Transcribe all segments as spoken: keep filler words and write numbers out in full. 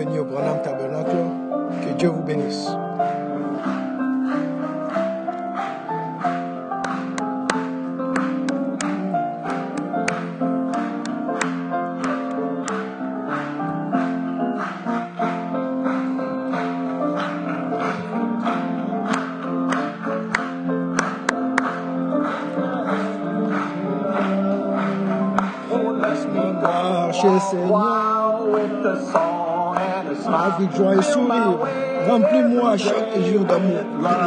bienvenue au Branham Tabernacle. Que Dieu vous bénisse. Seigneur, avec joie et sourire, remplis-moi chaque jour d'amour.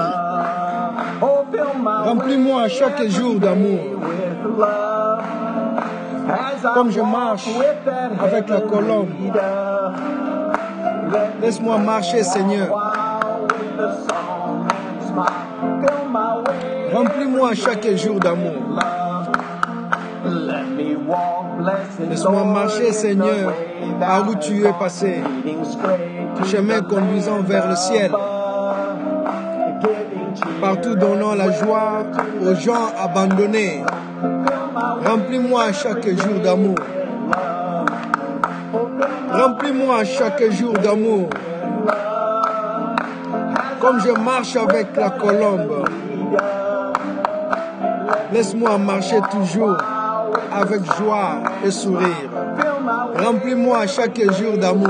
Remplis-moi chaque jour d'amour. Comme je marche avec la colombe, laisse-moi marcher, Seigneur. Remplis-moi chaque jour d'amour. Laisse-moi marcher, Seigneur, par où tu es passé, chemin conduisant vers le ciel, partout donnant la joie aux gens abandonnés. Remplis-moi chaque jour d'amour. Remplis-moi chaque jour d'amour. Comme je marche avec la colombe, laisse-moi marcher toujours avec joie et sourire. Remplis-moi chaque jour d'amour.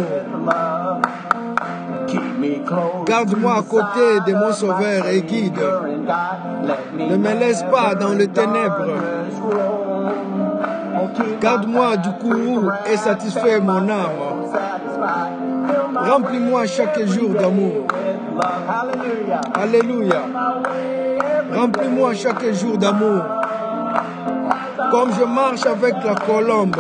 Garde-moi à côté de mon sauveur et guide. Ne me laisse pas dans les ténèbres. Garde-moi du courroux et satisfais mon âme. Remplis-moi chaque jour d'amour. Alléluia. Remplis-moi chaque jour d'amour. Comme je marche avec la colombe,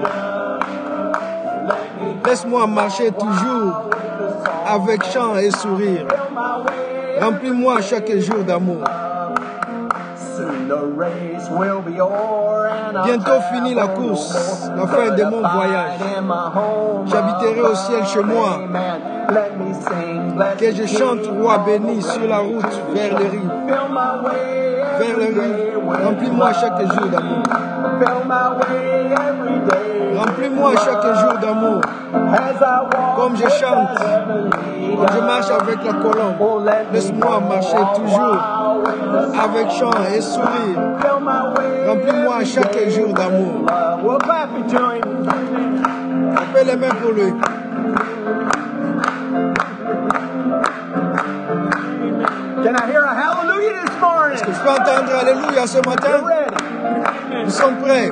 laisse-moi marcher toujours avec chant et sourire. Remplis-moi chaque jour d'amour. Bientôt fini la course, la fin de mon voyage. J'habiterai au ciel chez moi. Que je chante roi béni sur la route vers les rives. Vers les rives, remplis-moi chaque jour d'amour. Remplis-moi chaque jour d'amour. Comme je chante, comme je marche avec la colombe, laisse-moi marcher toujours avec chant et sourire. Remplis-moi chaque jour d'amour. Fais les mains pour lui. Can I hear a hallelujah this morning? Est-ce que je peux entendre alléluia ce matin? Nous sommes prêts.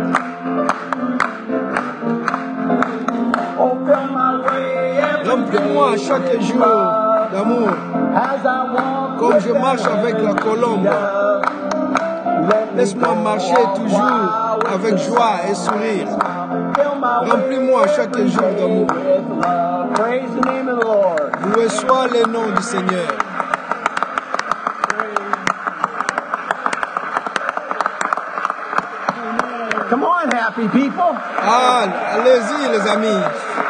Remplis-moi chaque jour d'amour. Comme je marche avec la colombe, laisse-moi marcher toujours avec joie et sourire. Remplis-moi chaque jour d'amour. Loué soit le nom du Seigneur. Come on, happy people. Ah, allez-y, les amis.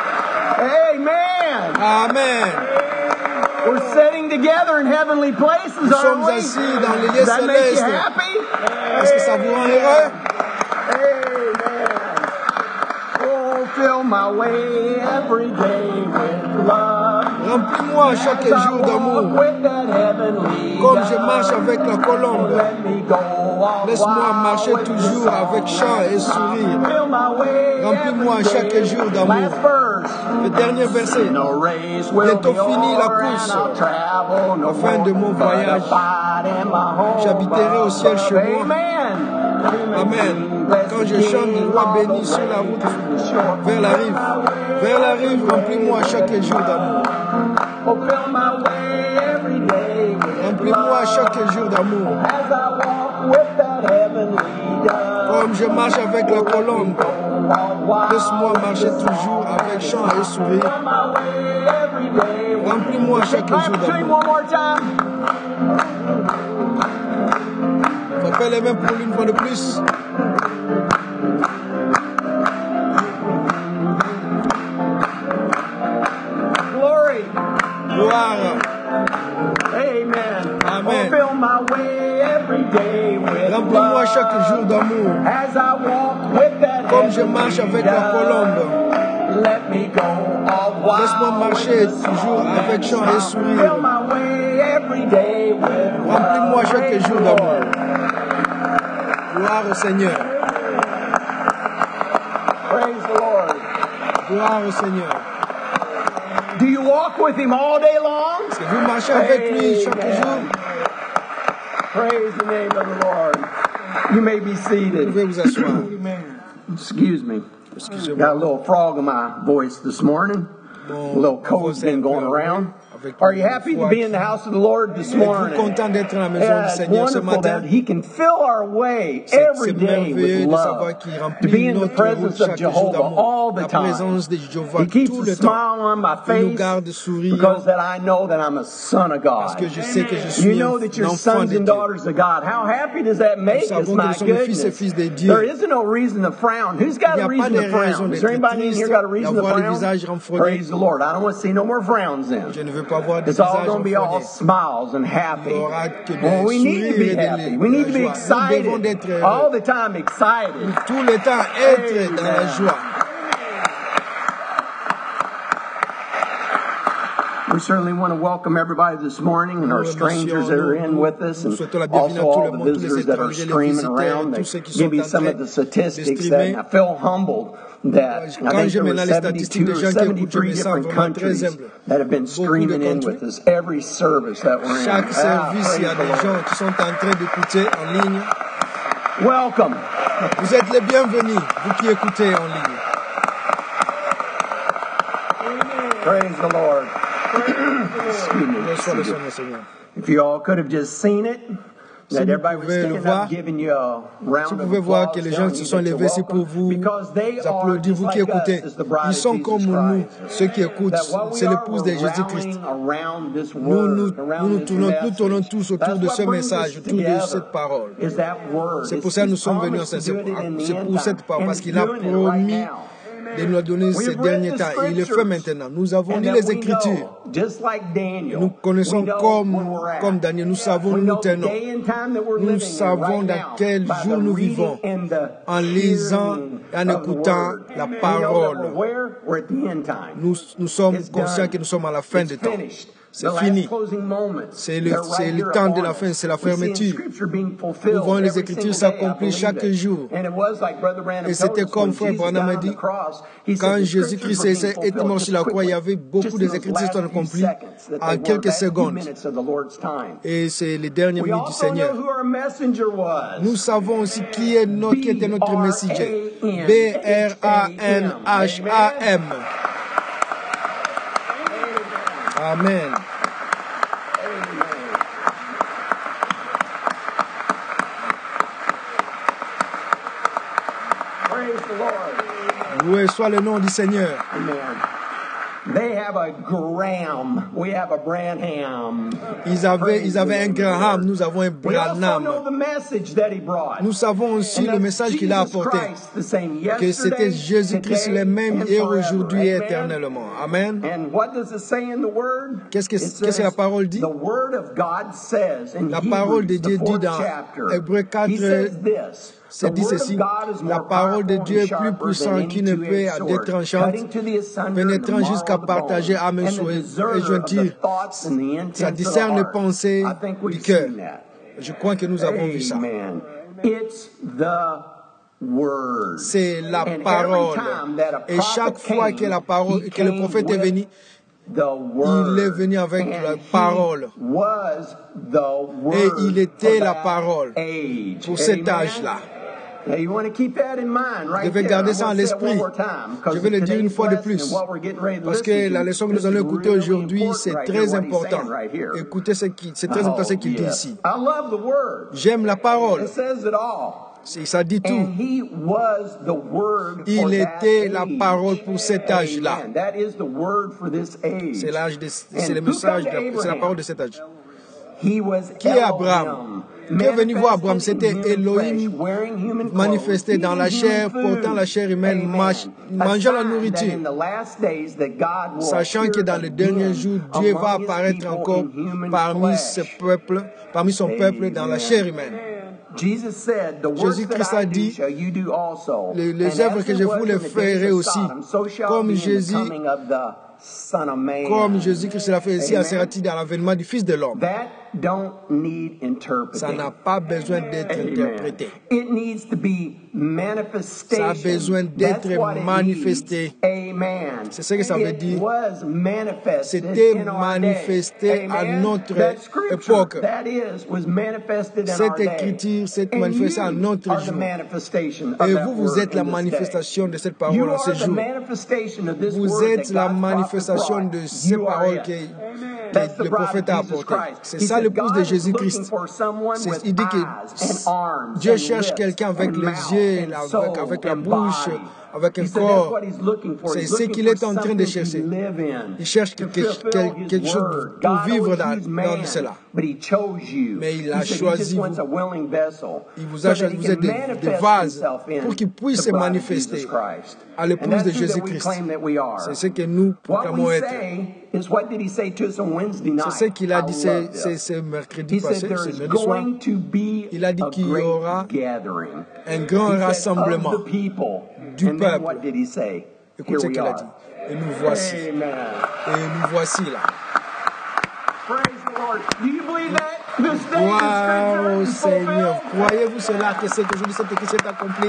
Amen. Amen. We're sitting together in heavenly places, Nous sommes aren't we? assis dans les lieux Does that make you célestes. happy? Est-ce que ça vous rend heureux? Amen. Oh, fill my way every day with love. Remplis-moi chaque jour d'amour. Comme je marche avec la colombe, laisse-moi marcher toujours avec chant et sourire. Remplis-moi chaque jour d'amour. Le dernier verset. Bientôt fini la course. La fin de mon voyage. J'habiterai au ciel chez moi. Amen. Quand je chante le roi béni sur la route vers la rive. Vers la rive, remplis-moi chaque jour d'amour. Remplis-moi chaque jour d'amour. Comme je marche avec la colombe, laisse-moi marcher toujours avec chant et sourire. Remplis-moi chaque jour d'amour. Fais les mains pour lui une fois de plus. Glory. Gloire. Amen. Amen. Fill my way every day with Remplis-moi chaque jour d'amour. As I walk with that Comme je marche avec la colombe, let me go all Laisse-moi marcher toujours avec chant et sourire. Remplis-moi chaque jour d'amour. Gloire au Seigneur. Praise the Lord. Gloire au Seigneur. Do you walk with him all day long? Est-ce que vous marchez avec lui chaque jour? Praise the name of the Lord. You may be Vous seated. pouvez vous asseoir. Excuse me. Excusez-moi. Got a little frog in my voice this morning. A little cold's been going around. Are you happy to be in the house of the Lord this Êtes-vous morning? content d'être dans la maison du Yeah, it's Seigneur ce wonderful matin? that He can fill our way C'est every c'est day merveilleux with de savoir love. qu'il To be remplit in the notre route presence of chaque jour Jehovah all d'amour. the La time. présence de Jéhovah He keeps tout a le temps. smile on my Il nous face garde sourire because that I know that I'm a son of parce God. que je sais que je You suis know un that you're enfant sons de and Dieu. daughters of God. How happy does that make us? savons que My nous sommes fils et goodness. filles de Dieu. There isn't no reason to frown. Who's got Il n'y a a pas reason de to raison frown? Is d'être there anybody in triste, here got a reason to d'avoir le frown? visage renfrogné. Praise the Lord. I don't want to see no more frowns then. Je ne veux pas voir de It's all visage going to be all renfrogné. smiles and happy. Il y aura que des Well, we need to be sourires et de happy. la- We de need la to be joie. Nous devons excited. d'être heureux. All the time excited. Tout le temps être dans la Amen. joie. We certainly want to welcome everybody this morning and our Nous strangers that are in with us, nous and souhaitons la bienvenue à also tout all le the monde, tous les visitors that are étrangers, les streaming visiteurs, around. tous ceux qui They give sont you en some train of the de statistics streamer. that I feel humbled that I Quand think j'ai there were maintenant les statistiques seventy-two des or gens qui écoutent, je seventy-three me sens different vraiment très countries humble. that have been Beaucoup de streaming in countries. with us every service that we're in. Chaque Ah, service, il y a praise the des Lord. gens qui sont en train d'écouter en ligne. Welcome. Vous êtes les bienvenus, vous qui écoutez en ligne. Praise the Lord. Excuse me. Reçois le Seigneur, Seigneur. If you all could have just seen it, Si that vous everybody was pouvez le standing voir, up giving you a round Si vous of pouvez voir applause, que les gens telling se you sont that you're levés, c'est welcome, pour vous because they are applaudir, vous just qui like us écoutez. as the bride Ils of sont Jesus comme nous, Christ. ceux qui écoutent. That while we C'est are, l'épouse de we're Jésus-Christ. rallying around this Nous, word, nous, around nous, this tournons, nous message. tournons tous autour That's de what ce brings message, us autour de together, cette parole. is that word. C'est pour It's ça que nous His sommes venus promise ensemble. to do it in the C'est end pour cette time, parole, and parce He's qu'il a doing it right promis now. de nous donner We've ces read derniers the temps. Et il le fait scriptures. maintenant. Nous avons And lu that les we Écritures. know, just like Daniel, Nous connaissons we know comme, where we're at. comme Daniel. Nous savons où We nous know the tenons. day and time that we're Nous living in savons right dans now quel by jour the nous reading vivons and the en lisant hearing et en of the écoutant word. la We know that parole. we're where? We're at the end time. Nous, nous sommes It's conscients done. que nous sommes à la fin It's des temps. finished. C'est The fini. last closing moments, C'est le, they're right c'est le here temps de upon la us. fin, c'est la We see in fermeture. Scripture being Nous fulfilled voyons les every Écritures single day, I s'accomplir believe chaque it. jour. And it was like Brother Branham Et told c'était us comme when Frère Jesus Branham a died on the dit, cross, he said quand the Jésus-Christ Scriptures were being était mort fulfilled sur la just croix, il y quickly. avait beaucoup Just des in those Écritures qui last sont few accomplies seconds that en they were, quelques last few secondes. minutes of the Lord's time. Et c'est les dernières We minutes du also know Seigneur. who our messenger was. Nous savons aussi qui est notre, qui était notre messager. B R A N H A M. Amen. Praise the Lord. Loué soit le nom du Seigneur. Amen. They have a Graham. We have a Branham. Ils avaient, ils avaient un Graham, nous avons un We also know Branham. the message that he brought. Nous savons aussi And le that's message qu'il a Jesus apporté. Christ, the same Que c'était yesterday, Jésus-Christ today, le même and hier, forever. aujourd'hui et Amen. éternellement. Amen. And what does it say in the word? Qu'est-ce que- It qu'est-ce que says, la parole dit? The word of God says in La parole de Hebrews, Dieu the dit fourth dans chapter, Hébreux quatre, he says this, c'est the dit word ceci, of God is la more parole de powerful Dieu and est plus sharper puissante than any qu'une épée two-edged à sword, deux tranchants, cutting to the asunder and the pénétrant marrow jusqu'à of the bone, partager âme et and the souhait et discerner of the jointure. thoughts and the intents Ça of the discerne les heart. pensées I think du we've cœur. seen that. Je crois que nous avons vu ça. Amen. It's the word. C'est la And every parole. time that a Et chaque prophet fois came, que, la parole, he que le came prophète est with venu, the word. il est venu avec And la he parole. was the word Et il était for la that parole age. pour cet Amen? âge-là. Now you want to keep that in mind right Je vais there. garder I'm ça en going to say it l'esprit. one more time, 'cause Je vais le dire une today's fois de lesson plus. and what we're getting ready to Parce que listen la to, leçon que nous this allons is écouter really aujourd'hui, important c'est right très here, what he's important. saying right here. Écoutez, ce qui, c'est très important ce qu'il dit Oh, ici. yes. I love the word. J'aime la parole. It says it all. C'est- Ça dit tout. And he was the word for Il that était la age. parole pour cet âge-là. Amen. That is the word for this age. C'est l'âge de, c'est And le who message, come to de la- c'est la Abraham? parole de cet âge. He was Qui est Abraham? Qui est venu voir Abraham? C'était Elohim manifesté dans la chair, portant la chair humaine, mach- mangeant la nourriture, sachant que dans les derniers jours, Dieu va apparaître encore parmi ses peuples, parmi son peuple dans la chair humaine. Jésus-Christ a dit, les, les œuvres que je vous les ferai aussi, comme Jésus Son of Man. Comme Jésus-Christ l'a fait ici, sera-t-il dans l'avènement du Fils de l'homme. That don't need interpreting. Ça n'a pas besoin d'être interprété. It needs to be manifestation. Ça a besoin d'être manifesté. Amen. C'est ce que ça veut dire. C'était manifesté à notre époque. Cette écriture s'est manifestée à notre jour. Et vous, vous êtes la manifestation de cette parole en ce jour. Vous êtes la manifestation de ces paroles que le prophète a apportées. C'est ça l'épouse de Jésus-Christ. Il dit que Dieu cherche quelqu'un avec les yeux, avec, avec la bouche, avec un corps. C'est ce qu'il est en train de chercher. Il cherche quelque, quelque, quelque chose pour vivre dans, dans cela. Mais il a choisi vous. Il vous a choisi, vous êtes des, des vases pour qu'il puisse se manifester à l'épouse de Jésus-Christ. C'est ce que nous proclamons être. C'est ce qu'il a dit ce, ce mercredi passé, ce lundi soir. Il a dit qu'il y aura un grand rassemblement du peuple. Écoute ce qu'il a dit. Et nous voici. Et nous voici là. Wow, Seigneur. Croyez-vous cela que c'est qu'aujourd'hui cette écriture s'est accomplie?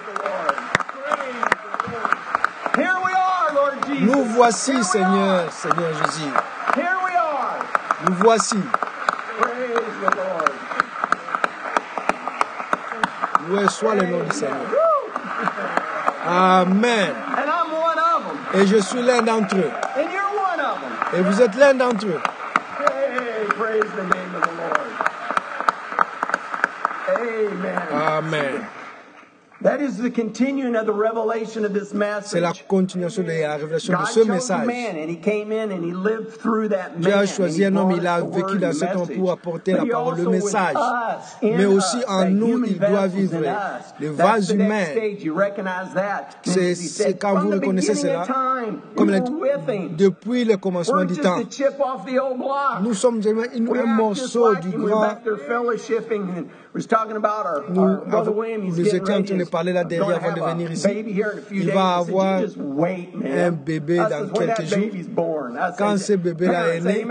Nous voici, Seigneur, Seigneur Jésus. Nous voici. Loué soit le nom du Seigneur. Amen. Et je suis l'un d'entre eux. Et vous êtes l'un d'entre eux. Amen. That is the continuing of the revelation of this message. C'est la continuation de la révélation de ce message. Dieu a choisi un homme, il a vécu dans ce temps pour apporter la parole, le message. Mais aussi en nous, il doit vivre. Les vases humains, c'est, c'est quand vous reconnaissez cela, comme depuis le commencement du temps, nous sommes un morceau du grand. Nous, nous étions en train de parler là derrière avant de venir ici. Il va avoir un bébé dans quelques jours. Quand ce bébé-là est né,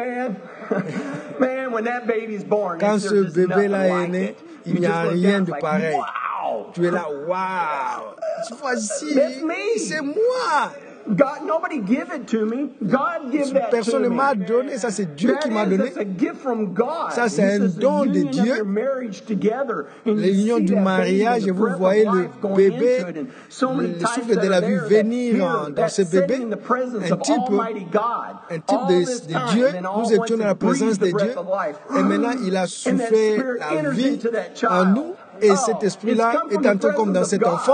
quand ce bébé-là est né, il n'y a rien de pareil. Tu es là, waouh! Voici, c'est moi! God, nobody give it to me. God give that Personne ne to m'a me. donné, ça c'est Dieu qui m'a donné. A gift from God. Ça c'est un don de Dieu. L'union du mariage, et vous voyez le bébé, le souffle de la vie venir dans ce bébé, un type, un type de, de Dieu. Nous étions dans la présence de Dieu et maintenant il a soufflé la vie en nous. Et cet esprit-là est entré comme dans cet enfant.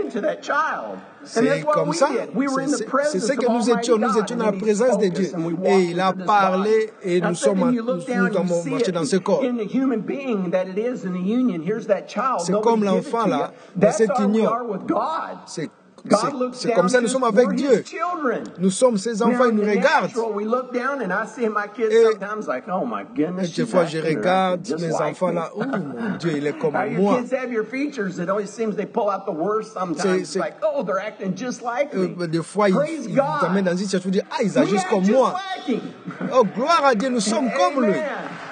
C'est comme ça. C'est, c'est ce que nous étions. Nous étions dans la présence de Dieu. Et il a parlé et nous sommes, nous, nous avons marché dans ce corps. C'est comme l'enfant là, dans cette union. C'est C'est, c'est comme ça que nous sommes avec Dieu. Nous sommes ses enfants, ils nous regardent. Et quelquefois je regarde mes enfants là, oh mon Dieu, il est comme moi. C'est, c'est, euh, des fois, ils nous amènent dans une situation où ils disent, ah, ils agissent comme moi. Oh, gloire à Dieu, nous sommes comme lui.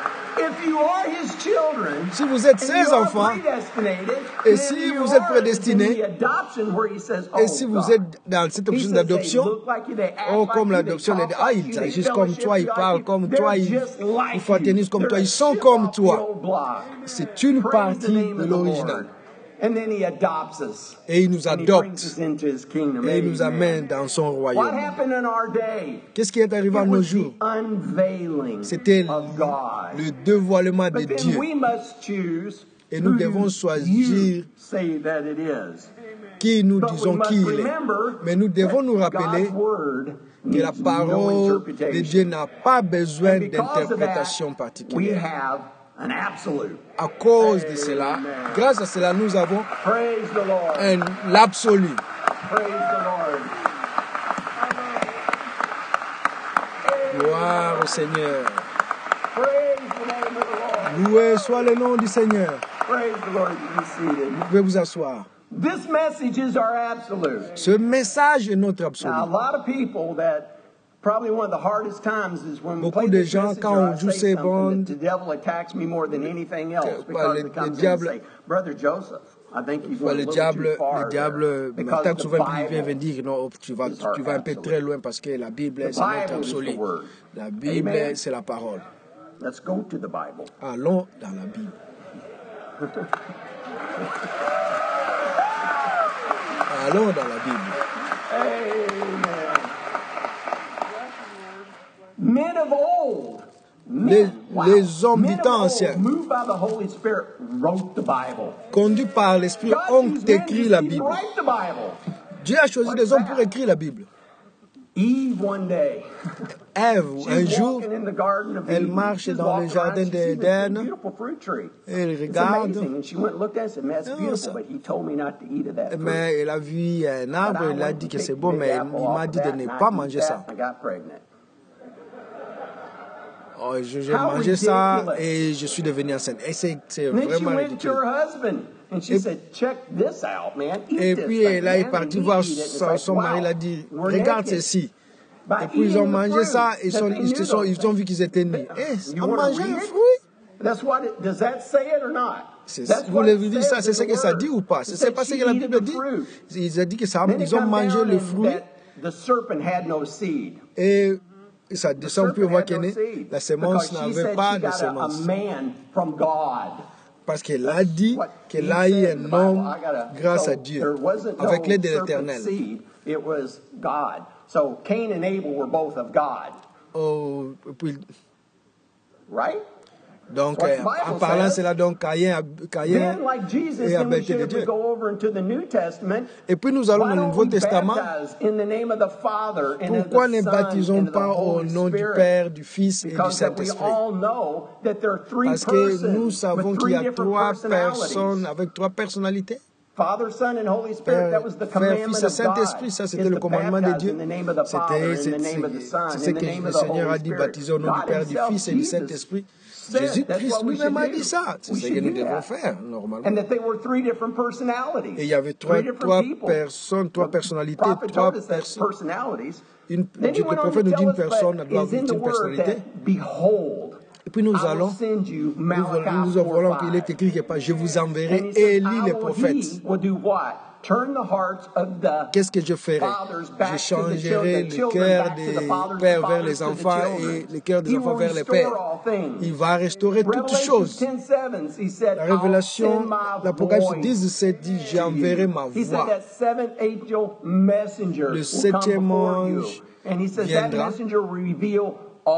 Si vous êtes ses enfants, et si vous êtes prédestinés, et si vous êtes dans cette option d'adoption, oh, comme l'adoption, ah, ils agissent comme toi, ils parlent comme toi, ils, ils fraternissent comme toi, ils sont comme toi. C'est une partie de l'original. Et il nous adopte. Et il nous amène dans son royaume. Qu'est-ce qui est arrivé à nos jours? C'était le dévoilement de Dieu. Et nous devons choisir qui nous disons qui il est. Mais nous devons nous rappeler que la parole de Dieu n'a pas besoin d'interprétation particulière. À cause de cela, grâce à cela, nous avons un, l'absolu. Gloire au Seigneur. Loué soit le nom du Seigneur. Vous pouvez vous asseoir. This message is our absolute. Ce message est notre absolu. Now, a lot of people that Probably one of the hardest times is when we Beaucoup play de this gens, message quand or on I joue say ces something bandes, that the devil attacks me more than anything else because le, it comes le in and diable, say, Brother Joseph, I think you've gone a le little diable, too far le diable there. Because m'attaque the souvent, puis il vient Bible dire non, tu vas, is our tu vas un peu absolute. très loin parce que la Bible, The c'est notre Bible is the absolu. word. La Bible, Amen. c'est la parole. Let's go to the Bible. Allons dans la Bible. Allons dans la Bible. Amen. Men of old, Les, men, wow. les hommes Men du of temps old, ancien, moved by the Holy Spirit, wrote the Bible. conduits par l'Esprit, God ont used men écrit to la even Bible. write the Bible. Dieu a choisi des hommes pour écrire la Bible. Eve one day. Ève, un She's jour, walking in the Garden of elle Eden. marche She's dans le walking jardin around, she sees this d'Éden. beautiful fruit tree. Elle It's regarde, amazing. And she went and looked at it and said, "Man, that's Non, beautiful, ça- but he told me not to eat of that fruit." mais elle a vu un arbre, But I elle a went dit and que c'est picked bon, the mais apple il off m'a of dit de that, ne and I pas ate manger that, ça. and I got pregnant. Oh, je- j'ai How mangé ça ridiculous. et je suis devenu enceinte. Et c'est c'est And then she vraiment went to ridicule. her husband and she Et- said, "Check this out, man. Eat Et this puis thing, elle est man." partie And he voir eat it, and it's son, like, son wow, mari, il a dit, we're regarde naked. ceci. By Et puis ils eating ont the mangé fruit ça, ils, that sont, they ils, knew se sont, those ils ont vu qu'ils étaient nus. things. Eh, You on wanna mangeait read un it? fruit. That's what it, does that say it or not? C'est- That's Vous what voulez it dire says ça, c'est in ce the que ça word. dit ou pas? It C'est said pas ce she que la ate Bible the dit. fruit. Ils ont dit que ça, Then it ils ont come mangé down le and fruit that the serpent had no seed. et ça The descend, on peut serpent voir had qu'elle no est- seed. la sémence Because she n'avait said pas she de got a, a sémence. man from God. Parce qu'elle a dit What qu'elle he a eu said in the un Bible. homme I gotta- grâce so à Dieu, there wasn't no avec l'aide de serpent l'Éternel. seed, it was God. So Cain and Abel were both of God, Oh, puis- right? donc, What euh, the Bible en parlant says. cela, donc Caïn, Caïn Then, like Jesus, et then we Abel étaient should, de if we Dieu. go over into the New Testament, Et puis nous allons why dans le don't Nouveau we Testament. baptize in the name of the Father and of Pourquoi the ne Son baptisons and of the pas au Holy nom du Spirit? Père, du Fils et du Because that we Saint-Esprit? all know that there are three Parce que persons nous savons with qu'il y three a different trois personalities. personnes avec trois personnalités. Father, Son, and Holy Spirit. Père, That was the Père, commandment Fils et of God. Saint-Esprit, ça c'était is le to commandement de baptize Dieu. in the name of the Father, in C'était the name of the c'est- Son, c'est ce in the que name le of the Seigneur a Holy dit, Spirit. baptiser au nom du God Père, du himself, Fils et du Jesus, Saint-Esprit. said that's Jésus-Christ what we should lui-même a do. dit ça. C'est We ce should que nous do devons that. faire, normalement. And that they were three different personalities. Et il y avait trois, three different trois people. personnes, trois The personnalités, prophet trois told us that personnes. personalities. Une, Then he Dieu, le went on prophète to nous dit tell une us personne that doit is in avoir the une word personnalité. that, behold, Et puis nous I will allons, send you nous, Malachi nous four voyons qu'il est five. écrit que pas, je vous And enverrai he says, Élie les I will, prophètes. he will do what? Turn the hearts of the Qu'est-ce que je ferai? fathers back Je to the changerai children, le children cœur back to the des fathers, the pères vers fathers les to the enfants children. et le cœur des He enfants will vers les pères. restore all things. Il va restaurer toutes Revelation choses. ten seven, he said, La I'll révélation, send my l'Apocalypse voice dix sept dit, to j'enverrai you. ma He said voix. that seventh angel messenger Le will come septième before you. ange And he says that viendra. messenger will reveal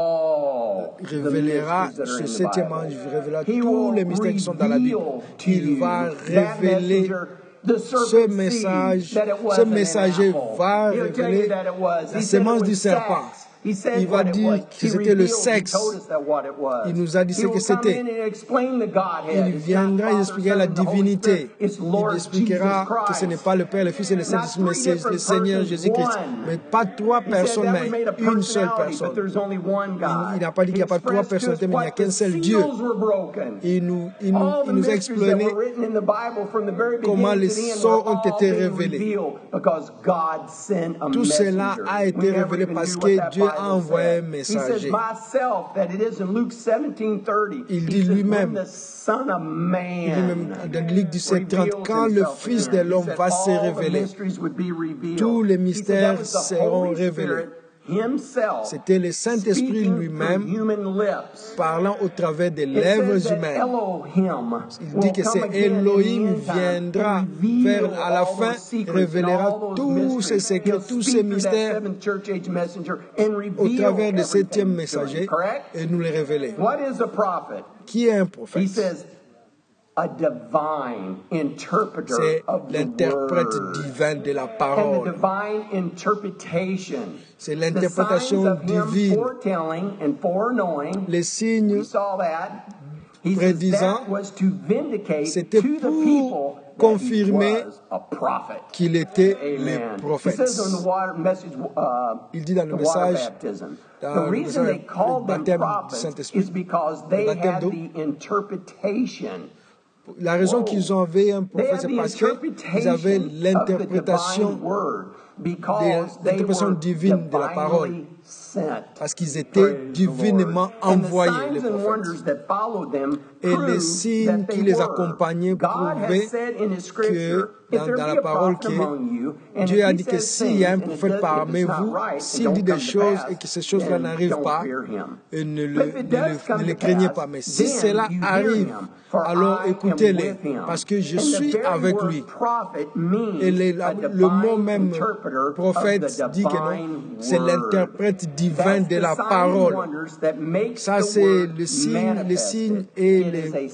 all the Révélera, mysteries that are ce in the septième Bible. ange révélera He tous will les mystères qui sont dans la Bible. reveal to Il you va that révéler messenger, the ce serpent message, seed, that it ce wasn't an messager apple. va He'll tell you révéler that it was. la He said it sémence was du serpent. sex. He said Il va what it dire was. que He c'était le revealed, he sexe. told us that what it was. Il nous a dit He ce que will come c'était. in and explain the Godhead. Il It's viendra, not il Father, expliquera Son, la and the Holy divinité. Spirit. It's Il Lord expliquera Jesus que ce n'est Christ. pas le Père, le Fils et le Not Saint-Esprit, mais three c'est different le Seigneur persons, Jésus-Christ. one. Mais pas trois He said personnes, that mais we made a une seule personality, but personne. there's only one God. Il n'a pas dit qu'il n'y a pas He trois expressed to us personnalités, mais il n'y a what qu'un the seul Dieu. seals were broken. Il nous, il nous, All il the nous a mysteries that expliqué were written in the Bible from the very comment beginning les to the end sceaux were ont all été being révélés. revealed because God sent a Tout cela messenger. a été We never révélé even parce knew que what that Dieu a Bible envoyé said. un He says, messager. myself, that it is in Luke seventeen thirty. Il He dit says, lui-même, when the Son of Il dit même Man dans Luc dix-sept trente, reveals quand le himself Fils again, de l'homme he said, va se all the révéler, mysteries would be revealed. tous les He said that mystères was the seront Holy révélés. Spirit himself C'était le Saint-Esprit speaking through lui-même human lips. parlant au travers des It lèvres says that humaines. Elohim Il will dit que come c'est again in the Elohim end time viendra and reveal vers à la all fin, those secrets révélera and all those tous ces mysteries. secrets, He'll tous speak ces through that mystères seventh church age messenger and au reveal travers du septième everything to messager him, correct? et nous les révéler. What is a prophet? Qui est un He prophète? says a divine interpreter C'est of the l'interprète word. divin de la And the parole. divine interpretation. C'est The l'interprétation signs of him divine. foretelling and foreknowing. Les signes We saw that. He says prédisant, that was to vindicate c'était to the pour people that confirmer he was a prophet. qu'il était Amen. le He prophète. says in the water message, uh, Il dit dans le the water message, baptism. dans The le reason they message, called le them baptême du prophets Saint-Esprit, is because they le baptême had d'eau. the interpretation. La raison Whoa. qu'ils ont avait un They prophète, had c'est the parce qu'ils avaient interpretation of the divine l'interprétation word de because they l'interprétation were divine de la parole. divinely parce qu'ils étaient divinement envoyés, les prophètes. Et les signes qui les accompagnaient prouvaient que, dans, dans la parole, que Dieu a dit que s'il y a un prophète parmi vous, s'il dit des choses et que ces choses-là n'arrivent pas, et ne, le, ne, le, ne les craignez pas. Mais si cela arrive, alors écoutez-les, parce que je suis avec lui. Et les, la, le mot même prophète dit que non, c'est l'interprète divin de la parole. Ça, c'est le signe, les signes et les...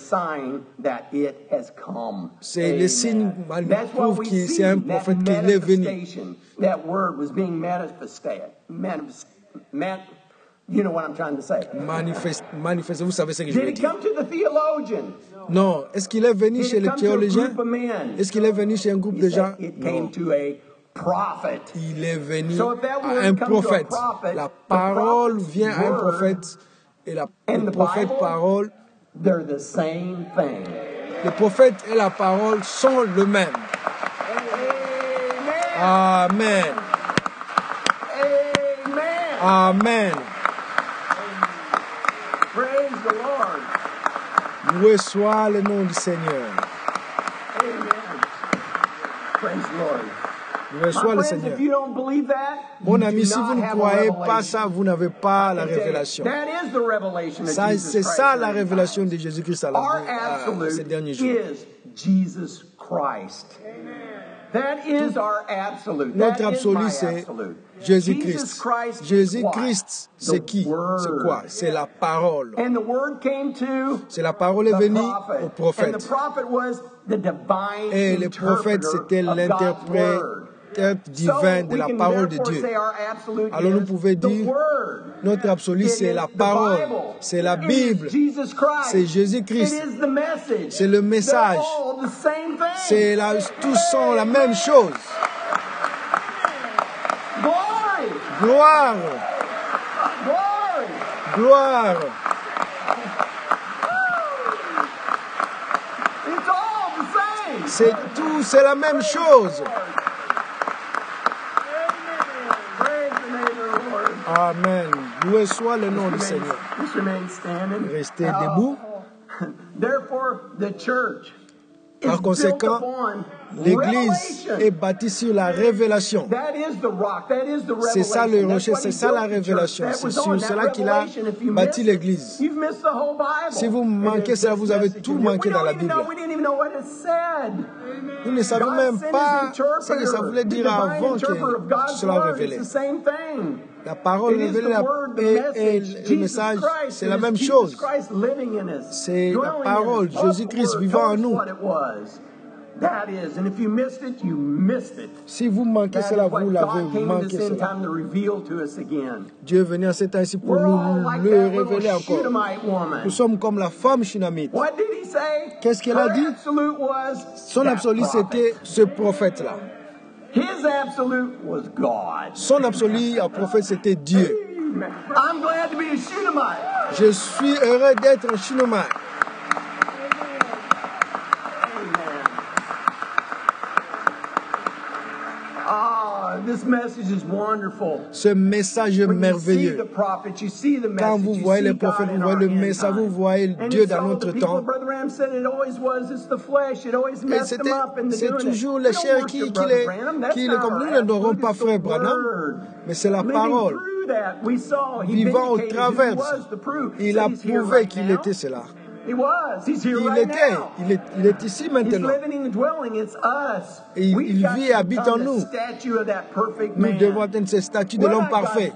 C'est les signes qui prouvent que c'est un prophète qui est venu. You know what I'm trying to say. Manifeste, manifeste, vous savez ce que je veux dire. Non. Est-ce qu'il est venu chez les théologiens? Est-ce qu'il est venu chez un groupe de gens? Non. Il est venu à un prophète. La parole vient à un prophète. Et la, le prophète parole, le prophète et la parole sont le même. Amen. Amen. Praise the Lord. Loué soit le nom du Seigneur. Amen. Praise the Lord. Loué soit le Seigneur. Mon ami, si vous ne croyez pas ça, vous n'avez pas la révélation. Ça, c'est ça la révélation de Jésus-Christ à, la, à ces derniers jours. That is our absolute. Notre absolu, c'est Jésus-Christ. Jésus-Christ, c'est qui? C'est quoi? C'est la parole. C'est la parole est venue au prophète. Et le prophète, c'était l'interprète divin de la parole de Dieu. Alors nous pouvons dire, notre absolu, c'est la parole, c'est la Bible, c'est Jésus-Christ, c'est le message, c'est la, tous sont la même chose. Gloire, gloire. C'est tout, c'est la même chose. Amen. Loué soit le nom du Seigneur. Restez debout. Par conséquent, l'Église est bâtie sur la révélation. C'est ça le rocher, c'est ça la révélation. C'est sur cela qu'il a bâti l'Église. Si vous manquez cela, vous avez tout manqué dans la Bible. Nous ne savons même pas ce que ça voulait dire avant que cela révélait. La parole révélée et, et le message, c'est la même chose. C'est la parole, Jésus-Christ vivant en nous. Si vous manquez cela, vous l'avez manqué cela. Dieu est venu en ce temps-ci pour nous le révéler encore. Nous sommes comme la femme shunammite. Qu'est-ce qu'elle a dit? Son absolu, c'était ce prophète-là. Son absolu à prophète, c'était Dieu. Je suis heureux d'être un Shunammite. Ce message est merveilleux. Quand vous voyez les prophètes, vous voyez le message, vous voyez Dieu dans notre temps. Et c'est toujours les chairs qui, qui les, qui les comme nous ne n'aurons pas frère Branham, mais c'est la parole. Vivant au travers, il a prouvé qu'il était cela. Il était, il est, il est ici maintenant. Et il, il vit et habite en nous. Nous devons atteindre ce statut de l'homme parfait.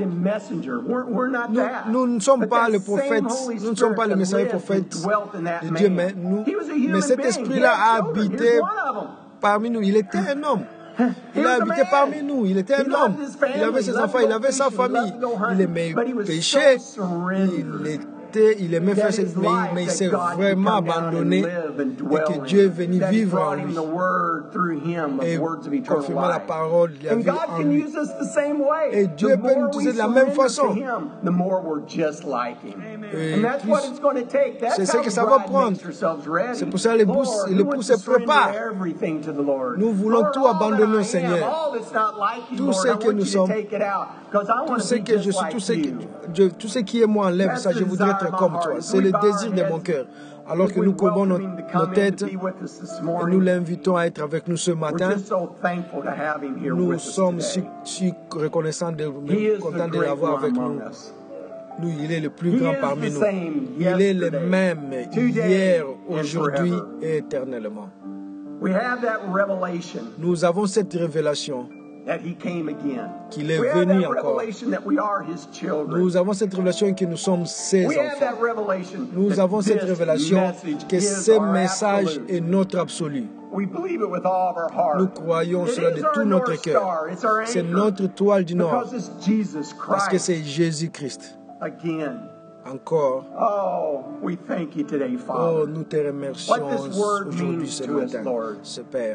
Nous, nous ne sommes pas le prophète, nous ne sommes pas le messager prophète de Dieu, mais, nous, mais cet esprit-là a habité parmi nous. Il était un homme. Il a habité parmi nous. Il était un homme. Il avait ses enfants, il avait sa famille. Il aimait pécher. Il est était, il aimait faire cette mais, mais il s'est vraiment abandonné et que Dieu est venu vivre en lui et confirmer la parole de la vie en lui. Et Dieu peut nous utiliser de la même façon. C'est ce que ça va prendre. C'est pour ça que l'époux se prépare. Nous voulons tout abandonner au Seigneur. Tout ce que nous sommes, tout ce que je suis, tout ce, que, je, tout ce qui est moi enlève ça, je voudrais être comme toi. C'est le désir de mon cœur. Alors que nous courbons nos, nos têtes et nous l'invitons à être avec nous ce matin, nous sommes si, si reconnaissants, de, contents de l'avoir avec nous. Nous, il est le plus grand parmi nous. Il est le même hier, aujourd'hui et éternellement. Nous avons cette révélation qu'il est venu encore. Nous avons cette révélation que nous sommes ses enfants. Nous avons cette révélation que ce message est notre absolu. Nous croyons cela de tout notre cœur. C'est notre toile du Nord. Parce que c'est Jésus-Christ. Encore. Oh, nous te remercions aujourd'hui ce matin, ce Père.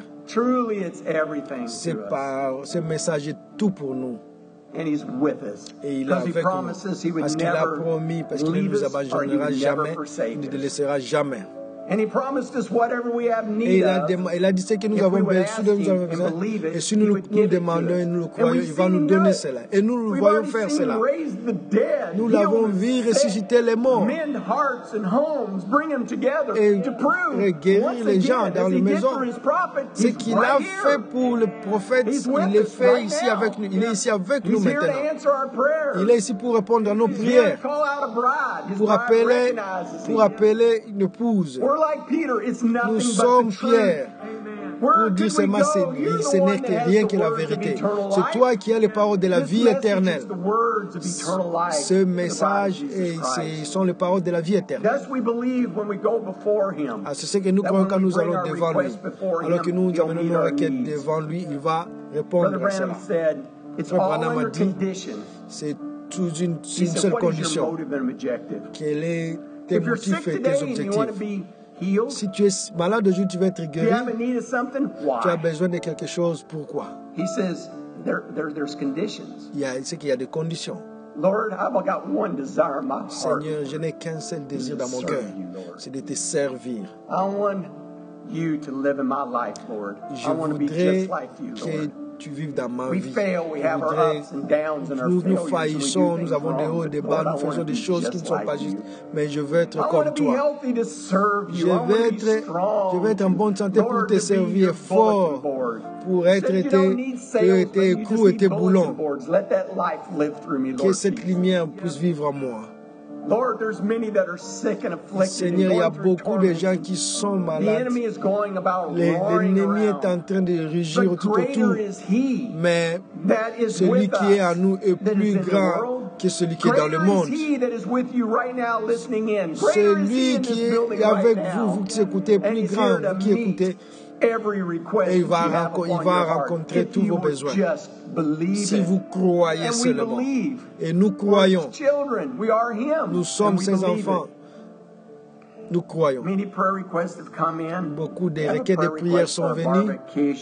Ce message est tout pour nous. Et il est avec nous. Parce qu'il a promis, parce qu'il ne nous abandonnera jamais, il ne te laissera jamais. Et il a, il a dit ce que nous avons besoin, et si nous nous demandons et nous le croyons, il va nous donner cela. Et nous le voyons faire cela. Nous l'avons vu ressusciter les morts et guérir les gens dans les maisons. Ce qu'il a fait pour le prophète, il le fait ici avec nous. Il est ici avec nous maintenant. Il est ici pour répondre à nos prières, pour appeler, pour appeler une épouse. Nous sommes fiers pour dire seulement que ce n'est que rien que la vérité. C'est toi qui as les paroles de la vie éternelle. Ce message, ce sont les paroles de la vie éternelle. Ah, c'est ce que nous croyons quand nous allons devant lui. Alors que nous amenons nos requêtes devant lui, il va répondre à cela. Frère Branham a dit, c'est toute une, une seule condition. Quel est tes motifs et tes objectifs? Si tu es malade aujourd'hui, tu vas être guéri. Tu as besoin de quelque chose. Pourquoi? Il y a, c'est qu'il y a des conditions. Seigneur, je n'ai qu'un seul désir dans mon cœur, c'est de te servir. Je voudrais que tu vives dans ma vie. Nous, nous faillissons, nous avons des hauts et des bas, nous faisons des choses qui ne sont pas justes, mais je veux être comme toi. Je veux être, je veux être en bonne santé pour te servir fort, pour être tes, tes écrous et tes boulons. Que cette lumière puisse vivre en moi. Seigneur, il y a beaucoup de gens qui sont malades. L'ennemi est en train de rugir tout autour. Mais celui qui est en nous est plus grand que celui qui est dans le monde. Celui qui est avec vous, vous qui écoutez, plus grand, vous qui écoutez. Et il va, il va rencontrer tous vos besoins. Si vous croyez seulement. Et nous croyons. Nous sommes ses enfants. Nous croyons. Beaucoup de requêtes de prières sont venues.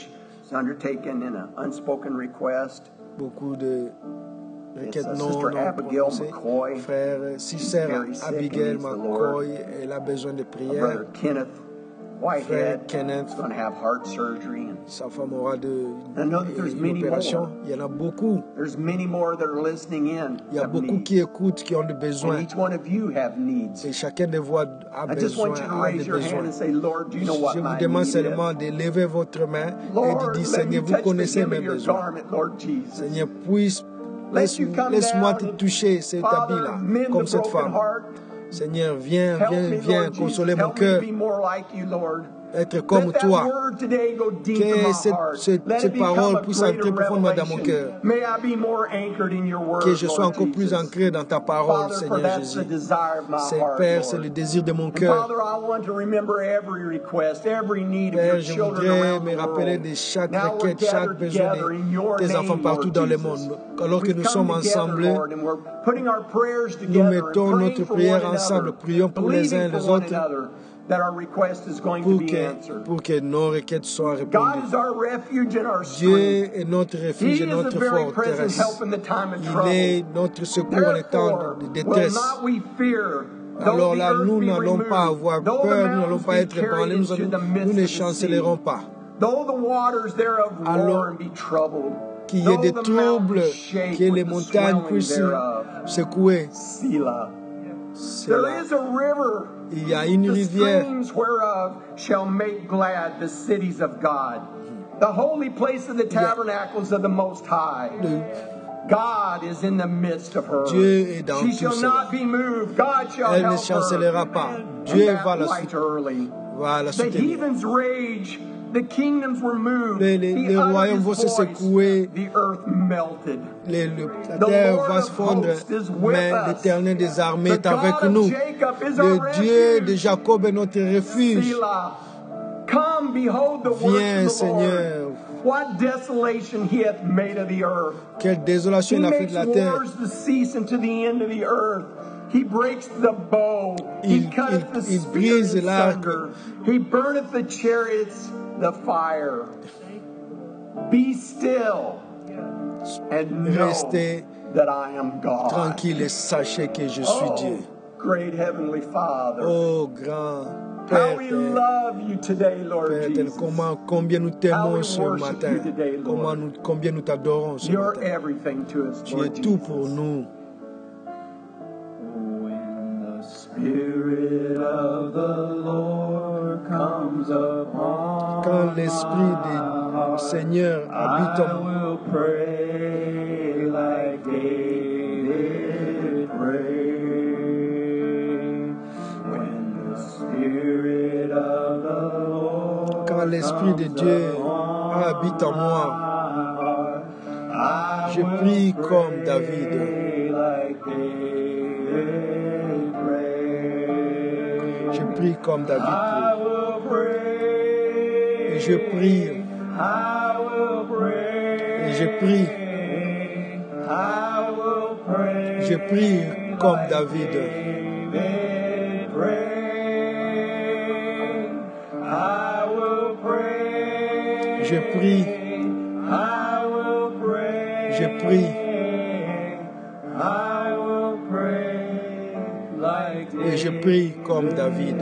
Beaucoup de requêtes non, non prononcées. Frère, si sœur Abigail McCoy, elle a besoin de prières. Frère Kenneth, sa femme aura de, une opération. Il y en a beaucoup. Il y a beaucoup qui écoutent, qui ont des besoins. Et chacun de vous a besoin, a des besoins. Je vous demande seulement de lever votre main et de dire, Seigneur, vous connaissez mes besoins. Seigneur, puisse, laisse-moi laisse te toucher cet habit-là, comme cette femme. Seigneur, viens, viens, viens consoler mon cœur. être comme toi. Que cette, cette, cette parole puisse entrer profondément dans mon cœur. Que je sois encore plus ancré dans ta parole, Seigneur Jésus. C'est, Père, c'est le désir de mon cœur. Père, je voudrais me rappeler de chaque requête, chaque besoin de tes enfants partout dans le monde. Alors que nous sommes ensemble, nous mettons notre prière ensemble, prions pour les uns et les autres, pour que, pour que nos requêtes soient répondues. Dieu est notre refuge et notre forteresse. Il est notre secours en temps de détresse. Alors là, nous n'allons pas avoir peur, nous n'allons pas être ébranlés, nous, nous ne chancellerons pas. Alors qu'il y ait des troubles, que les montagnes puissent secouer. C'est là. Il y a une rivière. God is in the midst of her. Dieu est dans She tout shall cela. not be moved. God shall Elle ne help chancellera her. pas. Dieu And va that la, right early. va la The soutenir. heathens rage. The kingdoms were moved. Les, les, He les uttered royaumes his vont se voice. secouer. The earth melted. Les, le, la The terre Lord va of se fondre, hosts is with mais us. l'Éternel des armées The est avec God of nous. Jacob is our Le Dieu refuge. de Jacob est notre refuge. Selah. Come, behold the works Viens, of the Lord. Seigneur. What desolation he hath made of the earth. Quelle désolation He il a fait makes de la terre. wars to cease unto the end of the earth. He breaks the bow. Il- he cutteth il- the il spear brise in l'arc. sunder. He burneth the chariots, the fire. Be still and know Restez that I am God. tranquille et sachez que je suis Oh, Dieu. great heavenly Father. Oh, grand How Père, we Père, love you today, Lord Père éternel, Jesus. comment, combien nous How t'aimons we ce worship matin. you today, Lord. Comment nous, combien nous t'adorons ce You're matin. everything to us, Tu Lord es tout Jesus. pour nous. When the Spirit of the Lord comes upon Quand l'Esprit du Seigneur habite I en moi, will pray like David prayed. When the Spirit of the Lord quand l'Esprit de Dieu habite en moi, I je prie will comme David. pray like David prayed. Je prie comme David I prie. will pray. Et je prie, I will pray. et je prie, I will pray. je prie comme David. David prayed. I will pray. Je prie, I will pray. je prie, I will pray like et je prie comme David.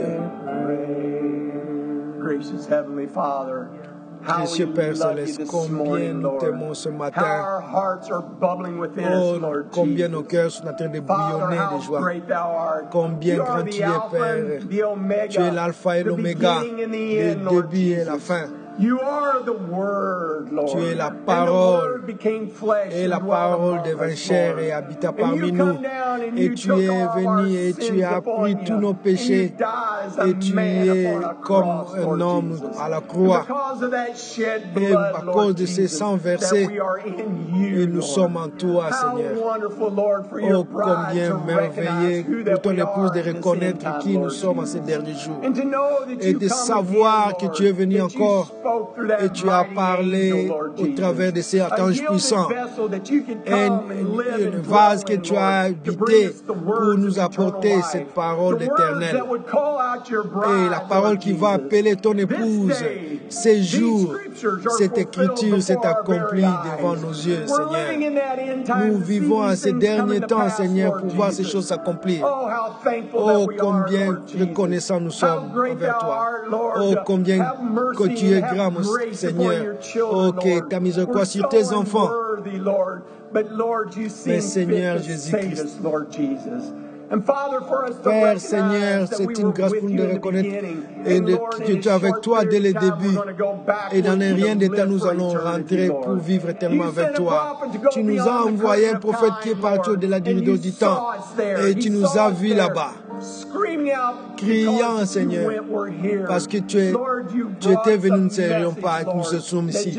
Gracious Heavenly Father, how Précieux we Père love you Céleste, this combien morning, nous Lord. t'aimons ce How matin. our hearts are bubbling within Oh, us, Lord combien Jesus. nos cœurs sont en train de Father, bouillonner de how joie. great Thou art. Combien You are grand the tu es, Alpha Père. and the Omega, Tu es l'alpha et the l'oméga, beginning and the le end, Lord début et la Jesus. fin. You are the Word, Lord. Tu es la And the parole. Word became flesh Et and la dwelt parole among devint us, chair Lord. et habita And parmi you nous. come down and Et you tu took es all our venu et tu sins as upon pris you. tous nos And you péchés. died as a Et tu man es upon a comme cross, un Lord homme Jesus. à la And croix. because of that shed Et blood, à Lord cause de ces Jesus, sangs versés, that we are in you, et nous Lord. sommes en toi, How Seigneur. wonderful, Lord, for your Oh, bride combien to merveilleux recognize who pour that ton we épouse are de in this end reconnaître time, qui nous Lord sommes en Jesus. ces derniers jours. And to know that Et you de come savoir again, que Lord, tu es venu that encore you spoke through that et tu as mighty parlé angel, Lord au Jesus. travers de ces A anges yielded puissants. vessel that you can Un, come and live un and vase dwell que in, tu as Lord, to bring habité us the pour words nous of eternal apporter life. cette parole The words éternelle. that would call out your Et bride, la parole Lord qui va Jesus. appeler ton This épouse, day, ces these jours, scriptures are cette fulfilled écriture s'est before our accomplie very devant eyes. nos yeux, We're living in Seigneur. that end time Nous to see vivons à these ces things come derniers into temps, pass, Seigneur, Lord pour voir ces Jesus. choses s'accomplir. Oh, how thankful Oh, that we are, combien Lord Jesus. reconnaissants nous How sommes great envers thou toi. art, Lord. Oh, combien Have mercy que tu es and have grand, mon grace upon Seigneur. your children, Oh, que Lord. ta miséricorde We're sur so tes enfants. unworthy, Lord. But Lord, you seem Mais Seigneur fit to Jésus-Christ. save us, Lord Jesus. And Father, for us to Père, recognize Seigneur, that c'est we une were grâce with pour nous you de in the reconnaître beginning. et And de, Lord, que in tu a es avec short toi dès period le of time, début. we're going to go Et dans backwards un rien and d'état, live nous for allons eternity, rentrer Lord. pour vivre éternellement You avec sent a toi. prophet to go Tu nous as beyond the envoyé un curtain of prophète qui est time, parti Lord, au-delà du and rideau you du saw temps. us there. Et He tu nous saw as us vus there, là-bas. screaming criant, Seigneur, parce que tu, es, tu étais venu, nous ne serions pas, nous sommes ici.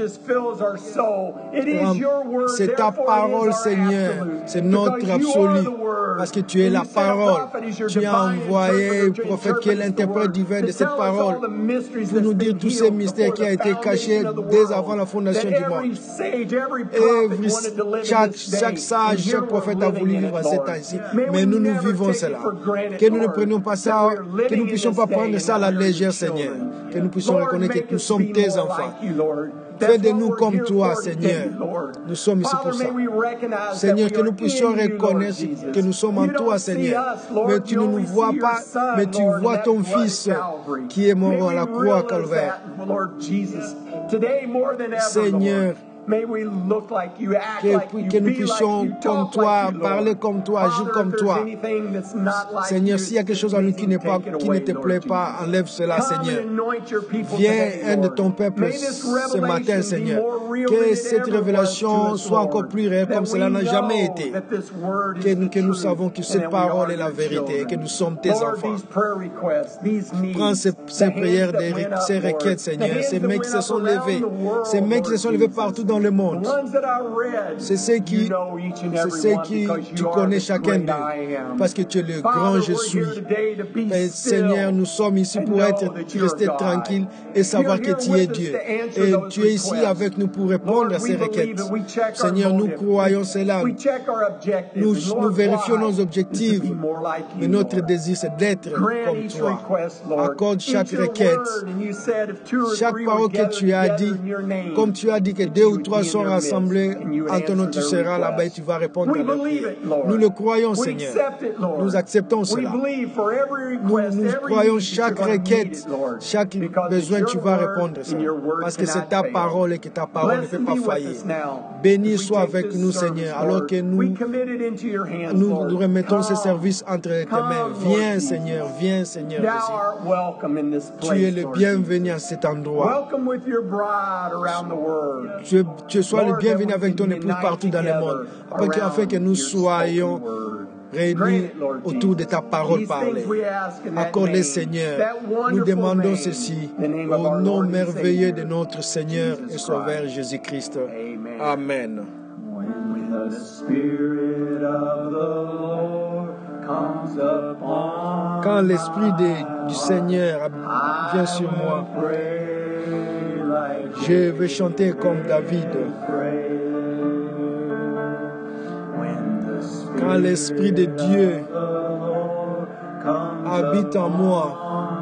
C'est ta parole, Seigneur, c'est notre absolu, parce que tu es la parole. Tu as envoyé le prophète qui est l'interprète divin de cette parole pour nous dire tous ces mystères qui ont été cachés dès avant la fondation du monde. Et chaque, chaque sage, chaque prophète a voulu vivre à cet temps-ci, mais nous, nous vivons cela. Que nous ne prenions pas ça, que nous ne puissions pas prendre ça à la légère, Seigneur. Que nous puissions reconnaître que nous sommes tes enfants. Fais de nous comme toi, Seigneur. Nous sommes ici pour ça. Seigneur, que nous puissions reconnaître que nous sommes en toi, Seigneur. Mais tu ne nous vois pas, mais tu vois ton Fils qui est mort à la croix à Calvaire. Seigneur, que, que nous puissions comme toi, parler comme toi, agir comme toi. Seigneur, s'il y a quelque chose en nous qui, n'est pas, qui ne te plaît pas, enlève cela, Seigneur. Viens, un de ton peuple ce matin, Seigneur. Que cette révélation soit encore plus réelle comme cela n'a jamais été. Que nous, que nous savons que cette parole est la vérité et que nous sommes tes enfants. Prends ces, ces prières, ces requêtes, Seigneur. Ces mecs qui se sont levés. Ces mecs qui se sont levés partout dans le monde. C'est ce qui, c'est ce qui, tu connais chacun d'eux, parce que tu es le grand je suis. Mais Seigneur, nous sommes ici pour être, rester tranquilles et savoir que tu es Dieu. Et tu es ici avec nous pour répondre à ces requêtes. Seigneur, nous croyons cela. Nous, nous vérifions nos objectifs. Mais notre désir, c'est d'être comme toi. Accorde chaque requête. Chaque parole que tu as dit, comme tu as dit que deux ou trois sont rassemblés en ton nom, tu seras là-bas et tu vas répondre à leur prière. Nous le croyons, Seigneur. Nous acceptons cela. Nous, nous croyons chaque requête, chaque besoin, tu vas répondre ça. Parce que c'est ta parole et que ta parole ne peut pas faillir. Béni soit avec nous, Seigneur, alors que nous, nous, nous remettons ce service entre tes mains. Viens, Seigneur, viens, Seigneur. Tu es le bienvenu à cet endroit. Tu, tu sois le bienvenu avec ton épouse partout dans le monde, afin que nous soyons réunis autour de ta parole parlée. Accorde-les, Seigneur. Nous demandons ceci au nom merveilleux de notre Seigneur et Sauveur Jésus-Christ. Amen. Quand l'Esprit du Seigneur vient sur moi, je vais chanter comme David. Quand l'Esprit de Dieu habite en moi,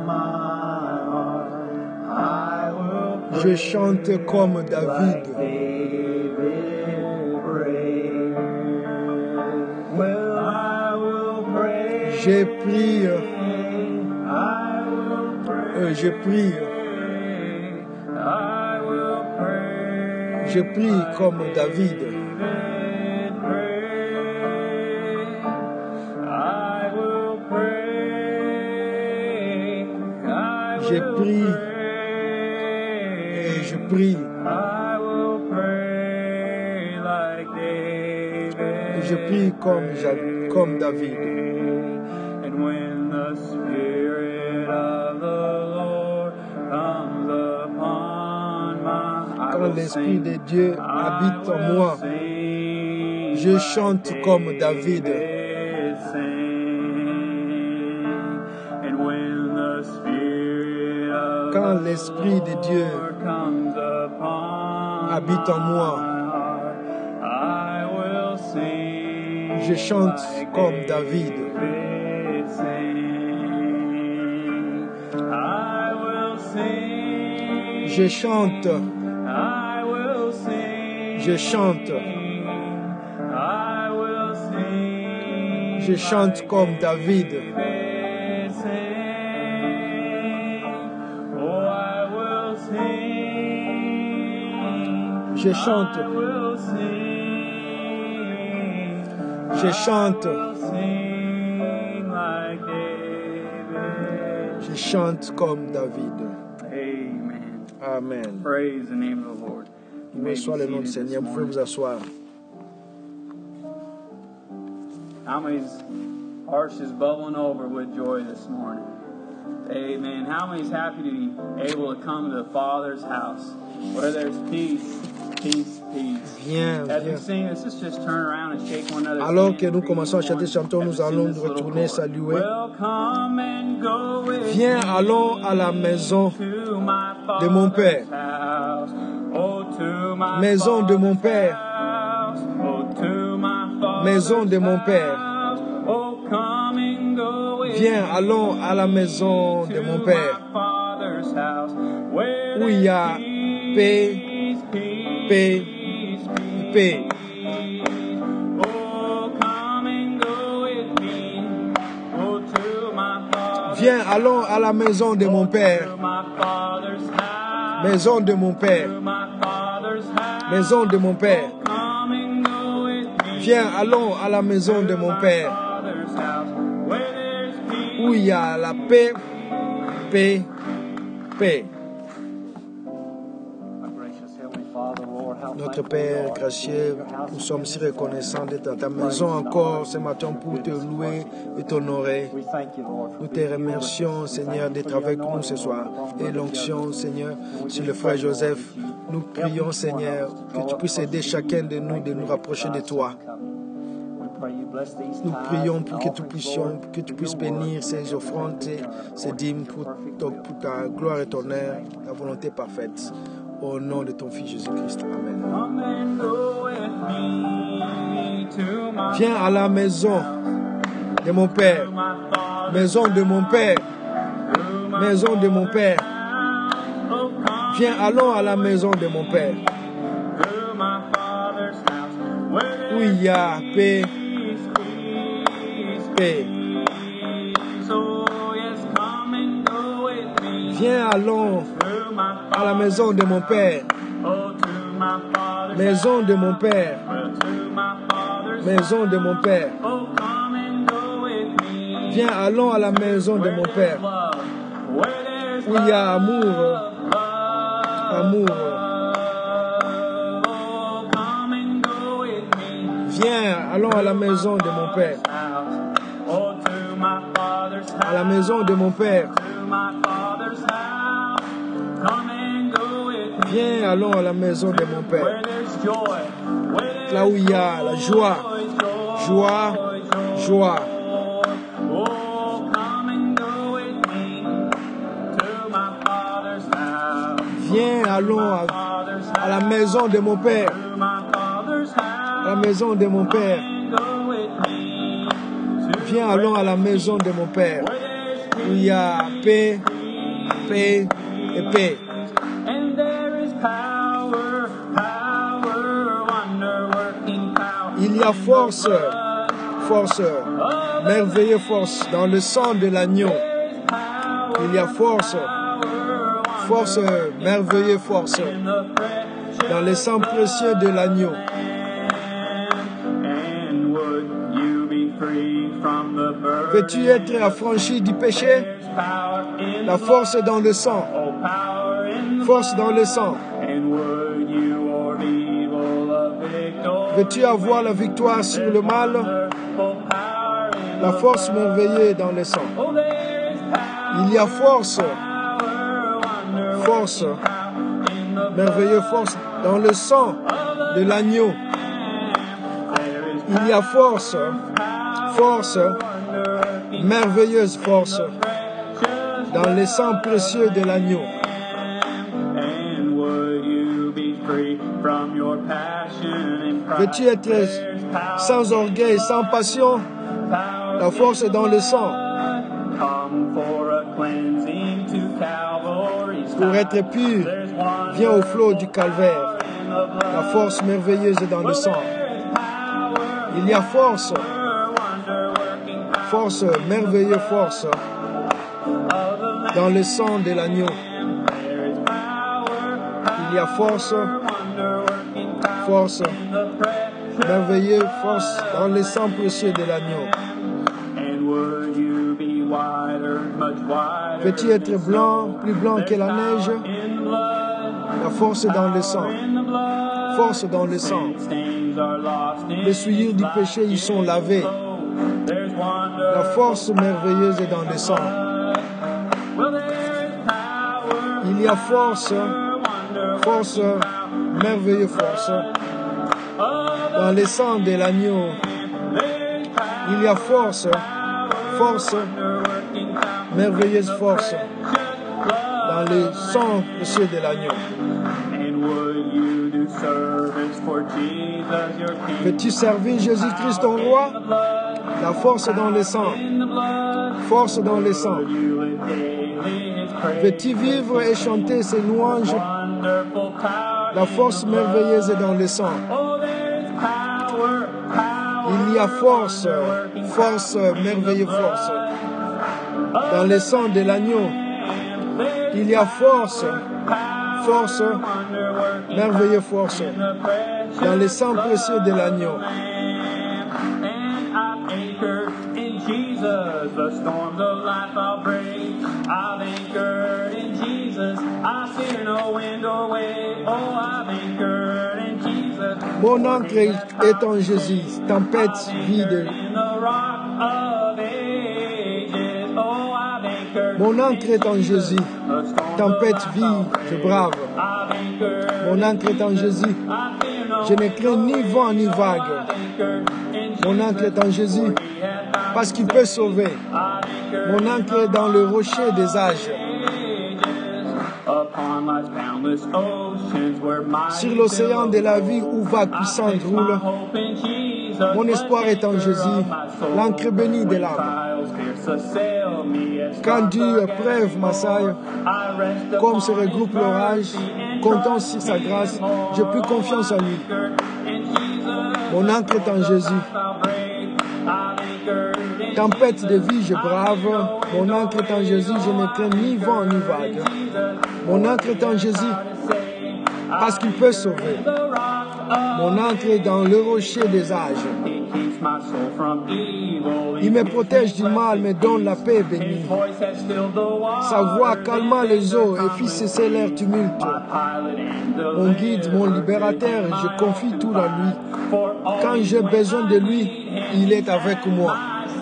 je chante comme David. Je prie, euh, je prie, je prie comme David. Je prie et je prie. Et je prie comme, comme David. Quand l'Esprit de Dieu habite en moi, je chante comme David. Quand l'Esprit de Dieu habite en moi, je chante comme David. Je chante, je chante, je chante comme David. Je chante, je chante, je chante comme David. Amen. Praise the name of the Lord. Béni soit le nom du Seigneur. Vous pouvez vous asseoir. How many heart's just bubbling over with joy this morning. Amen. How many is happy to be able to come to the Father's house where there's peace, peace, peace. Viens, As we viens. sing, let's just, just turn around and shake one another's Alors hand que nous and greet commençons à each chanter, one chantons, as nous we sing allons this nous little retourner, chorus. saluer. Well, come and go with Viens, me allons à la maison to my de mon Father's Père. house. Oh, to my Maison de mon Père. house. Oh, to my Father's Maison de mon Père. house. Oh, come and go with Viens, me allons à la maison de to mon my Père, Father's house, where où il y a there's paix, peace, peace, paix, peace, paix. Oh, come and go with me. Oh, to my Father's Viens, allons à la maison de mon Père, to my Father's house. maison de mon Père, To my Father's house. maison de mon Père. Come and go with me. Viens, allons à la maison de mon Père, Father's house, where there's peace. où il y a la paix, paix, paix. Notre Père gracieux, nous sommes si reconnaissants d'être dans ta maison encore ce matin pour te louer et t'honorer. Nous te remercions, Seigneur, d'être avec nous ce soir. Et l'onction, Seigneur, sur le frère Joseph, nous prions, Seigneur, que tu puisses aider chacun de nous de nous rapprocher de toi. Nous prions pour que tu puisses, que tu puisses bénir ces offrandes, ces, ces dîmes pour, pour ta gloire et ton honneur, ta volonté parfaite. Au nom de ton Fils Jésus-Christ. Amen. Viens à la maison de mon Père, maison de mon Père, maison de mon Père. Viens, allons à la maison de mon Père, où il y a paix, paix. Viens, allons à la maison de mon Père, maison de mon Père, maison de mon Père. Viens, allons à la maison de mon Père, où il y a amour, amour. Viens, allons à la maison de mon Père, à la maison de mon Père. Viens, allons à la maison de mon Père, là où il y a la joie, joie, joie. Viens, allons à, à la maison de mon Père, à la maison de mon Père. Viens, allons à la maison de mon Père, où il y a paix, paix et paix. Il y a force, force, merveilleuse force dans le sang de l'agneau. Il y a force, force, merveilleuse force dans le sang précieux de l'agneau. Veux-tu être affranchi du péché? La force dans le sang. Force dans le sang. Veux-tu avoir la victoire sur le mal? La force merveilleuse dans le sang. Il y a force, force, merveilleuse force dans le sang de l'agneau. Il y a force, force, merveilleuse force dans le sang précieux de l'agneau. Veux-tu être sans orgueil, sans passion? La force est dans le sang. Pour être pur, viens au flot du calvaire. La force merveilleuse est dans le sang. Il y a force, force, merveilleuse force dans le sang de l'agneau. Il y a force, force, merveilleuse force dans le sang précieux de l'agneau. Veux-tu être blanc, plus blanc que la neige? La force est dans le sang. Force dans le sang. Les souillures du péché, ils sont lavés. La force merveilleuse est dans le sang. Il y a force, force, merveilleuse force dans le sang de l'agneau. Il y a force, force, merveilleuse force dans le sang, monsieur, de l'agneau. Veux-tu servir Jésus-Christ ton roi? La force dans le sang. Force dans le sang. Veux-tu vivre et chanter ses louanges? La force merveilleuse est dans le sang. Il y a force, force, merveilleuse force dans le sang de l'agneau. Il y a force, force, merveilleuse force dans le sang précieux de l'agneau. Mon ancre est en Jésus, tempête vide. Mon ancre est en Jésus, tempête vide, je brave. Mon ancre est en Jésus, je ne crains ni vent ni vague. Mon ancre est en Jésus, parce qu'il peut sauver. Mon ancre est dans le rocher des âges. Sur l'océan de la vie où vague puissante roule, mon espoir est en Jésus, l'ancre bénie de l'âme. Quand Dieu preuve ma saille, comme se regroupe l'orage, comptant sur sa grâce, j'ai plus confiance en lui. Mon ancre est en Jésus. Tempête de vie, je brave. Mon ancre est en Jésus, je ne crains ni vent ni vague. Mon ancre est en Jésus, parce qu'il peut sauver. Mon ancre est dans le rocher des âges. Il me protège du mal, me donne la paix bénie. Sa voix calma les eaux et fit cesser l'air tumulte. Mon guide, mon libérateur, je confie tout en lui. Quand j'ai besoin de lui, il est avec moi.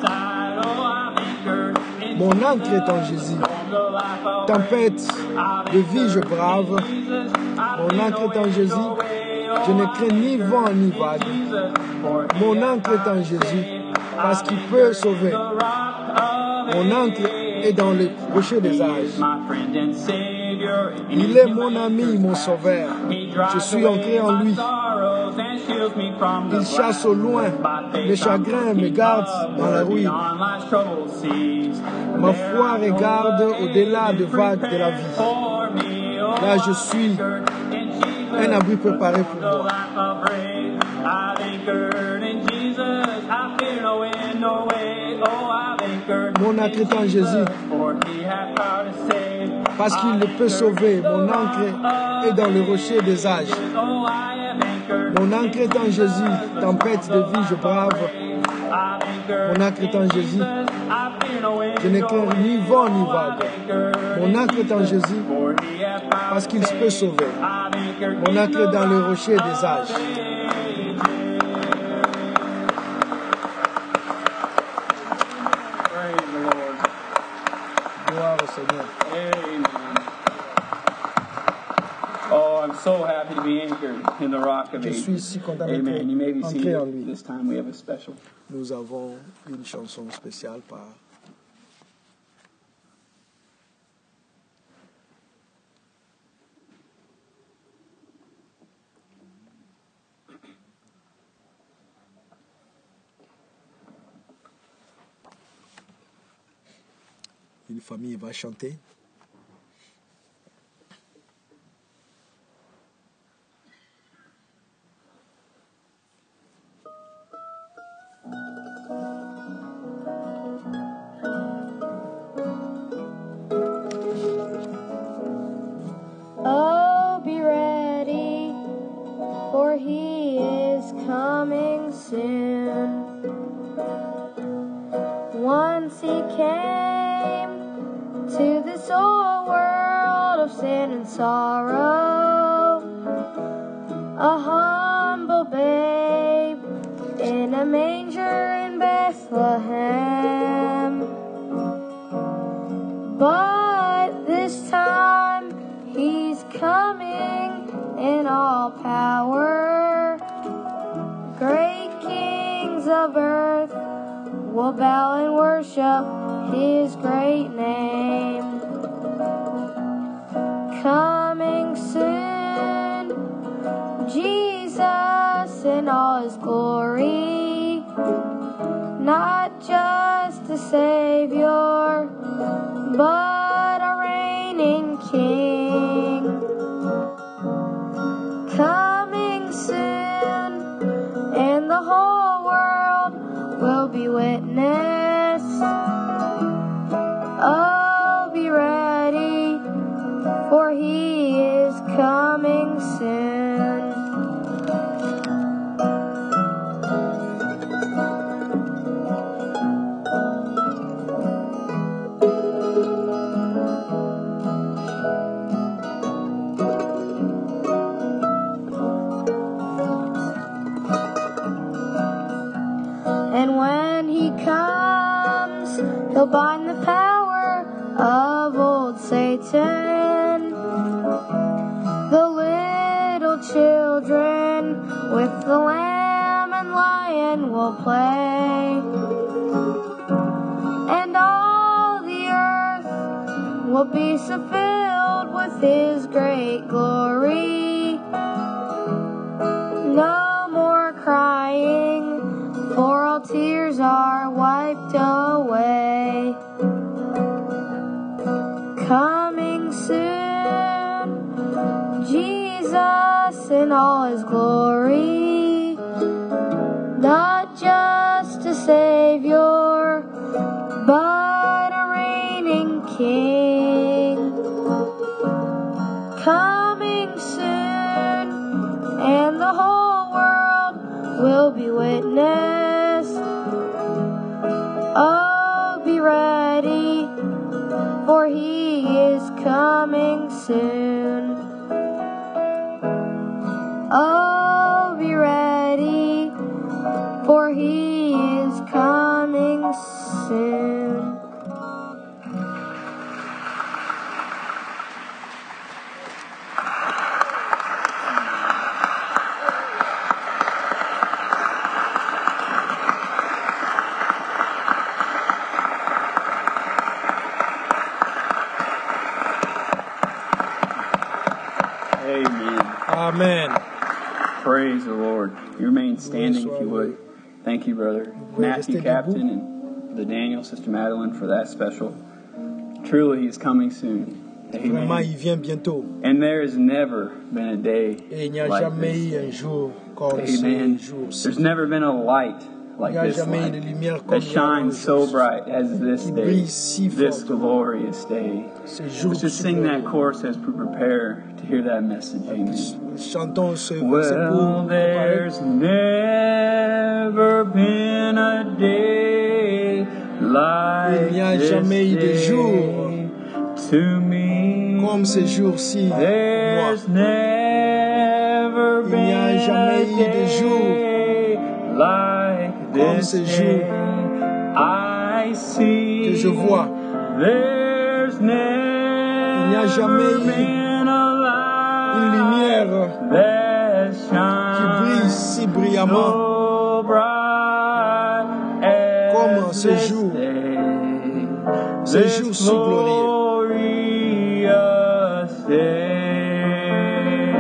Mon ancre est en Jésus. Tempête de vie, je brave. Mon ancre est en Jésus. Je ne crains ni vent ni vague. Mon ancre est en Jésus, parce qu'il peut sauver. Mon ancre est dans le rocher des âges. Il est mon ami, mon sauveur. Je suis ancré en lui. Il chasse au loin mes chagrins, me garde dans la ruine. Ma foi regarde au-delà des vagues de la vie. Là, je suis un abri préparé pour moi. Mon ancre est en Jésus, parce qu'il le peut sauver. Mon ancre est dans le rocher des âges. Mon ancre est en Jésus, tempête de vie, je brave. Mon ancre est en Jésus, je ne crains ni vent ni vague. Mon ancre est en Jésus, parce qu'il peut sauver. Mon ancre est dans le rocher des âges. Gloire au Seigneur. Amen. Oh, I'm so happy to be anchored in the rock of Je ages. suis si content Amen. You may be d'être ancré en seated. lui. This time we have a special. Nous avons une chanson spéciale par une famille va chanter. Oh, be ready, for he is coming soon. Once he came to this old world of sin and sorrow, a humble babe in a manger in Bethlehem. But this time he's coming in all power. Great kings of earth will bow and worship his great name. Coming soon, Jesus in all his glory, not just a Savior, but a reigning King. Coming soon, and the whole world will be witness. Oh, be ready, for he is coming soon. And when he comes, he'll bind the power of old Satan. The little children with the lamb and lion will play. And all the earth will be so filled with his great glory. No more crying, for all tears are wiped away. Coming soon, Jesus in all his glory, not just a Savior, but a reigning King. Coming soon, and the whole world will be witness. Oh, be ready, for he is coming soon. Oh, be ready, for he is coming soon. Amen. Praise the Lord. You remain standing if you would. Thank you, Brother Matthew Captain and the Daniel, Sister Madeline, for that special. Truly, He's coming soon. Vraiment, Amen. il vient bientôt. And there has never been a day Et il n'y a like jamais this. eu un jour comme Amen. ce jour-ci. There's never been a light Il like n'y a this jamais eu de light lumière comme that il y a shines so aujourd'hui. bright as this Qui day, brille si this fortement. glorious day. Ce jour Let's just si sing that glorieux. chorus as we prepare to hear that message. Amen. Chantons ce verset Well, pour préparer. there's never been a day like Il n'y a this jamais eu de day jour to me. comme ce jour-ci pour moi. There's never Il n'y a been jamais a eu de jour day like comme this ce jour day. I see que je vois. there's Il n'y a jamais never eu been a une lumière that qui brille shines si brillamment so bright comme as ce this jour, day, ce this jour si glorieux. glorious day.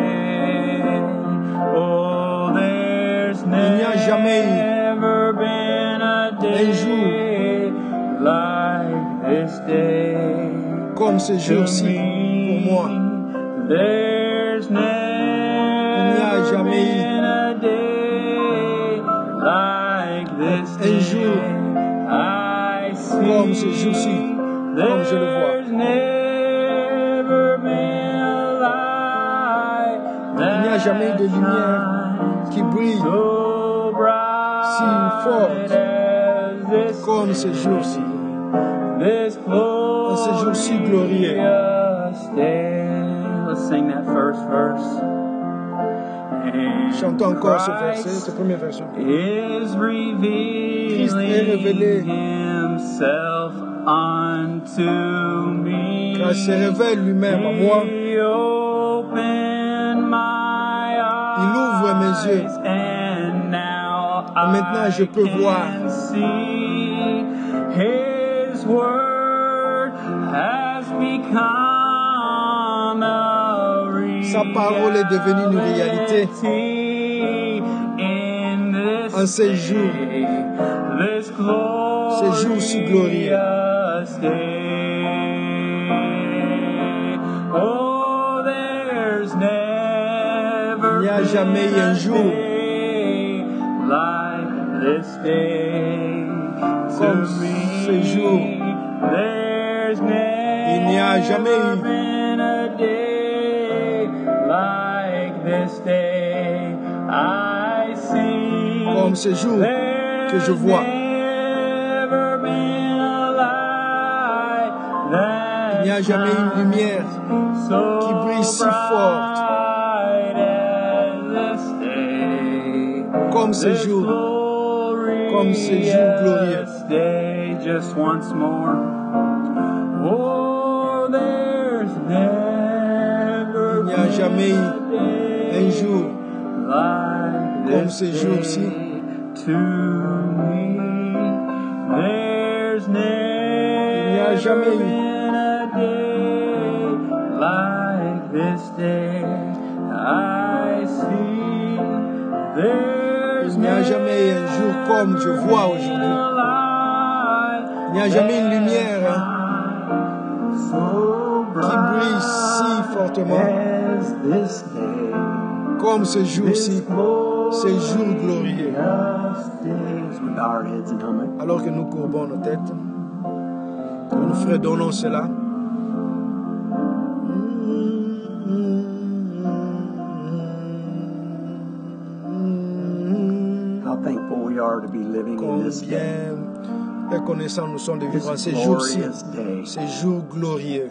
Oh, there's Il n'y a jamais never been a un jour day like this day. comme ce jour-ci pour moi. There's Il n'y a never jamais eu been a day like this un jour day. I see comme ce jour-ci, comme je le vois. there's never been a light Il n'y a jamais eu de lumière qui brille so si forte bright as this comme ce jour-ci. This Ce jour-ci glorieux. glorious day. Let's sing that first verse. And Chantons encore ce verset, Christ ce premier verset. is Christ est révélé revealing himself unto me. Car il se révèle lui-même à moi. He opened my Il ouvre mes yeux. eyes, and now Et maintenant, je peux I voir. can see His word has become a reality. Sa parole est devenue une réalité. In this En ces jours, this ces jours si glorieux. glorious day. Oh, there's never Il n'y a jamais eu un jour day like this day. comme To me, ce jour. there's Il n'y a jamais never eu been a day like this day. I see comme ce jour que je vois. never been a light Il n'y a jamais eu une lumière so qui brille si forte bright as this day. comme ce This jour, comme ce jour glorieux. glorious day. Just once more. Oh, there's never Il n'y a jamais eu un jour like comme this ce jour-ci. day to me. There's never jamais eu. been a day like this day. I see. There's Il n'y a jamais eu un jour comme je vois aujourd'hui. Il n'y a jamais une lumière hein, qui brille si fortement comme ce jour-ci, ce jour glorieux. Alors que nous courbons nos têtes, nous fredonnons cela. How thankful we are to be living in this day. Combien reconnaissants nous sommes de vivre en This ces jours-ci, glorious day. ces jours glorieux.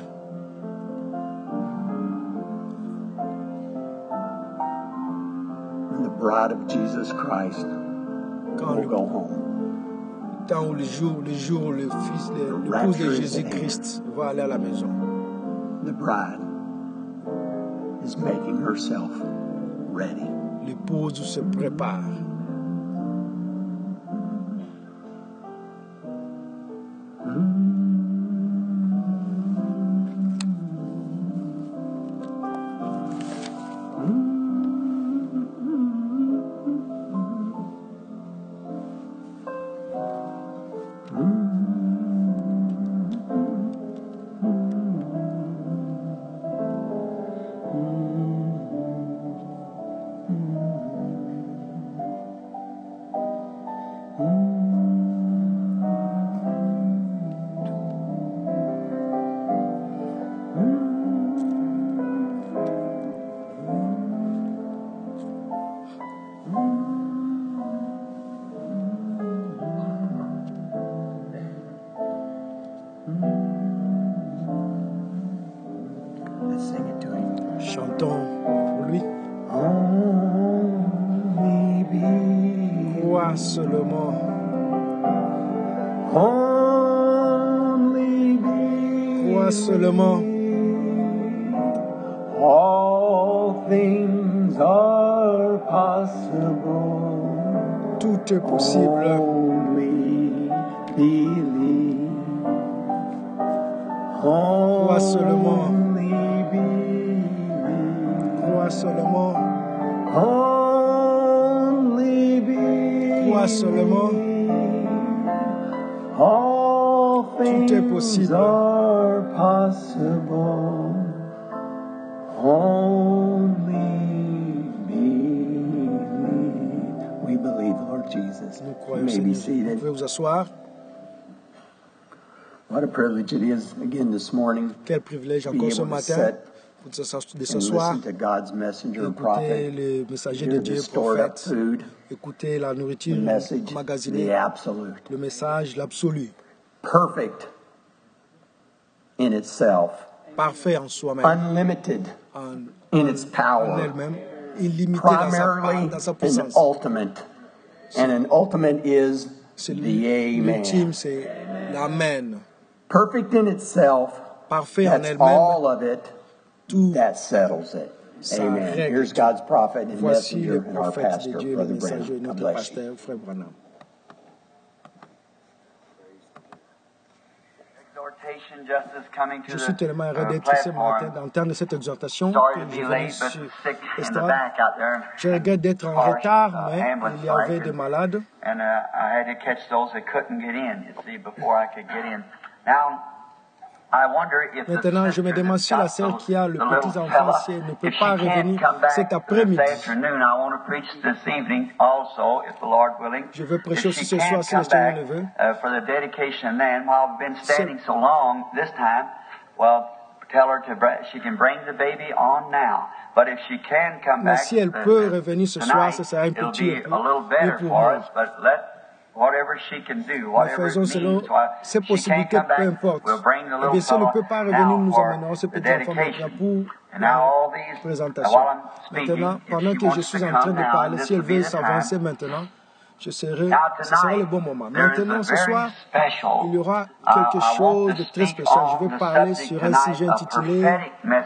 When the bride of Jesus Christ Quand will le go home. temps où le jour, le jour où le fils, le- l'épouse de Jésus-Christ va aller à la maison. The bride is making herself ready. L'épouse se prépare. Let's sing it to him. Chantons pour lui. Only be, Crois seulement. only be. Crois seulement. All things are possible. Tout est possible. Only believe. Crois seulement. Only believe. Crois seulement. Only believe. Crois seulement. All Tout est things possible. are possible. Only believe. We believe, Lord Jesus. Nous You croyons, may be Seigneur. Vous seated. pouvez vous asseoir. What a privilege it is again this morning Quel privilège to be encore ce able to matin sit de s'asseoir- de and s'asseoir, listen to God's messenger and écouter prophet, les messagers hear de the Dieu, stored up prophètes, food, écouter la the nourriture message, the emmagasinée, absolute, le message, l'absolu, perfect in itself, parfait en soi-même, unlimited en, in its en power, elle-même, illimité dans sa, primarily dans sa and puissance. ultimate. And an ultimate is C'est the Amen. l'ultime, c'est l'Amen. perfect in itself, parfait en that's elle-même, all of it, tout that settles it. ça Amen. règle. Here's God's prophet and Voici messenger le and our prophète de pastor, Dieu, le Brother messager, Branham. God notre bless you. pasteur, Frère Branham. Je suis tellement heureux d'être ici ce matin, d'entendre cette exhortation que je venais sur l'estrade. Je regrette d'être en retard, mais il y avait des malades. Maintenant, je me demande si la sœur qui a le petit enfant ici ne peut pas revenir cet après-midi. Je veux prêcher aussi ce soir si le Seigneur le veut. Mais si elle peut revenir ce soir, ce sera un petit peu mieux pour moi. Nous faisons selon ses possibilités, peu importe. Et bien, si elle ne peut pas revenir, nous amènerons ce petit enfant maintenant pour la présentation. Maintenant, pendant que je suis en train de parler, si elle veut s'avancer maintenant, je serai, ce sera le bon moment. Maintenant, ce soir, il y aura quelque chose de très spécial. Je vais parler sur un sujet intitulé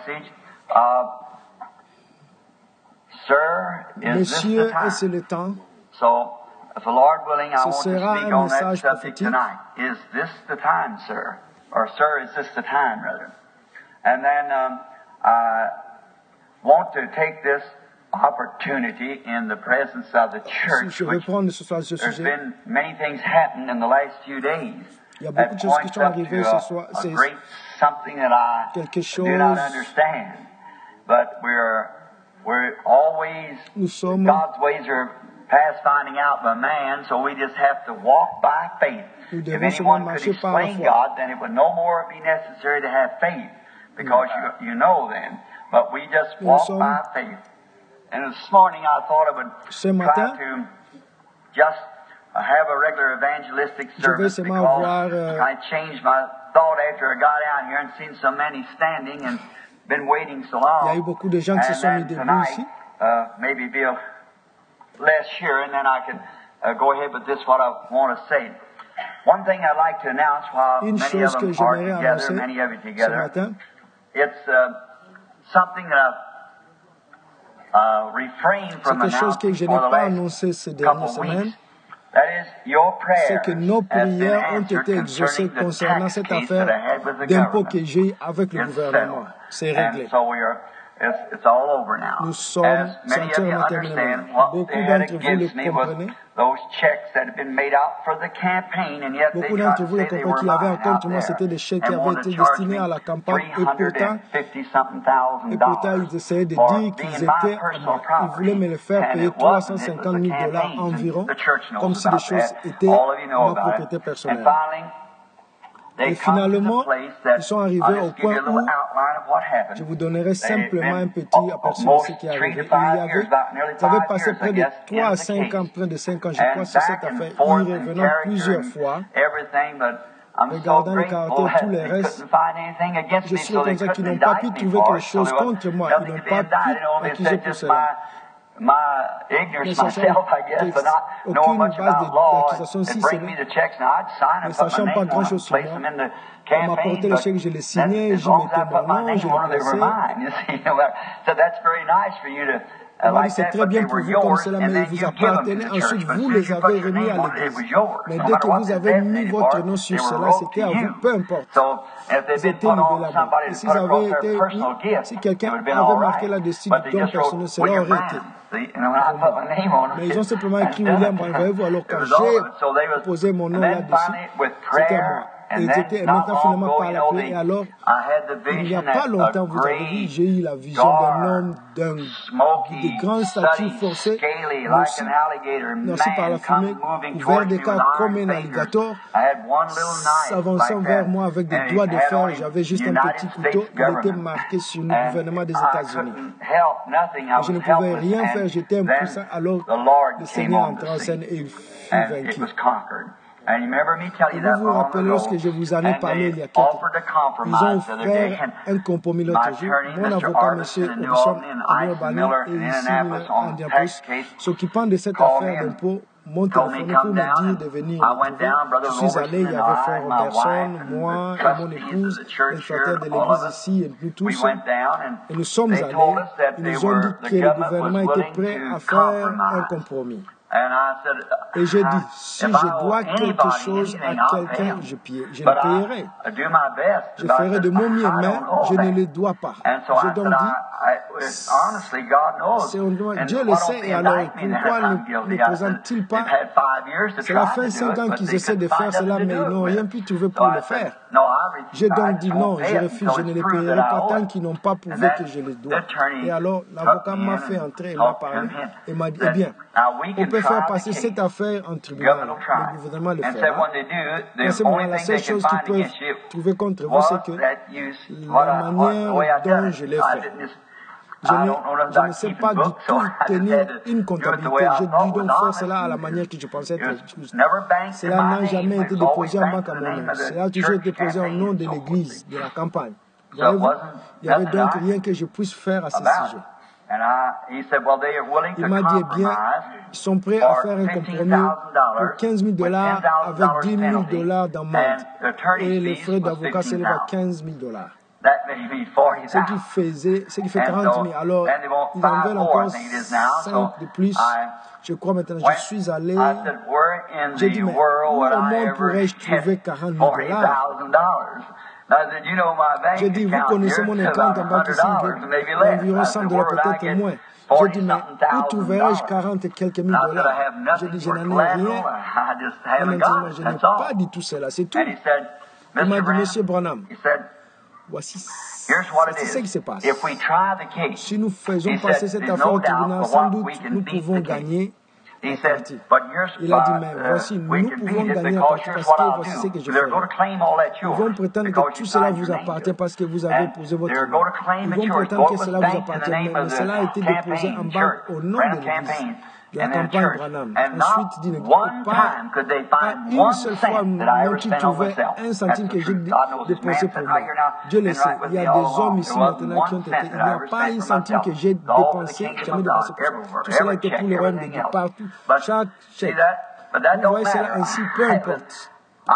Monsieur, est-ce le temps? If the Lord willing, I Ce want to sera speak un on that message subject prophétique. tonight. Is this the time, sir? Or, sir, is this the time, rather? And then um, I want to take this opportunity in the presence of the church, Je vais which prendre ce soir ce there's sujet. been many things happened in the last few days Il y a beaucoup that de choses qui points sont up arrivées to ce a, soir. a C'est great something that I quelque do not chose. understand. But we're, we're always, Nous sommes God's ways are past finding out by man, so we just have to walk by faith. Nous If devons seulement anyone could marcher par la explain foi. God, then it would no more be necessary to have faith, because you, you know then. But we just Nous walk sommes- by faith. And this morning I thought I would Ce try matin, to just uh, have a regular evangelistic Je vais service, seulement because avoir, euh, I changed my thought after I got out here and seen so many standing and been waiting so long. Il y a eu beaucoup de gens qui se And sont mis then debout tonight, ici. uh, maybe be a less here, and then I can uh, go ahead with this, what I want to say. One thing I'd like to announce while Une many of chose them que are j'aimerais together, annoncer many of you ce together, matin, it's uh, something that I've uh, refrained c'est from quelque chose que je announcing n'ai for the pas last annoncé ces couple dernières of semaines. weeks. That is, your C'est prayers que nos have been prières ont answered été exaucées concerning the concernant tax cette case affaire that I had with the d'impôt government. que j'ai eu avec le It's gouvernement. settled. C'est And réglé. so we are, it's, it's all over now. Nous sommes As many of you entièrement terminés understand, maintenant. what Beaucoup they had d'entre vous le against me was comprenez. those checks that had been made out for the campaign, and yet they Beaucoup tried d'entre to vous le say they comprenez were qu'il y avait mine contre out moi, there, c'était des chèques qui and avaient wanted été to charge destinés me à la campagne. three Et hundred pourtant, fifty something thousand et pourtant, dollars ils essayaient de for dire being qu'ils my étaient à personal moi. Ils property. voulaient me le faire And payer it trois wasn't. cent It was cinquante the mille dollars campaign. environ, The church knows comme si about les choses that. étaient All of you know ma about propriété it. And personnelle. finally, they Et come to the finalement, place that ils sont arrivés I'll au just give you point a little où outline of what happened. je vous donnerai They had simplement un been petit aperçu de almost ce qui est three arrivé. to Il y five avait, years, about nearly ça avait five passé years, près I de guess, trois in à the cinq case. ans, près de cinq ans, je crois, And sur cette back and affaire, y forth and revenant character plusieurs and fois. everything, but I'm so Regardant le grateful caractère, tous that les they restes, couldn't find anything against je me, suis so they reconnaissant qu'ils couldn't n'ont pas pu indict me trouver for quelque it. So chose there was contre moi. Ils nothing n'ont to be pas pu indicted on. They m'accuser said pour just cela. my my ignorance Mais sachant myself, I guess, but not knowing aucune much base about law, d'accusation si and ce bring me n'est, the checks. Now I'd sign mais them, put my sachant pas name on grand them, chose sur place moi, them in the on m'a campaign, apporté le but chèque, je l'ai then signé, as je long as I mettais put mon my nom, je name on l'ai it, they were placé. mine. You see, you know, so that's very nice for you to. Uh, On m'a dit like c'est that, très but they bien pour were vous comme yours, cela, and mais ils then vous you give them to appartenaient. the Ensuite, church. But as vous soon as les you avez put your remis à name on it, it l'Église. was yours. Mais No dès matter que what vous they avez mis designated votre for, nom they sur were cela, wrote c'était to à vous, you. peu importe. So if they'd been C'était put on livré là-bas. somebody Et to s'ils put across avaient their été personal mis, gift, si it quelqu'un would have been avait all marqué right. là-dessus But du they don just wrote personnel, cela William aurait été. Branham. See, and when I put my name on Mais it, ils ont simplement that's écrit done William it. Branham. Voyez-vous, alors It quand was all j'ai of it. So they was, posé mon nom and then là-dessus, finally with c'était prayer, moi. Et and ils then étaient not maintenant long finalement ago, par you la know, prière. the, Et alors, I had the il n'y a vision pas that longtemps, a vous avez vu, great j'ai eu la vision d'un dark, homme d'un smoky, de grandes statues sooty, forcées, scaly, mais like aussi, an alligator mais aussi par la man come fumée, moving couvert towards me with d'écailles comme iron un fingers. alligator, I had one little knife s'avançant like vers that, moi avec des and doigts it de had fer. on him J'avais juste un United petit States couteau. Il était government. marqué sur le And gouvernement des I États-Unis. couldn't help nothing. I Et je was ne pouvais helpless. rien faire, And j'étais then impuissant. Alors, the Lord le came Seigneur on entra the en scène scene, et il fut and it vaincu. was conquered. And you remember me telling Et you vous that vous long rappelez ago, lorsque je vous en ai and parlé il y they a quelques temps. offered to Ils ont compromise the other day, fait and un compromis my l'autre jour. attorney, Mon Mister avocat, M. Arbison in New Robinson, Albany, and à New Isaac Albany Miller et in ici Indianapolis à on the Indianapolis, tax case, s'occupant de cette called affaire me and d'impôt, m'ont téléphoné pour me dire de venir me trouver. Je suis allé, il y avait frère Robertson, moi et mon épouse, l'administrateur de l'église ici, et nous tous. Et nous sommes allés. Ils nous ont dit que le gouvernement était prêt à faire un compromis. Et j'ai dit, si je dois quelque chose à quelqu'un, je, je le payerai. Je ferai de mon mieux, mais je ne le dois pas. J'ai donc dit, c'est Dieu le sait, et alors pourquoi ne, ne présente-t-il pas? Cela fait cinq ans qu'ils essaient de faire cela, mais ils n'ont rien pu trouver pour le faire. J'ai donc dit non, je refuse, je ne les payerai pas tant qu'ils n'ont pas prouvé que je les dois. Et alors l'avocat m'a fait entrer, il m'a parlé, et m'a dit, eh bien, on peut faire passer cette affaire en tribunal. Le gouvernement le fera. À ce moment, la seule chose qu'ils peuvent trouver contre vous, c'est que la manière dont je l'ai fait. Je ne, je ne sais pas du tout tenir une comptabilité. J'ai dû donc faire cela à la manière que je pensais être juste. Cela n'a jamais été déposé en banque à mon nom. Cela a toujours été déposé au nom de l'église, de la campagne. Voyez-vous, il n'y avait donc rien que je puisse faire à ce sujet. Il m'a dit, eh bien, ils sont prêts à faire un compromis pour quinze mille dollars avec dix mille dollars d'amende. Et les frais d'avocat s'élèvent à quinze mille dollars. Ce qui faisait, ce qui fait quarante mille. Alors, ils en veulent encore cinq de plus. Je crois maintenant, je suis allé, j'ai dit, mais où au monde pourrais-je trouver quarante mille dollars? J'ai dit, vous connaissez mon compte en banque ici, environ cent dollars, peut-être moins. J'ai dit, mais où trouverais-je quarante et quelques mille dollars? J'ai dit, je n'en ai rien. Et maintenant, je n'ai pas dit tout cela, c'est tout. Il m'a dit, Monsieur Branham, voici c'est ce qui se passe. Si nous faisons passer cette affaire au tribunal, sans doute nous pouvons gagner la partie. Il a dit, mais voici, nous pouvons gagner la partie parce que voici ce que je ferai. Ils vont prétendre que tout cela vous appartient parce que vous avez posé votre nom. Ils vont prétendre que cela vous appartient, mais cela a été déposé en banque au nom de l'Église. De la campagne Branham. Ensuite, il dit, ne pas, pas une seule fois n'ont-ils trouvé un centime que j'ai déposé pour moi. Dieu le sait. Il y a des hommes ici maintenant qui ont été. Il n'y a pas un centime que j'ai dépensé, jamais dépensé pour ça. Tout cela était pour le royaume de Dieu partout. Chaque chèque. Vous voyez cela ainsi, peu importe.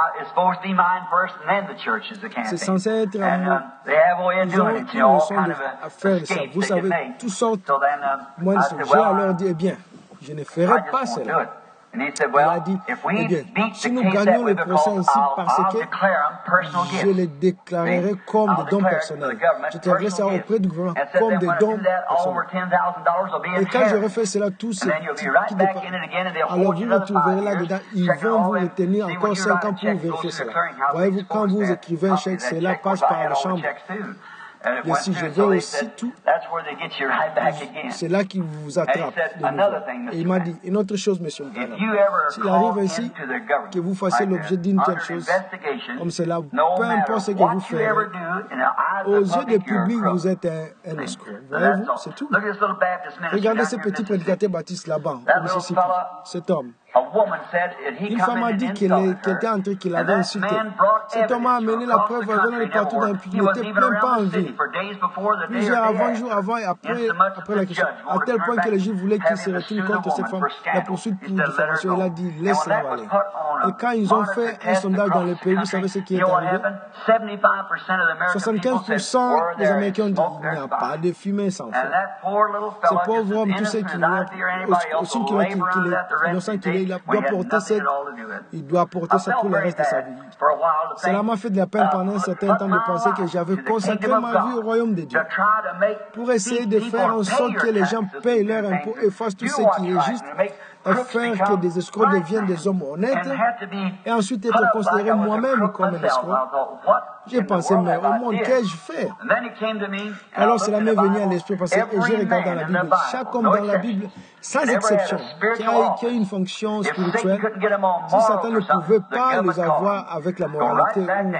C'est censé être un mot. Ils ont une leçon à faire de ça. Vous savez, toutes sortes. Moi, j'ai alors dit, eh bien, je ne ferai pas cela. Il a dit, eh bien, si nous gagnons le procès ainsi parce que je les déclarerai comme des dons personnels. Je traiterai ça auprès du gouvernement comme des dons personnels. Et quand je refais cela, tous ces petits qui dépassent, alors vous retrouverez là-dedans, ils vont vous retenir encore cinq ans pour vérifier cela. Voyez-vous, quand vous écrivez un chèque, cela passe par la chambre. Et si je veux aussi tout, c'est là qu'il vous attrape de nouveau. Et il m'a dit, une autre chose, monsieur Branham, s'il arrive ainsi que vous fassiez l'objet d'une telle chose, comme cela, peu importe ce que vous ferez, aux yeux du public, vous êtes un, un escroc. Voyez-vous, c'est tout. Regardez ce petit prédicateur baptiste là-bas, au Mississippi, cet homme. Une femme a dit qu'elle était entrée, qu'il avait insulté. Cet homme a amené la preuve venant de partout dans le pays. Il n'était même pas en ville. Plusieurs avant, jours avant et après, après la question. À tel point que les Juifs voulaient qu'il se retourne contre cette femme. La poursuite pour diffamation. Il a dit, laisse-la aller. Et quand ils ont fait un sondage dans le pays, vous savez ce qui est arrivé? soixante-quinze pour cent des Américains ont dit, il n'y a pas de fumée sans feu. Ce pauvre homme, tous ceux qui l'ont, aussi qu'il est innocent qu'il est, il doit porter cette, il doit porter ça tout le reste de sa vie. Cela m'a fait de la peine pendant un certain temps de penser que j'avais consacré ma vie au royaume de Dieu pour essayer de faire en sorte que les gens payent leurs impôts et fassent tout ce qui est juste et faire que des escrocs deviennent des hommes honnêtes et ensuite être considéré moi-même comme un escroc. J'ai pensé, mais au monde, qu'ai-je fait? Alors cela m'est venu à l'esprit parce que j'ai regardé dans la Bible, chaque homme dans la Bible, sans exception, qui a, qui a une fonction spirituelle, si Satan ne pouvait pas les avoir avec la moralité,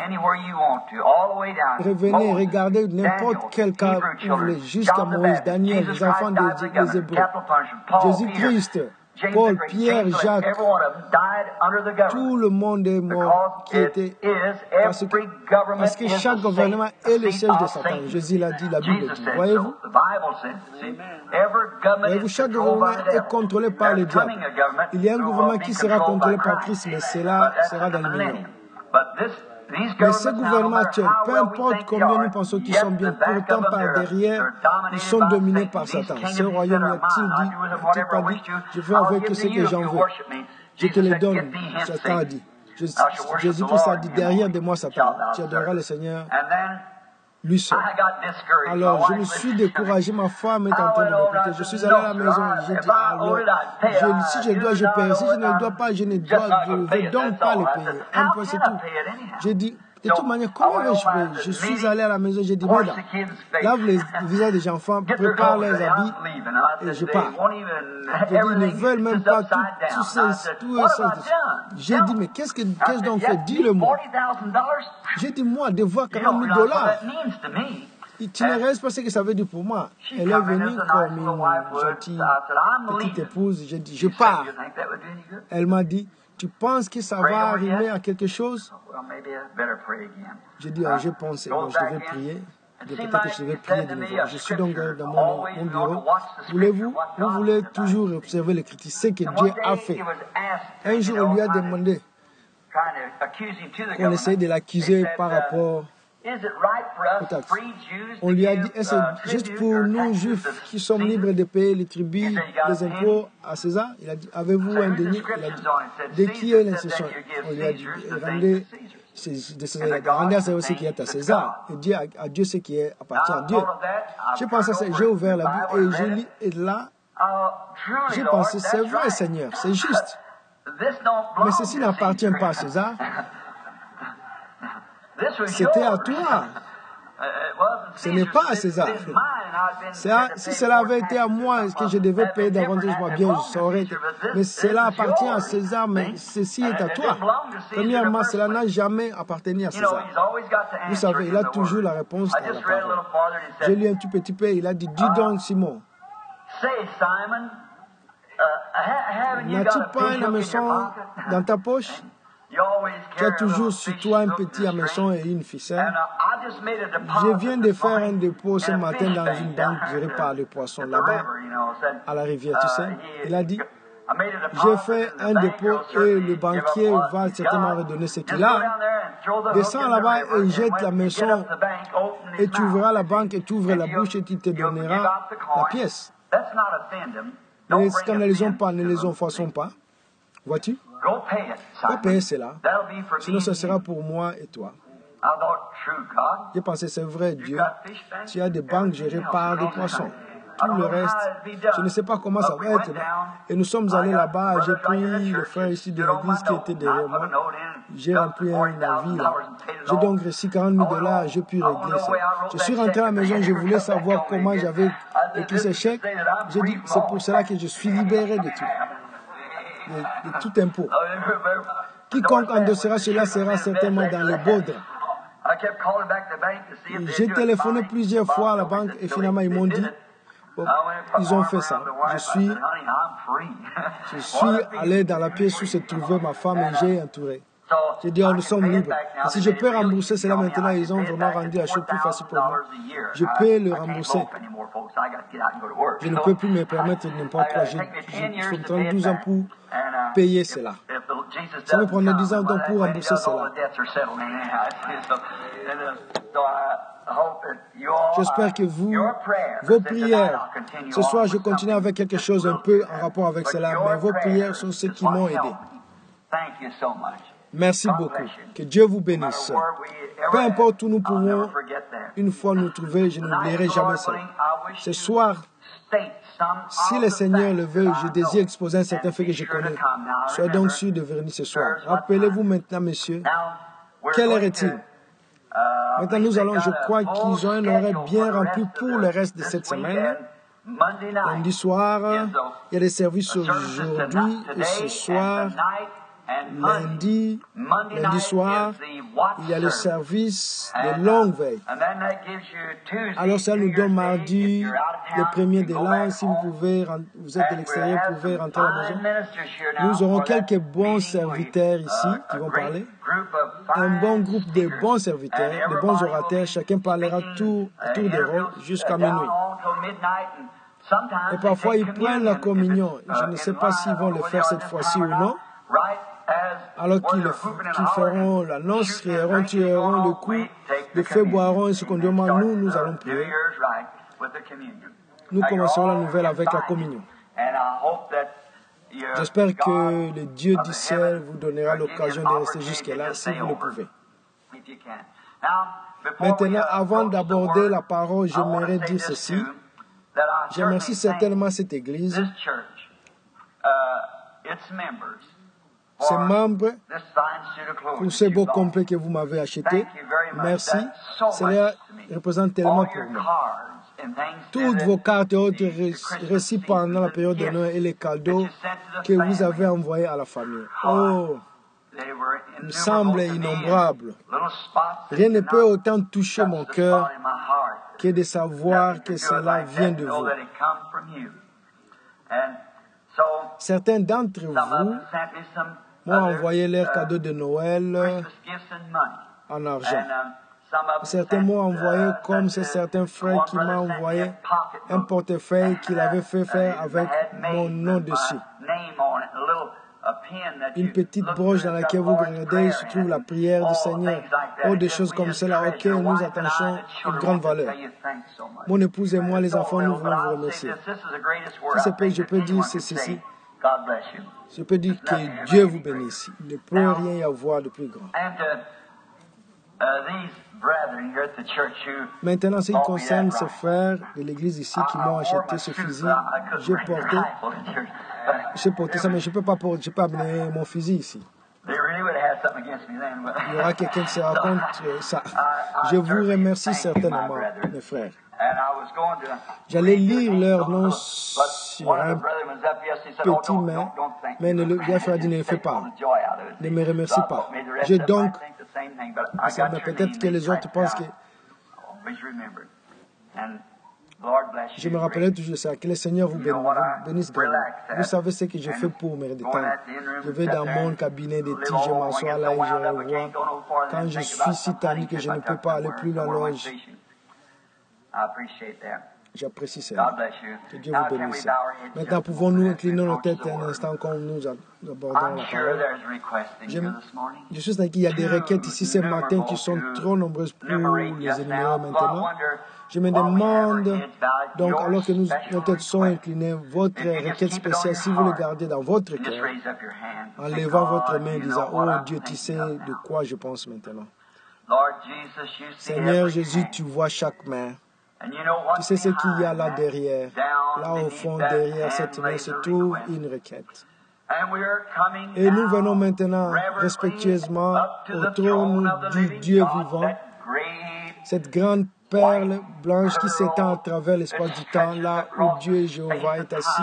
revenez, regardez n'importe quel cas, jusqu'à Moïse, Daniel, les enfants des Hébreux, Jésus-Christ, Paul, Pierre, Jacques, tout le monde est mort qui était parce que, parce que chaque gouvernement est le siège de Satan. Jésus l'a dit, la Bible dit. Voyez-vous? Voyez-vous, chaque gouvernement est contrôlé par le diable. Il y a un gouvernement qui sera contrôlé par Christ, mais cela sera dans le millénaire. Mais ces gouvernements actuels, peu importe combien nous pensons qu'ils sont bien, pourtant par derrière, ils sont dominés par Satan. Ce royaume a-t-il dit, a-t-il pas dit, je fais avec ce que j'en veux. Je te les donne, Satan a dit. Jésus-Christ a dit, derrière de moi, Satan, tu adoreras le Seigneur, lui seul. Alors, je me suis découragé, ma femme est en train de m'écouter. Je suis allé à la maison, j'ai dit, alors, je, si je dois, je paye. Si je ne le dois pas, je ne dois, je ne veux donc pas le payer. Un point, c'est tout. J'ai dit, de toute manière, comment vais-je payer? Je suis allé à la maison, j'ai dit, madame, lave les visages des enfants, prépare les habits, et je pars. J'ai dit, ils ne veulent même pas tout, tout ça, tout ça. J'ai dit, mais qu'est-ce que, qu'est-ce donc fait? Dis-le-moi. J'ai dit, moi, devoir quarante mille dollars. Tu ne réalises pas ce que ça veut dire pour moi. Elle est venue comme une gentille petite épouse. J'ai dit, je pars. Elle m'a dit, tu penses que ça va arriver à quelque chose? J'ai dit, oh, j'ai pensé, bon, je devais prier. Peut-être que je devais prier de nouveau. Je suis donc dans mon, mon bureau. Voulez-vous, vous voulez toujours observer les critiques, ce que Dieu a fait. Un jour, on lui a demandé qu'on essaye de l'accuser par rapport aux taxes. On lui a dit, est-ce juste pour nous, juifs, qui sommes libres de payer les tribus, les impôts à César? Il a dit, avez-vous un denier? Il a dit, de qui est l'incession? On lui a dit, rendez de César. Rendez à César ce qui est à César. Et Dieu à Dieu ce qui est, appartient à Dieu. J'ai pensé à ça, j'ai ouvert la Bible et j'ai lu, et là, j'ai pensé, c'est vrai, Seigneur, c'est juste. Mais ceci n'appartient pas à César. C'était à toi. Ce n'est pas à César. À, si cela avait été à moi, est-ce que je devais payer davantage? Moi, bien, je saurais. Mais cela appartient à César, mais ceci est à toi. Premièrement, cela n'a jamais appartenu à César. Vous savez, il a toujours la réponse dans la parole. J'ai lu un tout petit peu, il a dit, dis donc, Simon, n'as-tu pas un hameçon dans ta poche? Tu as toujours sur toi un petit hameçon et une ficelle. Je viens de faire un dépôt ce matin dans une banque gérée par les poissons là-bas, à la rivière, tu sais. Il a dit, j'ai fait un dépôt et le banquier va certainement redonner ce qu'il a. Descends là-bas et jette la maison et tu ouvriras la banque et tu ouvres la bouche et il te donnera la pièce. Ne les scandalisons pas, ne les offensons pas. Vois-tu? Va payer cela. Sinon, ce sera pour moi et toi. J'ai pensé, c'est vrai, Dieu. Tu as des banques gérées par des poissons. Tout le reste, je ne sais pas comment ça va être. Et nous sommes allés là-bas. J'ai pris le frère ici de l'église qui était derrière moi. J'ai rempli un avis là. J'ai donc reçu quarante mille dollars. J'ai pu régler ça. Je suis rentré à la maison. Je voulais savoir comment j'avais écrit ce chèque. J'ai dit, c'est pour cela que je suis libéré de tout. De, de tout impôt. Quiconque endossera cela sera certainement dans le baudre. J'ai téléphoné plusieurs fois à la banque et finalement ils m'ont dit, bon, ils ont fait ça. Je suis, je suis allé dans la pièce où se trouvait ma femme et j'ai entouré. J'ai dit, oh, nous sommes libres. Et si je peux rembourser cela maintenant, ils ont vraiment rendu la chose plus facile pour moi. Je peux le rembourser. Je ne peux plus me permettre n'importe quoi. Il faut trente-douze ans pour payer cela. Ça me prendrait dix ans donc pour rembourser cela. J'espère que vous, vos prières, ce soir je continue avec quelque chose un peu en rapport avec cela, mais vos prières sont ce qui m'ont aidé. Merci beaucoup. Que Dieu vous bénisse. Peu importe où nous pouvons une fois nous trouver, je n'oublierai jamais cela. Ce soir, si le Seigneur le veut, je désire exposer un certain fait que je connais. Soyez donc sûr de venir ce soir. Rappelez-vous maintenant, messieurs, quelle heure est-il? Maintenant, nous allons, je crois qu'ils ont un horaire bien rempli pour le reste de cette semaine. Lundi soir, il y a des services aujourd'hui et ce soir. Lundi, lundi soir, il y a le service de longue veille. Alors ça nous donne mardi, le premier de l'an, si vous pouvez, vous êtes de l'extérieur, vous pouvez rentrer à la maison. Nous aurons quelques bons serviteurs ici qui vont parler. Un bon groupe de bons serviteurs, de bons orateurs. Chacun parlera tour, tour de rôle jusqu'à minuit. Et parfois, ils prennent la communion. Je ne sais pas s'ils vont le faire cette fois-ci ou non. Alors qu'ils qu'ils feront l'annonce, rieront, tireront le coup, le feu boiront et ce qu'on demande, nous, nous allons prier. Nous commencerons la nouvelle avec la communion. J'espère que le Dieu du ciel vous donnera l'occasion de rester jusque-là, si vous le pouvez. Maintenant, avant d'aborder la parole, j'aimerais dire ceci. Je remercie certainement cette Église, ses membres, pour ce beau complet que vous m'avez acheté. Merci. Cela représente tellement pour moi. Toutes vos cartes et autres récits pendant la période de Noël et les cadeaux que vous avez envoyés à la famille. Oh, il me semble innombrable. Rien ne peut autant toucher mon cœur que de savoir que cela vient de vous. Certains d'entre vous m'ont envoyé leurs cadeaux de Noël en argent. Certains m'ont envoyé, comme c'est certains frères qui m'ont envoyé un portefeuille qu'il avait fait faire avec mon nom dessus. Une petite broche dans laquelle vous regardez, il se trouve la prière du Seigneur. Oh, des choses comme cela auxquelles nous attachons une grande valeur. Mon épouse et moi, les enfants, nous voulons vous remercier. Si c'est peut, je peux dire c'est ceci. Je peux dire que Dieu vous bénisse. Il ne peut rien y avoir de plus grand. Maintenant, ce qui concerne ces frères de l'église ici qui m'ont acheté ce fusil, j'ai porté, j'ai porté ça, mais je ne peux pas porter, je peux amener mon fusil ici. Il y aura quelqu'un qui se raconte ça. Je vous remercie certainement, mes frères. J'allais lire leur nom sur un petit main, mais le gars frère dit ne le fais pas. Ne me remercie pas. Je donc, peut-être que les autres pensent que je me rappelais toujours ça, que le Seigneur vous bénisse grandement. Vous savez ce que je fais pour me détendre. Je vais dans mon cabinet d'études, je m'assois là et je revois. Quand je suis si tanné que je ne peux pas aller plus dans la loge, j'apprécie cela. Que Dieu vous bénisse. Maintenant, pouvons-nous incliner nos têtes un instant comme nous abordons la parole. Je, je suis sûr qu'il y a des requêtes ici ce matin qui sont trop nombreuses pour les énumérer maintenant. Je me demande, donc, alors que nous, nos têtes sont inclinées, votre requête spéciale, si vous le gardez dans votre cœur, en levant votre main, disant, oh Dieu, tu sais de quoi je pense maintenant. Seigneur Jésus, tu vois chaque main. Tu sais ce qu'il y a là derrière. Là au fond, derrière cette main se trouve une requête. Et nous venons maintenant respectueusement au trône du Dieu vivant, cette grande perle blanche qui s'étend à travers l'espace du temps, là où Dieu et Jéhovah est assis.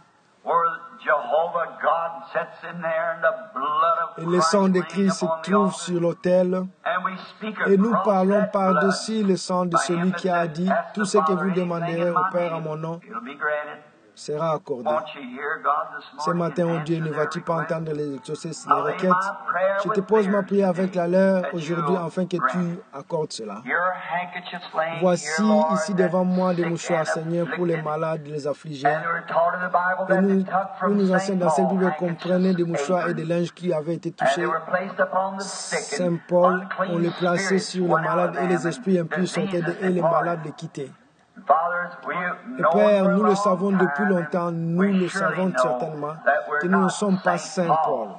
Et le sang de Christ se trouve sur l'autel. Et nous parlons par-dessus le sang de celui qui a dit, tout ce que vous demanderez au Père en mon nom sera accordé. Ce matin, oh Dieu, ne vas-tu pas entendre les exaucés, les requêtes? Je te pose ma prière avec la leur aujourd'hui, afin que tu accordes cela. Voici ici devant moi des mouchoirs, Seigneur, pour les malades, les affligés. Et nous, nous nous enseignons dans cette Bible qu'on prenait des mouchoirs et des linges qui avaient été touchés. Saint Paul, on les plaçait sur les malades et les esprits impurs sortaient et les malades les quittaient. Et Père, nous le savons depuis longtemps, nous le savons certainement, que nous ne sommes pas Saint Paul.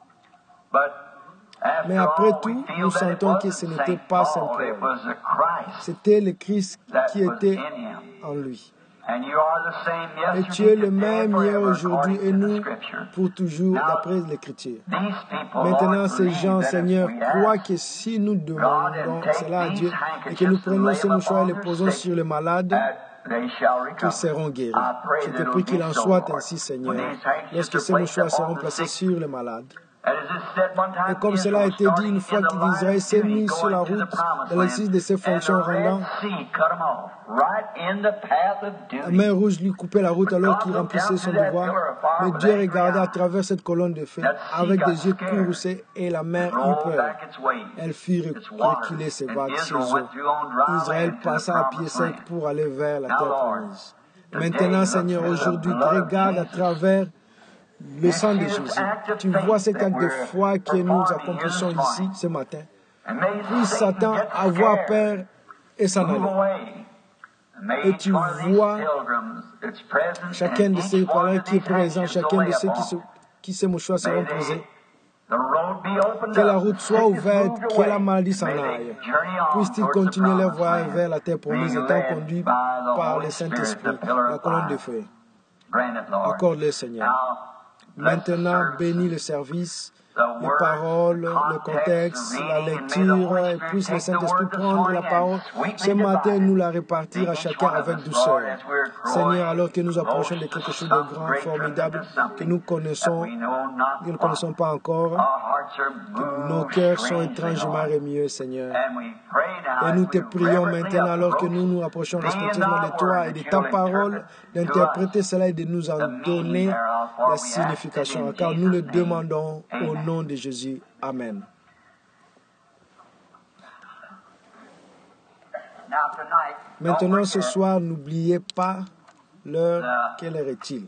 Mais après tout, nous sentons que ce n'était pas Saint Paul. C'était le Christ qui était en lui. Et tu es le même hier, aujourd'hui et nous pour toujours, d'après l'Écriture. Maintenant, ces gens, Seigneur, croient que si nous demandons cela à Dieu et que nous prenons ces mouchoirs et les posons sur les malades, qu'ils seront guéris. Je te prie qu'il en soit ainsi, Seigneur, lorsque ces mouchoirs seront placés sur les malades. Et comme cela a été dit une fois qu'Israël s'est mis sur la route dans l'exercice de ses fonctions rendant, la mer rouge lui coupait la route alors qu'il remplissait son devoir. Mais Dieu regardait à travers cette colonne de feu avec des yeux courroucés et la mer eut peur. Elle fit reculer ses vagues, ses eaux. Israël passa à pied sec pour aller vers la terre promise. Maintenant, Seigneur, aujourd'hui, regarde à travers le sang de Jésus. Tu vois cet acte de foi que nous accomplissons ici ce matin. Puis Satan avoir peur et s'en aller. Et tu vois chacun de ces pèlerins qui est présent, chacun de ceux qui, se, qui ces mouchoirs seront posés. Que la route soit ouverte, que la maladie s'en aille. Puissent-ils continuer leur voyage vers la terre promise, étant conduits par le Saint-Esprit, la colonne de feu. Accorde-le, Seigneur. Maintenant, bénis le service, les paroles, le contexte, la lecture, et puisse le Saint-Esprit prendre la parole ce matin et nous la répartir à chacun avec douceur. Seigneur, alors que nous approchons de quelque chose de grand, formidable, que nous connaissons, que nous ne connaissons pas encore, que nos cœurs sont étrangement remués, Seigneur. Et nous te prions maintenant, alors que nous nous rapprochons respectivement de toi et de ta parole, d'interpréter cela et de nous en donner la signification, car nous le demandons au nom de Jésus. Amen. Maintenant, ce soir, n'oubliez pas l'heure. Quelle heure est-il?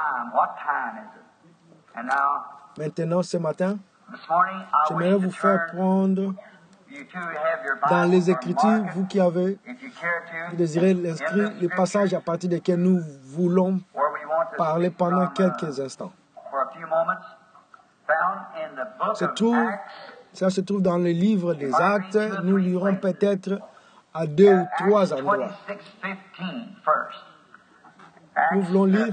Maintenant, ce matin, j'aimerais vous faire prendre dans les Écritures, vous qui avez désiré l'inscrire, les passages à partir desquels nous voulons parler pendant quelques instants. Se trouve, ça se trouve dans le livre des Actes. Nous lirons peut-être à deux ou trois endroits. Nous voulons lire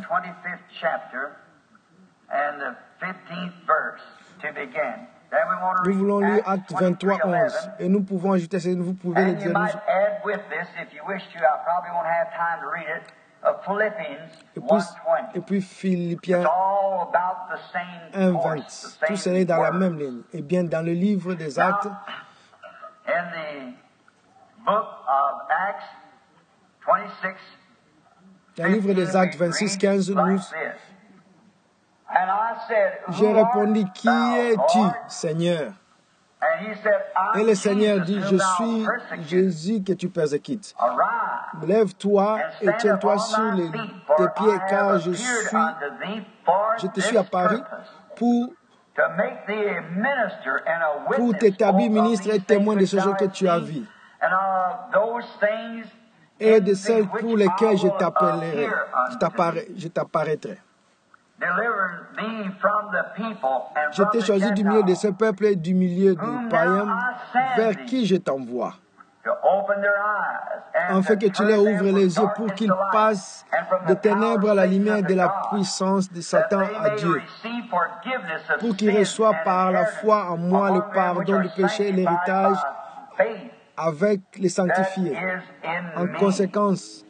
Nous voulons lire Actes vingt-trois, onze. Et nous pouvons ajouter, vous pouvez le dire. Et puis, et puis Philippiens un, vingt. Tout cela est dans la même ligne. Et bien, dans le livre des Actes, dans le livre des Actes vingt-six, quinze, nous, j'ai répondu, qui es-tu, Seigneur? Et le Seigneur dit, je suis Jésus que tu persécutes. Lève-toi et tiens-toi sur les, tes pieds, car je suis, je te suis apparu pour, pour t'établir ministre et témoin de ce jour que tu as vu, et de celles pour lesquelles je t'appellerai, je t'apparaîtrai. Je t'ai choisi du milieu de ce peuple et du milieu des païens vers qui je t'envoie, en fait que tu leur ouvres les yeux pour qu'ils passent des ténèbres à la lumière de la puissance de Satan à Dieu, pour qu'ils reçoivent par la foi en moi le pardon du péché et l'héritage avec les sanctifiés. En conséquence,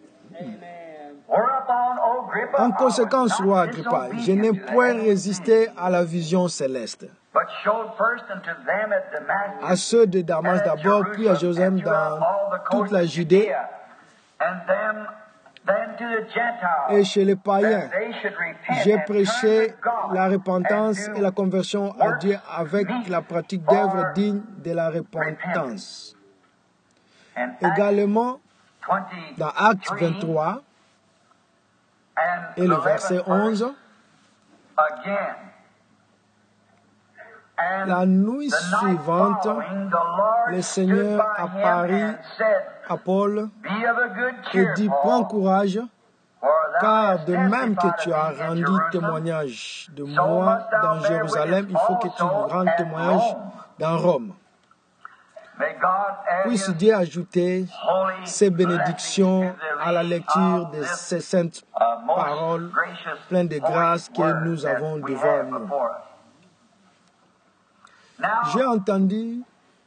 En conséquence, roi Agrippa, je n'ai point résisté à la vision céleste. À ceux de Damas d'abord, puis à Jérusalem dans toute la Judée, et chez les païens, j'ai prêché la repentance et la conversion à Dieu avec la pratique d'œuvres dignes de la repentance. Également, dans Actes vingt-trois, et le verset onze, la nuit suivante, le Seigneur apparut à Paul et dit, prends courage, car de même que tu as rendu témoignage de moi dans Jérusalem, il faut que tu rendes témoignage dans Rome. Puisse Dieu ajouter ses bénédictions à la lecture de ces saintes paroles pleines de grâce que nous avons devant nous. J'ai entendu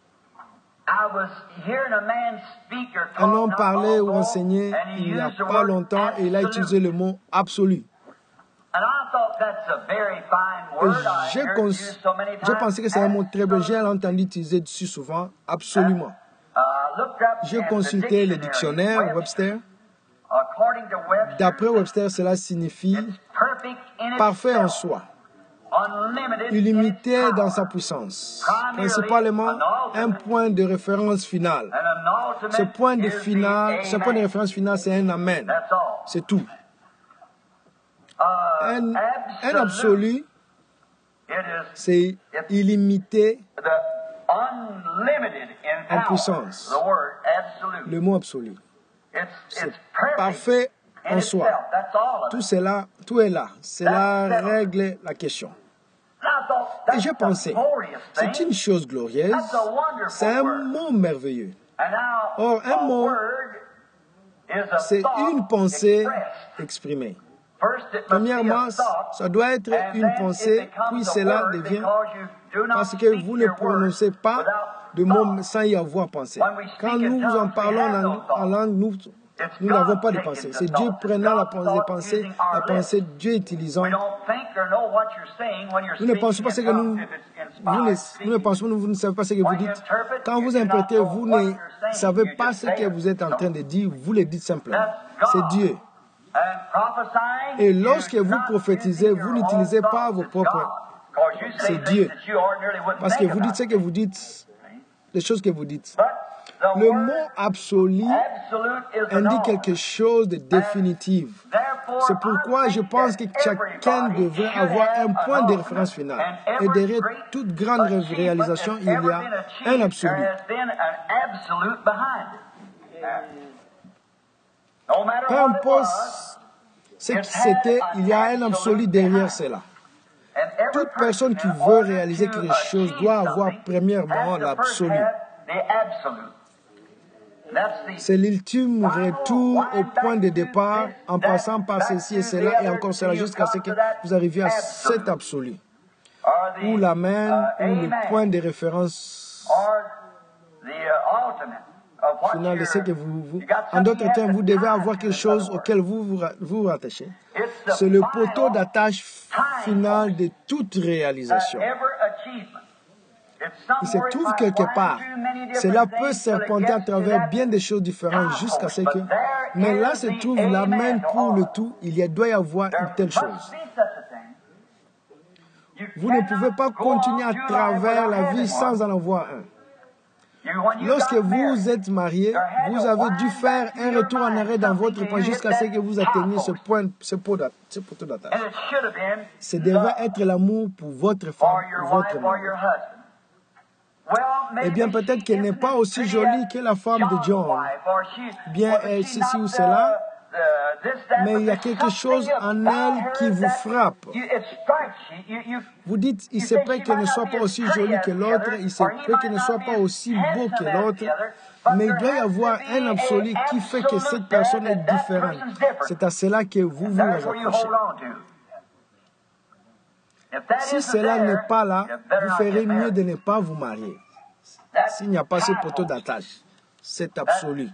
un homme parler ou enseigner il n'y a pas longtemps et il a utilisé le mot absolu. J'ai cons... pensé que c'est un mot très bien. J'ai entendu utiliser dessus souvent. Absolument. J'ai consulté le dictionnaire Webster. D'après Webster, cela signifie parfait en soi, illimité dans sa puissance, principalement un point de référence final. Ce point de, final, ce point de référence final, c'est un amen. C'est tout. Un, un absolu, c'est illimité en puissance. Le mot absolu. C'est parfait en soi. Tout, cela, tout est là. Cela règle la question. Et j'ai pensé, c'est une chose glorieuse, c'est un mot merveilleux. Or, un mot, c'est une pensée exprimée. Premièrement, ça doit être une pensée, puis cela devient parce que vous ne prononcez pas de mots sans y avoir pensé. Quand nous en parlons en langue, nous nous n'avons pas de pensée. C'est Dieu prenant la pensée, la pensée, Dieu utilisant. Nous ne pensons pas ce que nous, vous ne, nous ne pensons, vous ne savez pas ce que vous dites. Quand vous interprétez, vous ne savez pas ce que vous êtes en train de dire, vous le dites simplement. C'est Dieu. Et lorsque vous prophétisez, vous n'utilisez pas vos propres. C'est Dieu. Parce que vous dites ce que vous dites, les choses que vous dites. Le mot absolu indique quelque chose de définitif. C'est pourquoi je pense que chacun devrait avoir un point de référence final. Et derrière toute grande réalisation, il y a un absolu. Peu importe ce qui c'était, il y a un absolu derrière cela. Toute personne qui veut réaliser quelque chose doit avoir premièrement l'absolu. C'est l'ultime retour au point de départ en passant par ceci et cela et encore cela jusqu'à ce que vous arriviez à cet absolu. Ou l'amen ou le point de référence final de ce que vous... vous en d'autres termes, vous devez avoir quelque chose auquel vous vous, vous rattachez. C'est le poteau d'attache final de toute réalisation. Il se trouve quelque part. Cela peut serpenter à travers bien des choses différentes jusqu'à ce que... Mais là se trouve l'amen pour le tout. Il y doit y avoir une telle chose. Vous ne pouvez pas continuer à travers la vie sans en avoir un. Lorsque vous êtes marié, vous avez dû faire un retour en arrière dans votre point jusqu'à ce que vous atteigniez ce point, ce poteau d'attache. Ce devait être l'amour pour votre femme, pour votre mari. Eh bien, peut-être qu'elle n'est pas aussi jolie que la femme de John. Bien, elle, ceci ou cela. Mais il y a quelque chose en elle qui vous frappe. Vous dites, il se peut qu'elle ne soit pas aussi jolie que l'autre, il se peut qu'elle ne soit pas aussi beau que l'autre, mais il doit y avoir un absolu qui fait que cette personne est différente. C'est à cela que vous vous accrochez. Si cela n'est pas là, vous ferez mieux de ne pas vous marier. S'il n'y a pas ce poteau d'attache, c'est absolu.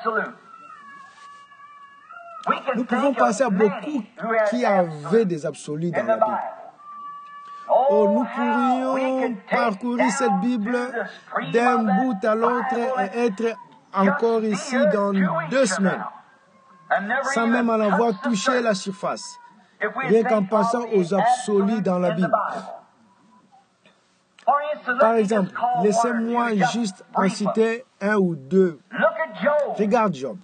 Nous pouvons penser à beaucoup qui avaient des absolus dans la Bible. Oh, nous pourrions parcourir cette Bible d'un bout à l'autre et être encore ici dans deux semaines, sans même en avoir touché la surface, rien qu'en pensant aux absolus dans la Bible. Par exemple, laissez-moi juste en citer un ou deux. Regarde Job.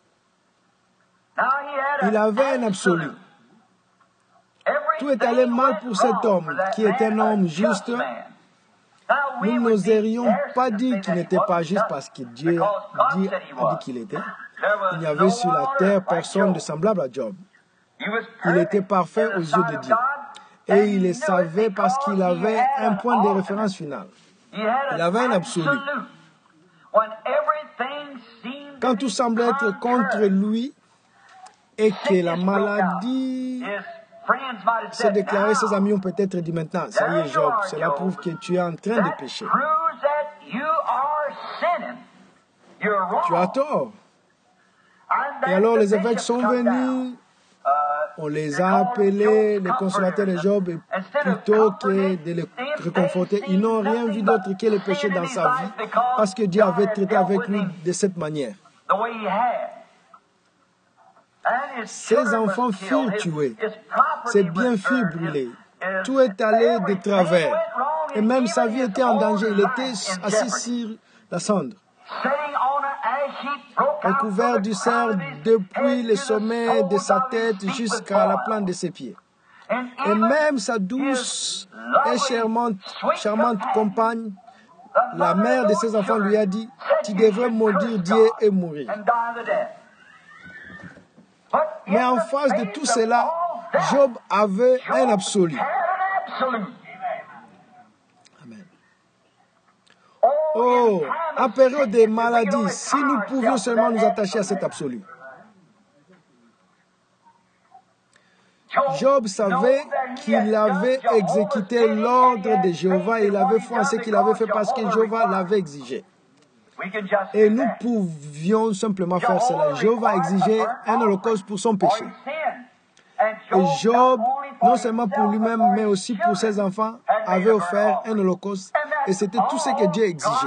Il avait un absolu. Tout est allé mal pour cet homme, qui est un homme juste. Nous n'oserions pas dire qu'il n'était pas juste parce que Dieu a dit qu'il était. Il n'y avait sur la terre personne de semblable à Job. Il était parfait aux yeux de Dieu. Et il le savait parce qu'il avait un point de référence final. Il avait un absolu. Quand tout semblait être contre lui et que la maladie s'est déclarée, ses amis ont peut-être dit maintenant, ça y est Job, cela prouve que tu es en train de pécher. Tu as tort. Et alors les évêques sont venus On les a appelés les consolateurs de Job, et plutôt que de les réconforter, ils n'ont rien vu d'autre que le péché dans sa vie, parce que Dieu avait traité avec lui de cette manière. Ses enfants furent tués, ses biens furent brûlés, tout est allé de travers, et même sa vie était en danger, il était assis sur la cendre, recouvert du cerf depuis le sommet de sa tête jusqu'à la plante de ses pieds. Et même sa douce et charmante, charmante compagne, la mère de ses enfants, lui a dit, « Tu devrais maudire Dieu et mourir. » Mais en face de tout cela, Job avait un absolu. Amen. Oh, en période de maladie, si nous pouvions seulement nous attacher à cet absolu. Job savait qu'il avait exécuté l'ordre de Jéhovah et il avait foi en ce qu'il avait fait parce que Jéhovah l'avait exigé. Et nous pouvions simplement faire cela. Jéhovah exigeait un holocauste pour son péché. Et Job, non seulement pour lui-même, mais aussi pour ses enfants, avait offert un holocauste. Et c'était tout ce que Dieu exigeait.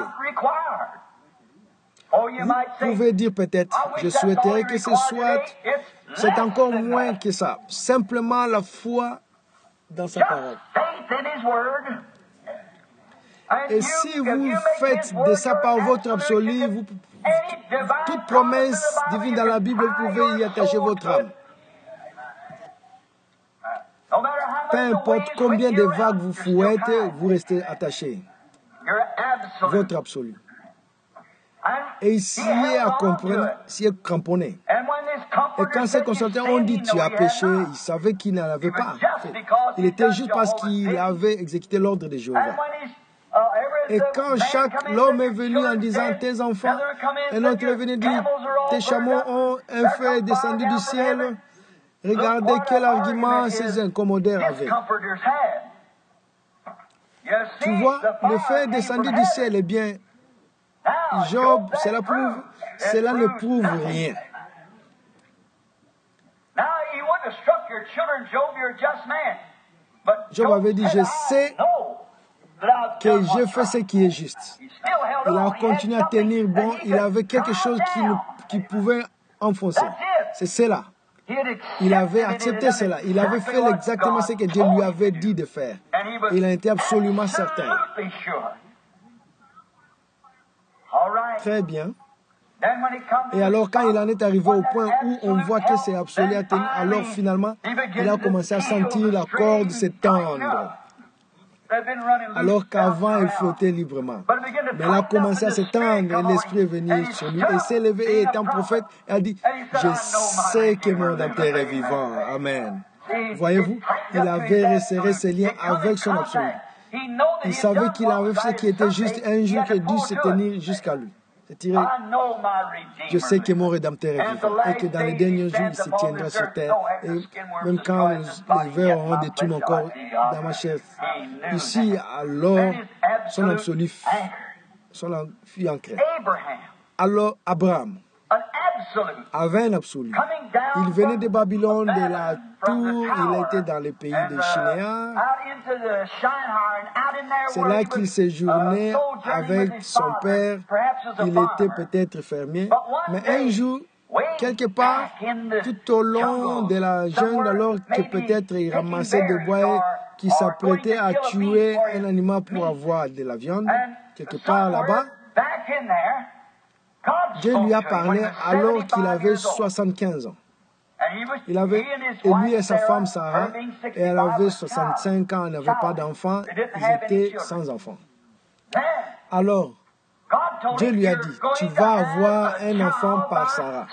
Vous pouvez dire peut-être, je souhaiterais que ce soit, c'est encore moins que ça. Simplement la foi dans sa parole. Et si vous faites de ça par votre absolu, vous, toute promesse divine dans la Bible, vous pouvez y attacher votre âme. Peu importe combien de vagues vous fouettez, vous restez attaché. Votre absolu. Et il s'y est à comprendre, s'y est cramponné. Et quand ces consultants ont dit tu as péché, il savait qu'il n'en avait pas fait. Il était juste parce qu'il avait exécuté l'ordre de Jéhovah. Et quand chaque l'homme est venu en disant tes enfants, un autre est venu dire tes chameaux ont un feu descendu du ciel, regardez quel argument ces incommodeurs avaient. Tu vois, le feu descendu du ciel, eh bien, Job, cela prouve, cela ne prouve rien. Job avait dit, je sais que je fais ce qui est juste. Il a continué à tenir bon, il avait quelque chose qui, qui pouvait enfoncer. C'est cela. Il avait accepté cela. Il avait fait exactement ce que Dieu lui avait dit de faire. Il en était absolument certain. Très bien. Et alors, quand il en est arrivé au point où on voit que c'est absolu à tenir, alors finalement, il a commencé à sentir la corde se tendre. Alors qu'avant, il flottait librement. Mais il a commencé à se tendre et l'Esprit est venu sur lui. Et il s'est levé et étant prophète, il a dit, je sais que mon Rédempteur est vivant. Amen. Voyez-vous, il avait resserré ses liens avec son absolu. Il savait qu'il avait fait ce qui était juste un jour qu'il dut se tenir jusqu'à lui. C'est tiré. Je sais que mon Rédempteur est vivant et que dans les derniers jours, il se tiendra sur terre. Et même quand les vers auront détruit mon corps dans ma chair. Ici, alors, son absolu fut ancré. Alors, Abraham avait un absolu. Il venait de Babylone, de la tour, il était dans le pays de Shinéar. C'est là qu'il séjournait avec son père. Il était peut-être fermier. Mais un jour, quelque part, tout au long de la jungle, alors que peut-être il ramassait des bois qui s'apprêtaient à tuer un animal pour avoir de la viande, quelque part là-bas, Dieu lui a parlé alors qu'il avait soixante-quinze ans. Il avait, et lui et sa femme Sarah, et elle avait soixante-cinq ans, elle n'avait pas d'enfants, ils étaient sans enfants. Alors, Dieu lui a dit, tu vas avoir un enfant par Sarah.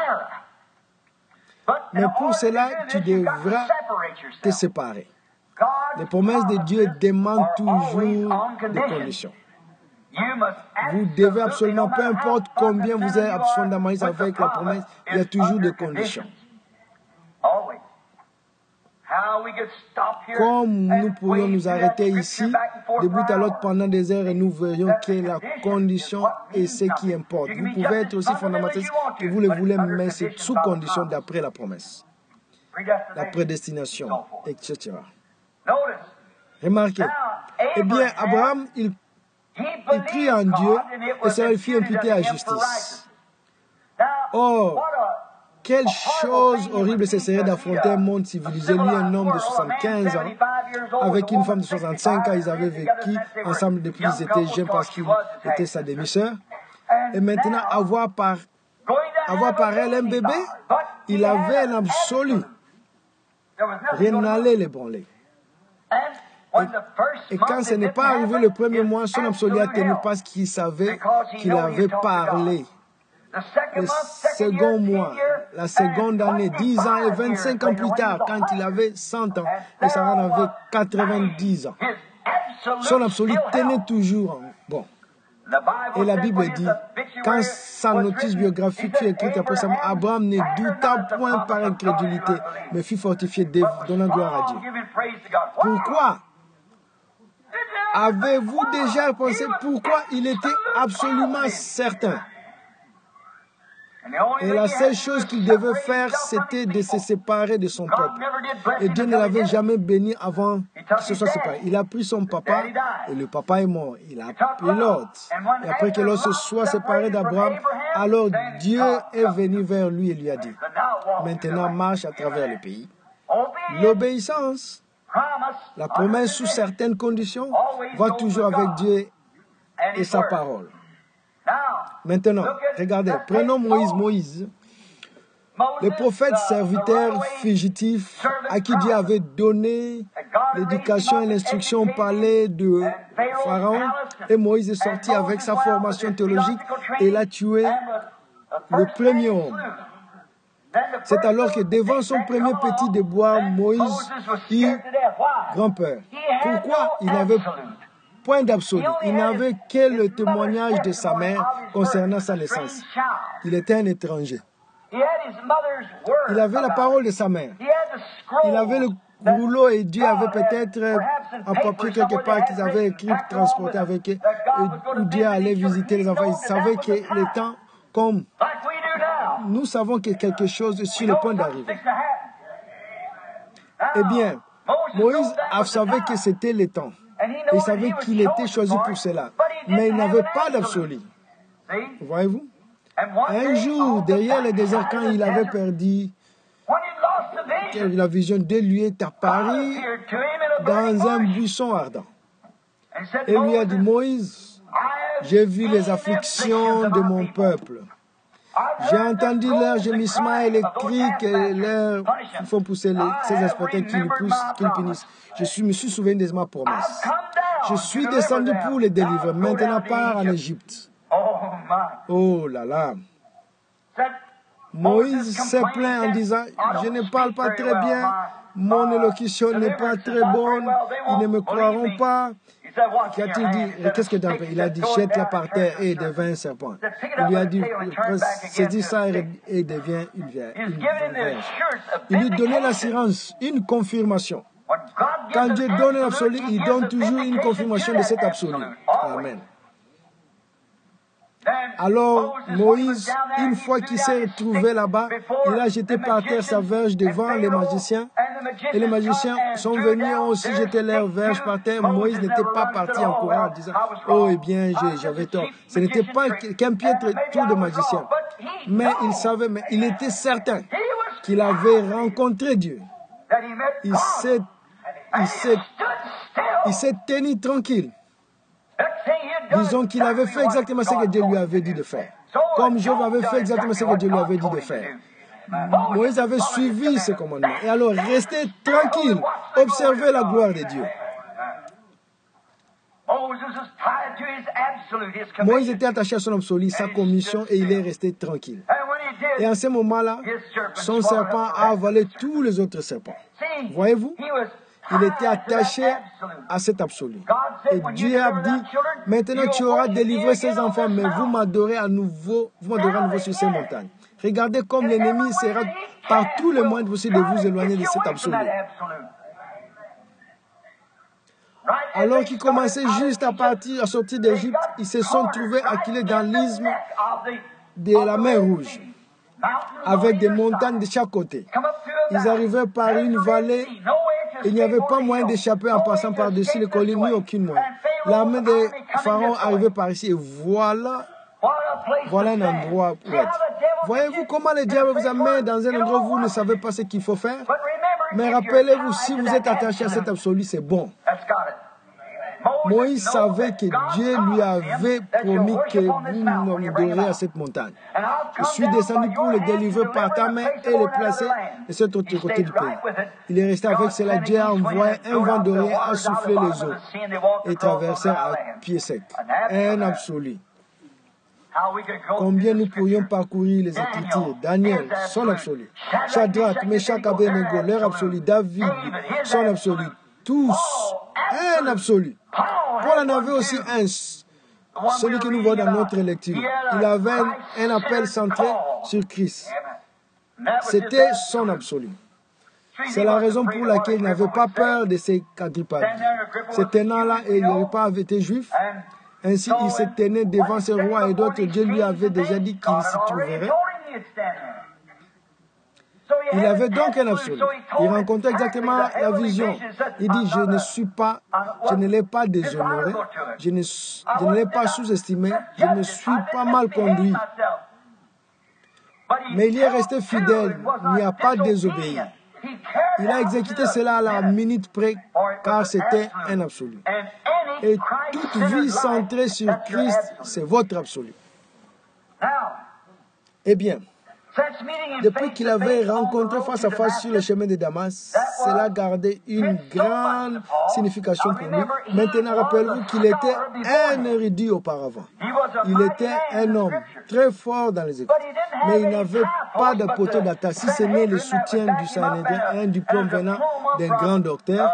Mais pour cela, tu devras te séparer. Les promesses de Dieu demandent toujours des conditions. Vous devez absolument, peu importe combien vous êtes fondamentaliste avec la promesse, il y a toujours des conditions. Comme nous pourrions nous arrêter ici, de bout à l'autre pendant des heures, et nous verrions que la condition est ce qui importe. Vous pouvez être aussi fondamentaliste que vous le voulez, mais c'est sous condition d'après la promesse. la prédestination, et cetera. Remarquez. Eh bien, Abraham, il, il crie en Dieu et ça lui fit imputer à justice. Or, quelle chose horrible ce serait d'affronter un monde civilisé, lui un homme de soixante-quinze ans, avec une femme de soixante-cinq ans, ils avaient vécu ensemble depuis qu'ils étaient jeunes parce qu'il était sa demi-sœur. Et maintenant, avoir par, avoir par elle un bébé, il avait un absolu. Rien n'allait l'ébranler. Et, et quand ce n'est pas arrivé le premier mois, son absolu a tenu parce qu'il savait qu'il avait parlé. Le second mois, la seconde année, dix ans et vingt-cinq ans plus tard, quand il avait cent ans, et Sarah avait quatre-vingt-dix ans. Son absolu tenait toujours. Bon. Et la Bible dit, quand sa notice biographique fut écrite après ça, Abraham ne douta point par incrédulité, mais fut fortifié, donnant gloire à Dieu. Pourquoi? Avez-vous déjà pensé pourquoi il était absolument certain? Et la seule chose qu'il devait faire, c'était de se séparer de son peuple. Et Dieu ne l'avait jamais béni avant qu'il se soit séparé. Il a pris son papa, et le papa est mort. Il a pris Lot. Et après que Lot se soit séparé d'Abraham, alors Dieu est venu vers lui et lui a dit, maintenant marche à travers le pays. L'obéissance, la promesse sous certaines conditions, va toujours avec Dieu et sa parole. Maintenant, regardez, prenons Moïse. Moïse, le prophète serviteur fugitif à qui Dieu avait donné l'éducation et l'instruction au palais de Pharaon. Et Moïse est sorti avec sa formation théologique et il a tué le premier homme. C'est alors que devant son premier petit déboire, Moïse eut grand-peur. Pourquoi? Il n'avait point d'absolu. Il n'avait que le témoignage de sa mère concernant sa naissance. Il était un étranger. Il avait la parole de sa mère. Il avait le rouleau et Dieu avait peut-être un papier quelque part qu'ils avaient écrit, transporté avec eux. Et Dieu allait visiter les enfants. Il savait que le temps, comme nous savons que quelque chose est sur le point d'arriver. Eh bien, Moïse savait que c'était le temps. Il savait qu'il était choisi pour cela. Mais il n'avait pas d'absolu. Voyez-vous? Un jour, derrière le désert, quand il avait perdu la vision, Dieu lui est apparu dans un buisson ardent. Et lui a dit, Moïse, j'ai vu les afflictions de mon peuple. J'ai entendu leur gémissement et les cris que leur font pousser les, ces inspecteurs qui les poussent, qu'ils punissent. Je suis, me suis souvenu de ma promesse. Je suis descendu pour les délivrer. Maintenant, pars en Égypte. Oh là là. Moïse s'est plaint en disant, je ne parle pas très bien, mon élocution n'est pas très bonne, ils ne me croiront pas. Qu'a-t-il dit? Qu'est-ce que David? Il a dit, jette-la par terre et devient un serpent. Il lui a dit, saisis ça et devient une vierge. Il lui donnait l'assurance, une confirmation. Quand Dieu donne un absolu, il donne toujours une confirmation de cet absolu. Amen. Alors, Moïse, une fois qu'il s'est retrouvé là-bas, il a jeté par terre sa verge devant les magiciens. Et les magiciens sont venus aussi jeter leur verge par terre. Moïse n'était pas parti en courant en disant, oh, eh bien, j'avais tort. Ce n'était pas qu'un piètre tour de magicien. Mais il savait, mais il était certain qu'il avait rencontré Dieu. Il s'est, il s'est, il s'est tenu tranquille. Disons qu'il avait fait exactement ce que Dieu lui avait dit de faire. Comme Job avait fait exactement ce que Dieu lui avait dit de faire. Moïse avait suivi ce commandement. Et alors, restez tranquille. Observez la gloire de Dieu. Moïse était attaché à son absolu, sa commission, et il est resté tranquille. Et en ce moment-là, son serpent a avalé tous les autres serpents. Voyez-vous? Il était attaché à cet absolu. Et Dieu a dit, maintenant tu auras délivré ces enfants, mais vous m'adorez à nouveau, vous m'adorez à nouveau sur ces montagnes. Regardez comme l'ennemi sera par tous les moyens possibles de vous éloigner de cet absolu. Alors qu'ils commençaient juste à partir, à sortir d'Égypte, ils se sont trouvés acculés dans l'isthme de la mer Rouge, avec des montagnes de chaque côté. Ils arrivaient par une vallée. Il n'y avait pas moyen d'échapper en passant par-dessus les collines, ni aucune moyen. L'armée de Pharaon arrivait par ici. Et voilà, voilà un endroit pour être. Voyez-vous comment le diable vous amène dans un endroit où vous ne savez pas ce qu'il faut faire? Mais rappelez-vous, si vous êtes attaché à cet absolu, c'est bon. Moïse savait que Dieu lui avait promis que vous m'adorerez à cette montagne. Je suis descendu pour le délivrer par ta main et le placer de cet autre côté du pays. Il est resté avec cela. Dieu a envoyé un vent d'orient à souffler les eaux et traverser à pied sec. Un absolu. Combien nous pourrions parcourir les Écritures? Daniel, son absolu. Shadrach, Meshach, Abednego, leur absolu. David, son absolu. Tous, un absolu. Paul en avait aussi un, celui que nous voyons dans notre lecture. Il avait un appel centré sur Christ. C'était son absolu. C'est la raison pour laquelle il n'avait pas peur de ces quadrupades. Ce tenant-là, il n'avait pas été juif. Ainsi, il se tenait devant ce roi et d'autres. Dieu lui avait déjà dit qu'il s'y trouverait. Il avait donc un absolu. Il rencontrait exactement la vision. Il dit, je ne suis pas, je ne l'ai pas déshonoré, je ne, je ne l'ai pas sous-estimé, je ne suis pas mal conduit. Mais il y est resté fidèle, il n'y a pas désobéi. Il a exécuté cela à la minute près, car c'était un absolu. Et toute vie centrée sur Christ, c'est votre absolu. Eh bien, depuis qu'il avait rencontré face à face sur le chemin de Damas, cela gardait une grande signification pour lui. Maintenant, rappelez-vous qu'il était un érudit auparavant. Il était un homme très fort dans les écoles. Mais il n'avait pas d'apôtre d'attache, si ce n'est le soutien du Sanhédrin, un diplôme venant d'un grand docteur.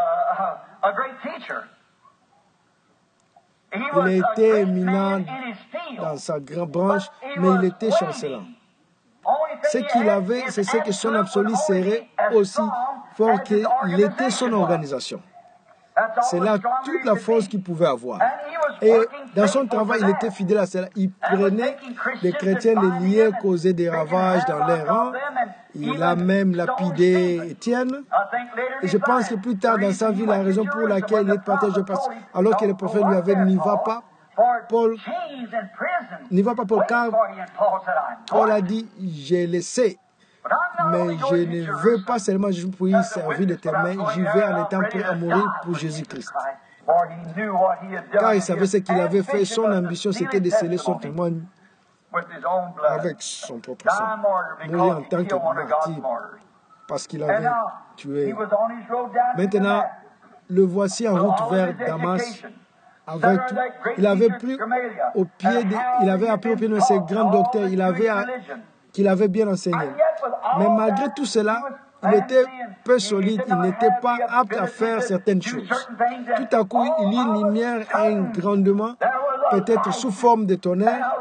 Il était éminent dans sa grande branche, mais il était chancelant. Ce qu'il avait, c'est ce que son absolu serait aussi fort qu'il était son organisation. C'est là toute la force qu'il pouvait avoir. Et dans son travail, il était fidèle à cela. Il prenait des chrétiens, les liés, causaient des ravages dans les rangs. Il a même lapidé Étienne. Et je pense que plus tard dans sa vie, la raison pour laquelle il est parti, je pense, alors que le prophète lui avait dit, n'y va pas, Paul, n'y va pas Paul, car Paul a dit, je le sais, mais je ne veux pas seulement je pour y servir de tes mains, j'y vais en étant prêt à mourir pour Jésus-Christ. Car il savait ce qu'il avait fait, son ambition c'était de sceller son témoignage avec son propre sang, mourir en tant que martyr, parce qu'il avait tué. Maintenant, le voici en route vers Damas. Avec tout. Il avait pris au pied, de, il avait appris au pied de ces grands docteurs, il avait, qu'il avait bien enseigné. Mais malgré tout cela, il était peu solide, il n'était pas apte à faire certaines choses. Tout à coup, il y a une lumière, un grondement, peut-être sous forme de tonnerre.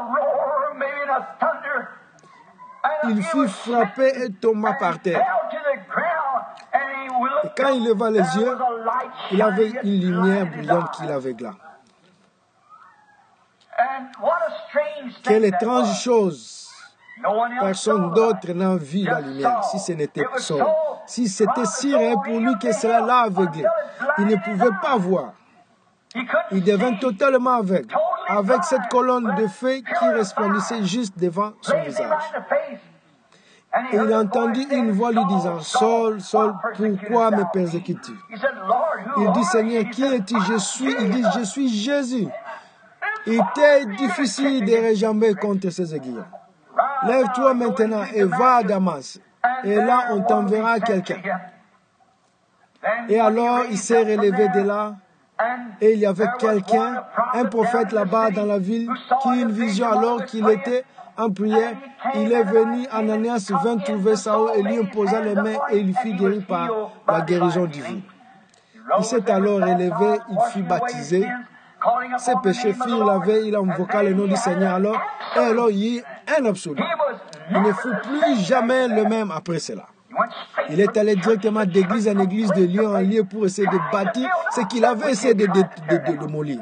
Il fut frappé et tomba par terre. Et quand il leva les yeux, il avait une lumière brillante qu'il avait là. Quelle étrange chose! Personne d'autre n'a vu la lumière, si ce n'était Saul. Si c'était si réel pour lui que cela l'a aveuglé, il ne pouvait pas voir. Il devint totalement aveugle, avec cette colonne de feu qui resplendissait juste devant son visage. Et il entendit une voix lui disant, « Saul, Saul, pourquoi me persécutes-tu » Il dit, « Seigneur, qui es-tu » Je suis, il dit, « Je suis Jésus. » Il t'est difficile de réjamber contre ces aiguillons. Lève-toi maintenant et va à Damas. Et là, on t'enverra quelqu'un. Et alors, il s'est relevé de là. Et il y avait quelqu'un, un prophète là-bas dans la ville, qui eut une vision alors qu'il était en prière. Il est venu, Ananias vint trouver Saül et lui imposa les mains et il fut guéri par la guérison divine. Il s'est alors relevé, il fut baptisé. Ses péchés furent lavés, il invoqua le nom du Seigneur alors, et alors il y eut un absolu. Il ne fut plus jamais le même après cela. Il est allé directement d'église en église, de lieu en lieu pour essayer de bâtir ce qu'il avait essayé de, de, de, de démolir.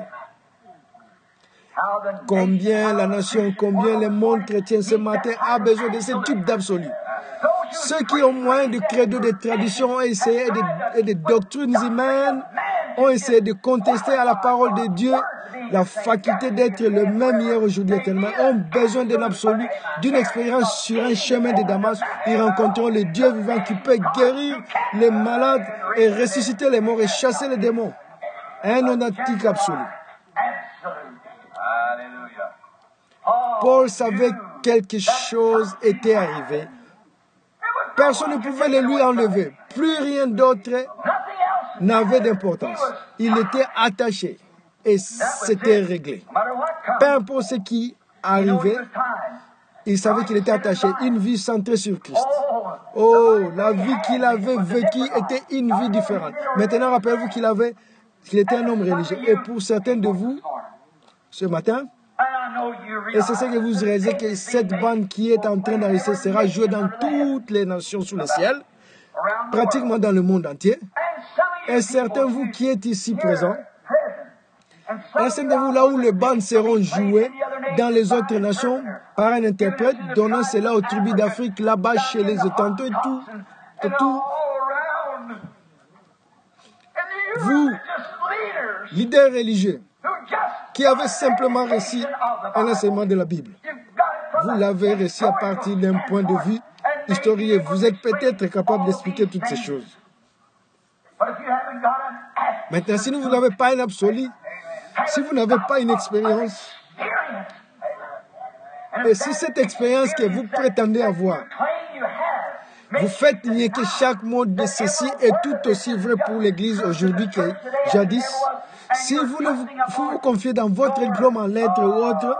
Combien la nation, combien le monde chrétien ce matin a besoin de ce type d'absolu. Ceux qui ont moins de credo, de traditions, ont essayé de, et de doctrines humaines, ont essayé de contester à la parole de Dieu la faculté d'être le même hier, aujourd'hui, éternellement, ont besoin d'un absolu, d'une expérience sur un chemin de Damas. Ils rencontreront le Dieu vivant qui peut guérir les malades et ressusciter les morts et chasser les démons. Un authentique absolu. Paul savait que quelque chose était arrivé. Personne ne pouvait le lui enlever. Plus rien d'autre n'avait d'importance. Il était attaché et c'était réglé. Peu importe ce qui arrivait, il savait qu'il était attaché. Une vie centrée sur Christ. Oh, la vie qu'il avait vécue était une vie différente. Maintenant, rappelez-vous qu'il avait, qu'il était un homme religieux. Et pour certains de vous, ce matin, et c'est ce que vous réalisez que cette bande qui est en train d'arriver sera jouée dans toutes les nations sous le ciel, pratiquement dans le monde entier. Et certains de vous qui êtes ici présents, et certains de vous là où les bandes seront jouées dans les autres nations par un interprète, donnant cela aux tribus d'Afrique, là-bas chez les Otanto et tout, et tout. Vous, leaders religieux, qui avez simplement réussi un enseignement de la Bible. Vous l'avez réussi à partir d'un point de vue historique. Vous êtes peut-être capable d'expliquer toutes ces choses. Maintenant, si vous n'avez pas un absolu, si vous n'avez pas une expérience, et si cette expérience que vous prétendez avoir, vous faites nier que chaque mot de ceci est tout aussi vrai pour l'Église aujourd'hui que jadis, si vous ne vous, vous, vous confiez dans votre diplôme en lettres ou autre,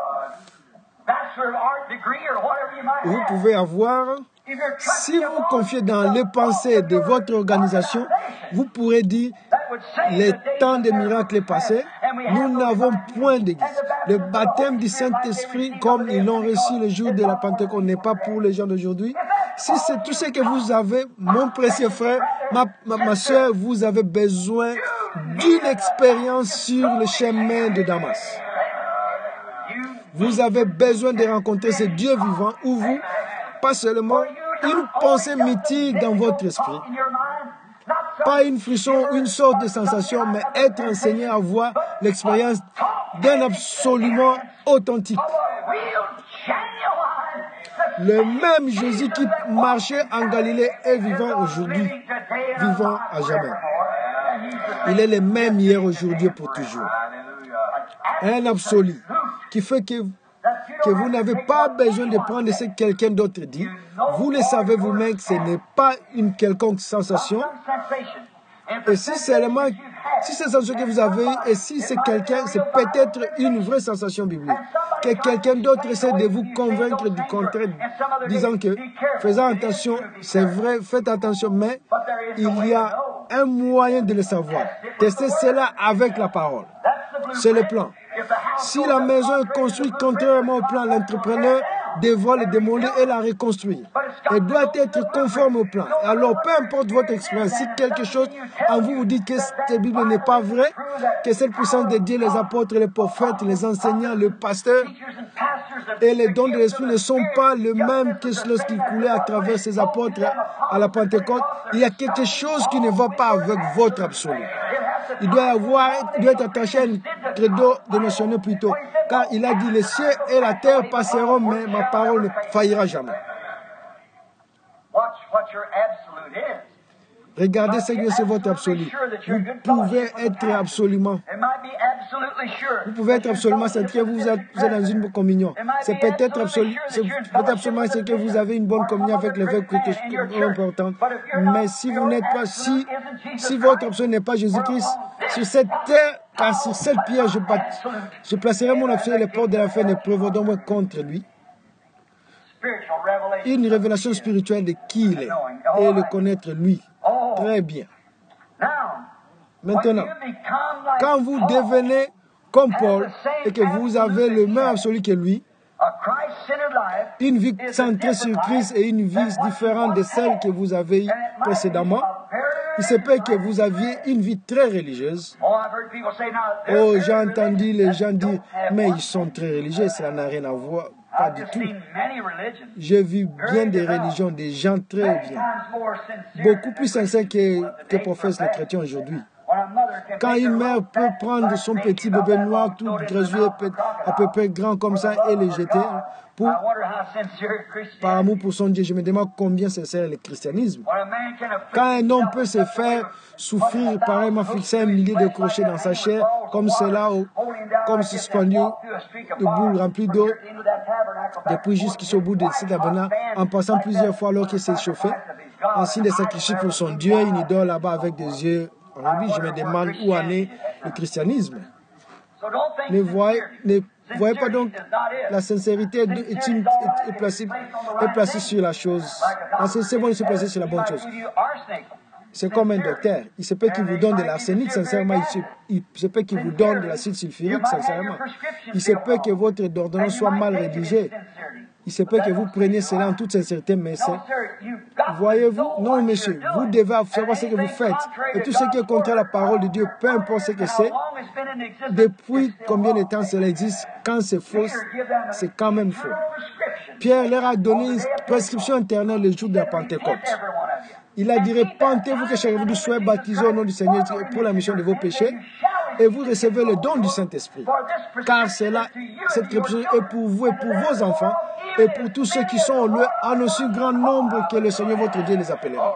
vous pouvez avoir, si vous vous confiez dans les pensées de votre organisation, vous pourrez dire, les temps des miracles est passé, nous n'avons point d'église. Le baptême du Saint-Esprit, comme ils l'ont reçu le jour de la Pentecôte, n'est pas pour les gens d'aujourd'hui. Si c'est tout ce que vous avez, mon précieux frère, ma, ma, ma soeur, vous avez besoin d'une expérience sur le chemin de Damas. Vous avez besoin de rencontrer ce Dieu vivant où vous, pas seulement une pensée mythique dans votre esprit, pas une frisson, une sorte de sensation, mais être enseigné à avoir l'expérience d'un absolument authentique. Le même Jésus qui marchait en Galilée est vivant aujourd'hui, vivant à jamais. Il est le même hier, aujourd'hui, pour toujours. Un absolu qui fait que, que vous n'avez pas besoin de prendre ce que quelqu'un d'autre dit. Vous le savez vous-même que ce n'est pas une quelconque sensation. Et si seulement, si c'est sensation que vous avez, et si c'est quelqu'un, c'est peut-être une vraie sensation biblique. Que quelqu'un d'autre essaie de vous convaincre du contraire, disant que, faisant attention, c'est vrai, faites attention, mais il y a un moyen de le savoir. Testez cela avec la parole. C'est le plan. Si la maison est construite contrairement au plan, l'entrepreneur devra le démolir et la reconstruire. Elle doit être conforme au plan. Alors, peu importe votre expérience, si quelque chose en vous vous dit que cette Bible n'est pas vraie, que cette puissance de Dieu, les apôtres, les prophètes, les enseignants, le pasteur et les dons de l'Esprit ne sont pas les mêmes que lorsqu'ils coulaient à travers ces apôtres à la Pentecôte, il y a quelque chose qui ne va pas avec votre absolu. Il doit, avoir, il doit être attaché à un credo de notionner plutôt. Car il a dit, les cieux et la terre passeront, mais ma parole ne faillira jamais. Regardez ce que c'est votre absolu. Vous pouvez être absolument. Vous pouvez être absolument certain que vous êtes, vous êtes dans une bonne communion. C'est peut-être absolu, c'est peut-être absolument certain que vous avez une bonne communion avec l'évêque qui est important. Mais si vous n'êtes pas, si, si votre absolu n'est pas Jésus-Christ, sur cette terre, car sur cette pierre, je, je placerai mon absolu et les portes de la fin ne prévaudront contre lui. Une révélation spirituelle de qui il est et le connaître lui. Très bien. Maintenant, quand vous devenez comme Paul et que vous avez le même absolu que lui, une vie centrée sur Christ et une vie différente de celle que vous avez eue précédemment, il se peut que vous aviez une vie très religieuse. Oh, j'ai entendu les gens dire, mais ils sont très religieux, ça n'a rien à voir. Pas du tout. J'ai vu bien des religions, des gens très bien, beaucoup plus sincères que, que professent les chrétiens aujourd'hui. Quand une mère peut prendre son petit bébé noir, tout grésué, à peu près grand comme ça, et le jeter pour, par amour pour son Dieu, je me demande combien sincère le christianisme. Quand un homme peut se faire souffrir, pareillement fixer un millier de crochets dans sa chair, comme cela, comme suspendu de boules remplies d'eau, depuis jusqu'au bout de cet tabernacle, en passant plusieurs fois alors qu'il s'est chauffé, en signe de sacrifice pour son Dieu, une idole là-bas avec des yeux. Aujourd'hui, je me demande où en est le christianisme. Ne voyez, ne voyez pas donc la sincérité est, est, est, est, placée, est placée sur la chose. La sincérité est placée sur la bonne chose. C'est comme un docteur. Il se peut qu'il vous donne de l'arsenic, sincèrement. Il se, il se peut qu'il vous donne de l'acide sulfurique, sincèrement. Il se peut que votre ordonnance soit mal rédigée. Il se peut que vous preniez cela en toute sincérité, mais c'est... Voyez-vous? Non, monsieur. Vous devez savoir ce que vous faites. Et tout ce qui est contre la parole de Dieu, peu importe ce que c'est, depuis combien de temps cela existe, quand c'est faux, c'est quand même faux. Pierre leur a donné une prescription interne le jour de la Pentecôte. Il a dit, repentez-vous que chacun de vous soit baptisé au nom du Seigneur pour la mission de vos péchés et vous recevez le don du Saint-Esprit. Car cela, cette prescription est pour vous et pour vos enfants et pour tous ceux qui sont au lieu en aussi grand nombre que le Seigneur votre Dieu les appellera.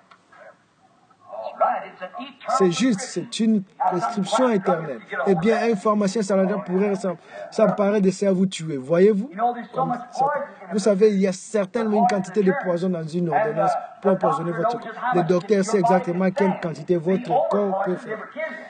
C'est juste, c'est une prescription éternelle. Eh bien, un pharmacien salarial pourrait s'emparer de ça à vous tuer. Voyez-vous? Vous savez, il y a certainement une quantité de poison dans une ordonnance pour empoisonner votre corps. Le docteur sait exactement quelle quantité votre corps peut faire.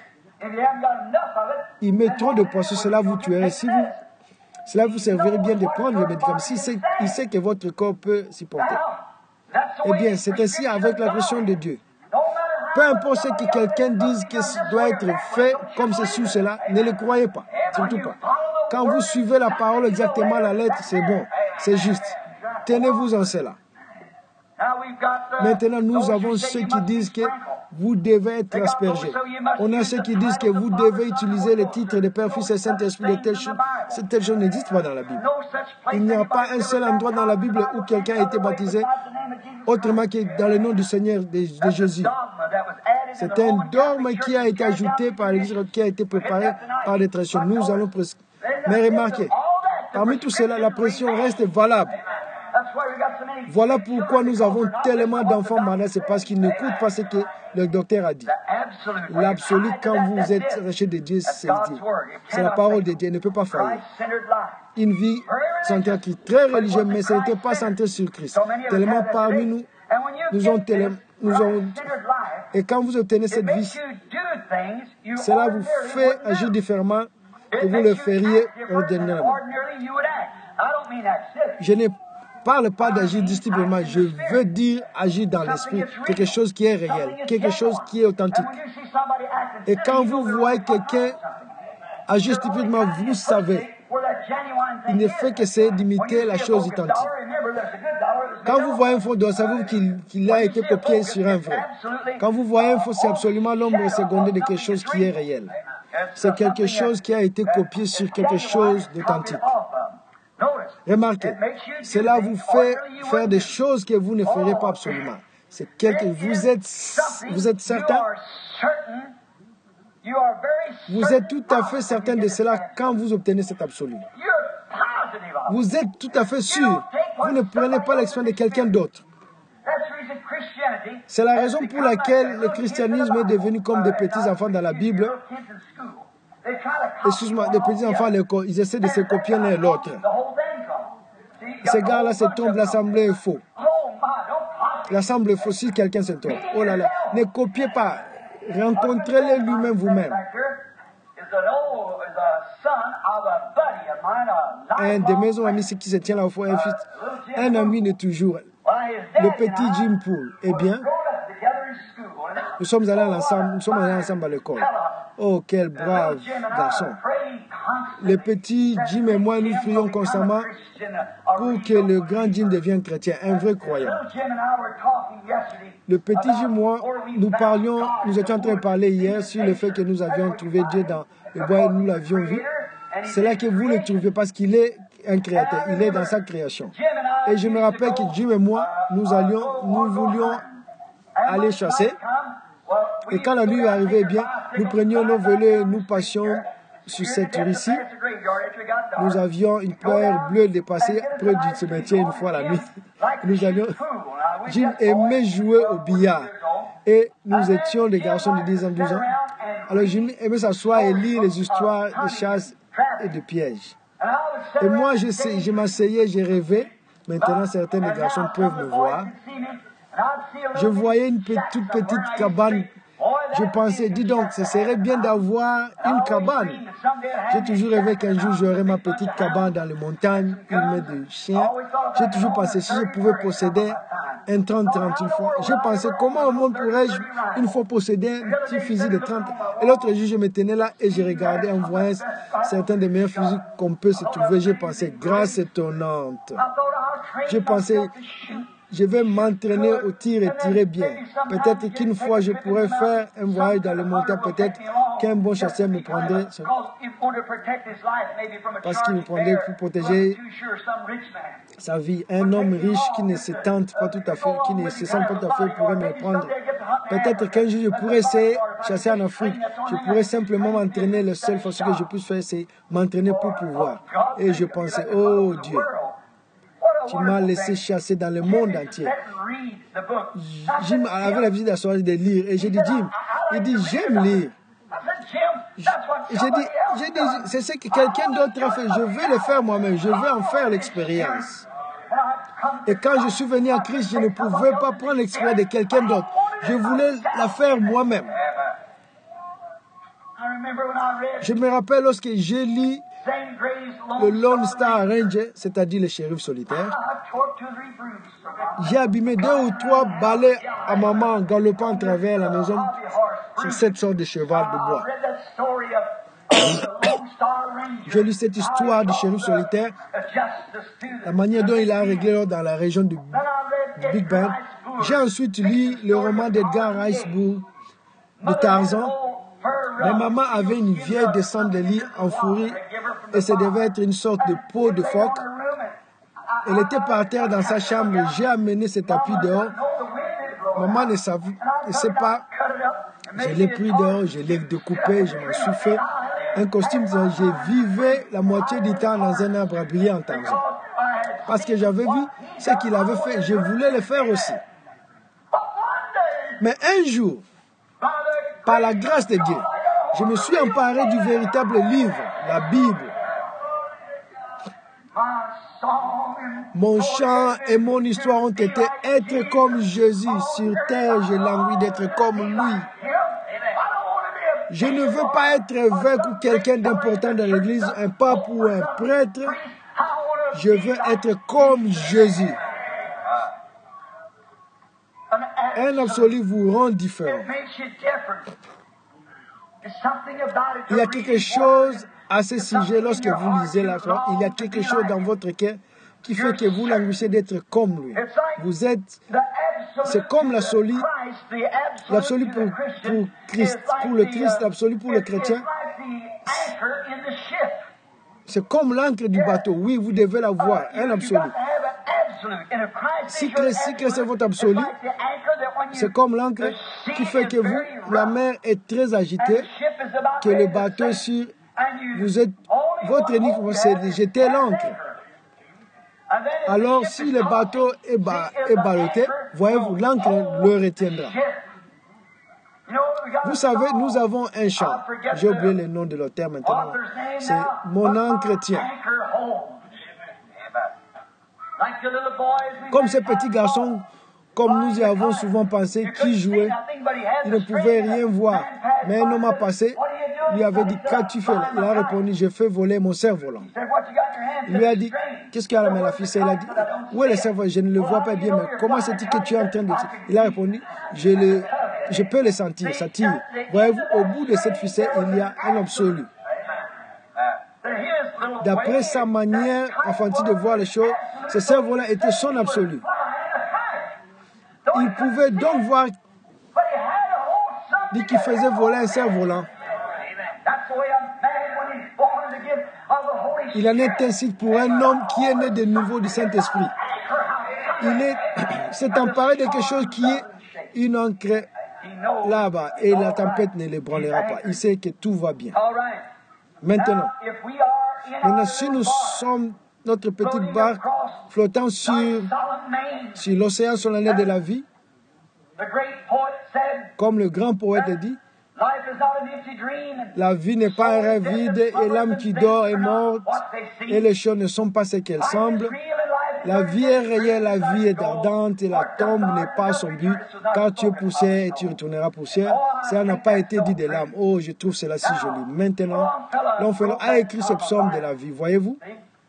Il met trop de poison, cela vous tuerait. Si vous, cela vous servirait bien de prendre le médicament. Si c'est, il sait que votre corps peut supporter. Eh bien, c'est ainsi avec la pression de Dieu. Peu importe ce que quelqu'un dise que ça doit être fait comme ceci ou cela, ne le croyez pas, surtout pas. Quand vous suivez la parole exactement à la lettre, c'est bon, c'est juste. Tenez-vous en cela. Maintenant, nous avons ceux qui disent que vous devez être aspergés. On a ceux qui disent que vous devez utiliser les titres de Père, Fils et Saint-Esprit de telle chose. Cette telle chose n'existe pas dans la Bible. Il n'y a pas un seul endroit dans la Bible où quelqu'un a été baptisé autrement que dans le nom du Seigneur de, de Jésus. C'est un dogme qui a été ajouté par l'Église, qui a été préparé par les traditions. Nous allons presque. Mais remarquez, parmi tout cela, la pression reste valable. Voilà pourquoi nous avons tellement d'enfants malades, c'est parce qu'ils n'écoutent pas ce que le docteur a dit. L'absolu, quand vous êtes rejeté de Dieu, c'est Dieu. C'est la parole de Dieu, elle ne peut pas faillir. Une vie centrée sur Christ, très religieuse, mais ce n'était pas centré sur Christ. Tellement parmi nous, nous ont tellement... Nous ont... Et quand vous obtenez cette vie, cela vous fait agir différemment que vous le feriez ordinairement. Je ne parle pas d'agir distinctement, je veux dire agir dans l'esprit, quelque chose qui est réel, quelque chose qui est authentique. Et quand vous voyez quelqu'un agir stupidement, vous savez, il ne fait que c'est d'imiter la chose authentique. Quand vous voyez un faux, vous savez qu'il, qu'il a été copié sur un vrai. Quand vous voyez un faux, c'est absolument l'ombre secondaire de quelque chose qui est réel. C'est quelque chose qui a été copié sur quelque chose d'authentique. Remarquez, cela vous fait faire des choses que vous ne ferez pas absolument. C'est quelque, vous êtes, vous êtes certain, vous êtes tout à fait certain de cela quand vous obtenez cet absolu. Vous êtes tout à fait sûr. Vous ne prenez pas l'expérience de quelqu'un d'autre. C'est la raison pour laquelle le christianisme est devenu comme des petits enfants dans la Bible. Excuse-moi, des petits enfants à l'école, ils essaient de se copier l'un et l'autre. Ces gars-là se trompent, l'assemblée est faux. L'assemblée est faux si quelqu'un se trompe. Oh là là, ne copiez pas. Rencontrez-les lui-même vous-même. Un de mes amis qui se tient là au fond, un, fils, un ami de toujours, le petit Jim Poole. Eh bien, nous sommes allés ensemble, nous sommes allés ensemble à l'école. Oh, quel brave garçon. Le petit Jim et moi, nous prions constamment pour que le grand Jim devienne chrétien, un vrai croyant. Le petit Jim et moi, nous parlions, nous étions en train de parler hier sur le fait que nous avions trouvé Dieu dans le bois et nous l'avions vu. C'est là que vous le trouvez parce qu'il est un créateur, il est dans sa création. Et je me rappelle que Jim et moi, nous allions, nous voulions aller chasser. Et quand la nuit arrivait, bien, nous prenions nos volets, nous passions sur cette rue-ci. Nous avions une paire bleue dépassée près du cimetière une fois la nuit. Nous allions. Jim aimait jouer au billard. Et nous étions des garçons de dix ans, douze ans. Alors Jim aimait s'asseoir et lire les histoires de chasse et de pièges. Et moi, je, je m'asseyais, je rêvais. Maintenant, certains des garçons peuvent me voir. Je voyais une petite, toute petite cabane. Je pensais, dis donc, ce serait bien d'avoir une cabane. J'ai toujours rêvé qu'un jour j'aurais ma petite cabane dans les montagnes, une main de chien. J'ai toujours pensé, si je pouvais posséder un trente trente-huit fois. J'ai pensé, comment au monde pourrais-je une fois posséder un petit fusil de trente. Et l'autre jour, je me tenais là et je regardais en voyant certains des meilleurs fusils qu'on peut se trouver. J'ai pensé, grâce étonnante. J'ai pensé, je vais m'entraîner au tir et tirer bien. Peut-être qu'une fois je pourrais faire un voyage dans les montagnes. Peut-être qu'un bon chasseur me prendrait. Parce qu'il me prendrait pour protéger sa vie. Un homme riche qui ne se tente pas tout à fait, qui ne se sent pas tout à fait, pourrait me prendre. Peut-être qu'un jour je pourrais essayer de chasser en Afrique. Je pourrais simplement m'entraîner. La seule façon que je puisse faire, c'est m'entraîner pour pouvoir. Et je pensais, oh Dieu, tu m'as laissé chasser dans le monde entier. Jim avait la visite d'asseoir de lire. Et j'ai dit, Jim, il dit, j'aime lire. J'ai dit, j'ai dit, c'est ce que quelqu'un d'autre a fait. Je vais le faire moi-même. Je vais en faire l'expérience. Et quand je suis venu à Christ, je ne pouvais pas prendre l'expérience de quelqu'un d'autre. Je voulais la faire moi-même. Je me rappelle lorsque j'ai lu le Lone Star Ranger, c'est-à-dire le shérif solitaire, j'ai abîmé deux ou trois balais à maman en galopant à travers la maison sur cette sorte de cheval de bois. J'ai lu cette histoire du shérif solitaire, la manière dont il a réglé dans la région du, du Big Bend. J'ai ensuite lu le roman d'Edgar Rice Burroughs de Tarzan. Mais maman avait une vieille descente de lit en fourrure et ça devait être une sorte de peau de phoque. Elle était par terre dans sa chambre. J'ai amené ce tapis dehors. Maman ne savait, ne sait pas. Je l'ai pris dehors, je l'ai découpé, je m'en suis fait un costume. J'ai vivé la moitié du temps dans un arbre à briller en Tarzan. Parce que j'avais vu ce qu'il avait fait. Je voulais le faire aussi. Mais un jour, par la grâce de Dieu, je me suis emparé du véritable livre, la Bible. Mon chant et mon histoire ont été être comme Jésus. Sur terre, j'ai l'envie d'être comme lui. Je ne veux pas être évêque ou quelqu'un d'important dans l'église, un pape ou un prêtre. Je veux être comme Jésus. Un absolu vous rend différent. Il y a quelque chose à ce sujet lorsque vous lisez la Torah. Il y a quelque chose dans votre cœur qui fait que vous languissez d'être comme lui. Vous êtes, c'est comme l'absolu, l'absolu pour, pour Christ, pour le Christ, l'absolu pour le chrétien. C'est comme l'encre du bateau. Oui, vous devez l'avoir, un absolu. Si Christ est votre absolu, c'est comme l'encre qui fait que vous, la mer est très agitée, que le bateau sur, vous êtes, votre unique, c'est de jeter l'encre. Alors, si le bateau est, ba, est ballotté, voyez-vous, l'encre le retiendra. Vous savez, nous avons un chant. J'ai oublié le nom de l'auteur maintenant. C'est Mon encre tient. Comme ces petits garçons, comme nous y avons souvent pensé, qui jouaient, ils ne pouvaient rien voir. Mais un homme a passé, lui avait dit, qu'as-tu fait là? Il a répondu, je fais voler mon cerf-volant. Il lui a dit, qu'est-ce qu'il y a là? Mais la fille, elle a dit, où est le cerf-volant? Je ne le vois pas bien, mais comment c'est-il que tu es en train de... Il a répondu, je, le, je peux le sentir, ça tire. Voyez-vous, au bout de cette ficelle, il y a un absolu. D'après sa manière enfantine de voir les choses, ce cerf-volant était son absolu. Il pouvait donc voir dit qu'il faisait voler un cerf-volant. Il en est ainsi pour un homme qui est né de nouveau du Saint-Esprit. Il est, s'est emparé de quelque chose qui est une encre là-bas et la tempête ne l'ébranlera pas. Il sait que tout va bien. Maintenant, maintenant si nous sommes notre petite barque flottant sur, sur l'océan solennel de la vie, comme le grand poète dit, la vie n'est pas un rêve vide et l'âme qui dort est morte et les choses ne sont pas ce qu'elles semblent. La vie est réelle, la vie est ardente et la tombe n'est pas son but, car tu es poussière et tu retourneras poussière. Ça n'a pas été dit de l'âme. Oh, je trouve cela si joli. Maintenant, Longfellow a écrit ce psaume de la vie, voyez-vous?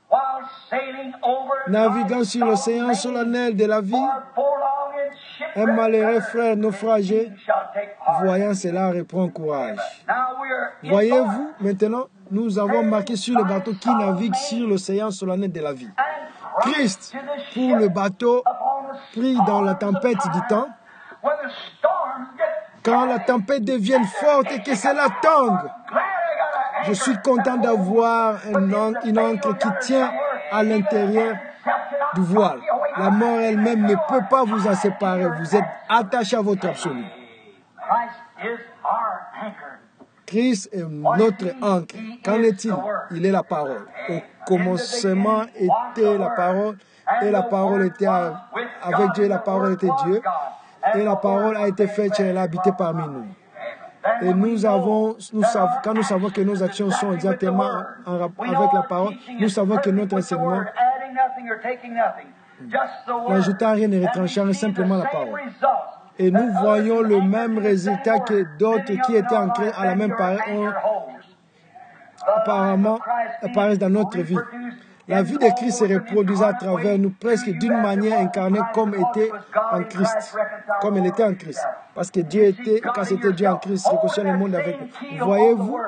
Naviguant sur l'océan solennel de la vie, un malheureux frère naufragé, voyant cela, reprend courage. Voyez-vous, maintenant, nous avons marqué sur le bateau qui navigue sur l'océan solennel de la vie. Christ, pour le bateau pris dans la tempête du temps, quand la tempête devient forte et que cela tangue, je suis content d'avoir un an- une encre qui tient à l'intérieur du voile. La mort elle-même ne peut pas vous en séparer. Vous êtes attaché à votre absolu. Christ est notre ancre. Qu'en est-il? Il est la parole. Au commencement était la parole, et la parole était avec Dieu, la parole était Dieu, et la parole a été faite et elle a habité parmi nous. Et nous avons, nous savons, quand nous savons que nos actions sont exactement en rapport avec la parole, nous savons que notre enseignement, n'ajoutant rien et retranchant simplement la parole. Et nous voyons le même résultat que d'autres qui étaient ancrés à la même parole, apparemment apparaissent dans notre vie. La vie de Christ se reproduisait à travers nous presque d'une manière incarnée comme était en Christ, comme elle était en Christ. Parce que Dieu était, quand c'était Dieu en Christ, réconciliait le monde avec nous. Voyez-vous,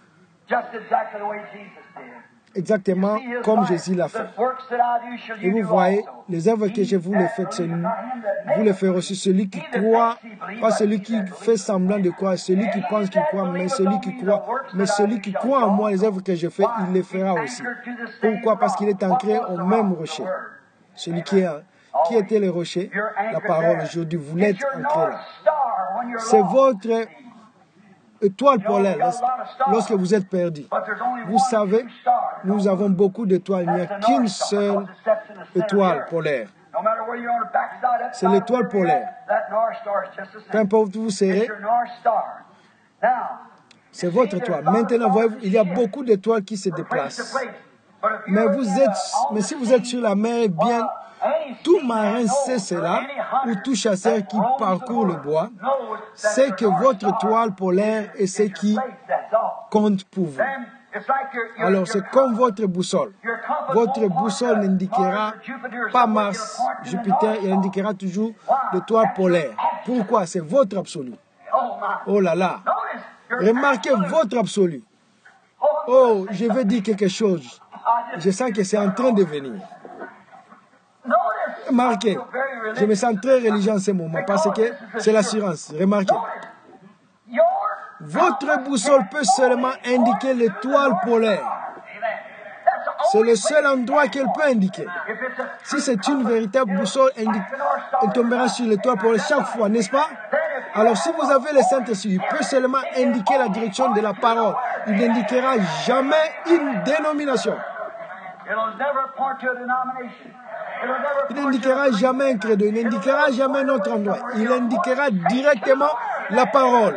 exactement comme Jésus l'a fait. Et vous voyez, les œuvres que je vous les fais, vous les ferez aussi. Celui qui croit, pas celui qui fait semblant de croire, celui qui pense qu'il croit, mais celui qui croit, mais celui qui croit en moi, les œuvres que je fais, il les fera aussi. Pourquoi? Parce qu'il est ancré au même rocher. Celui qui, est, qui était le rocher, la parole aujourd'hui, vous l'êtes ancré là. C'est votre étoile polaire lorsque vous êtes perdu. Vous savez, nous avons beaucoup d'étoiles. Il n'y a qu'une seule étoile polaire. C'est l'étoile polaire. Peu importe où vous serez, c'est votre étoile. Maintenant, voyez-vous, il y a beaucoup d'étoiles qui se déplacent. Mais, vous êtes, mais si vous êtes sur la mer, bien, tout marin sait cela, ou tout chasseur qui parcourt le bois, sait que votre étoile polaire est ce qui compte pour vous. Alors, c'est comme votre boussole. Votre boussole n'indiquera pas Mars, Jupiter, il indiquera toujours l'étoile polaire. Pourquoi? C'est votre absolu. Oh là là. Remarquez votre absolu. Oh, je vais dire quelque chose. Je sens que c'est en train de venir. Remarquez, je me sens très religieux en ce moment parce que c'est l'assurance. Remarquez. Votre boussole peut seulement indiquer l'étoile polaire. C'est le seul endroit qu'elle peut indiquer. Si c'est une véritable boussole, elle tombera sur l'étoile polaire chaque fois, n'est-ce pas? Alors si vous avez le Saint-Esprit, il peut seulement indiquer la direction de la parole. Il n'indiquera jamais une dénomination. Il n'indiquera jamais un credo, il n'indiquera jamais un autre endroit. Il indiquera directement la parole.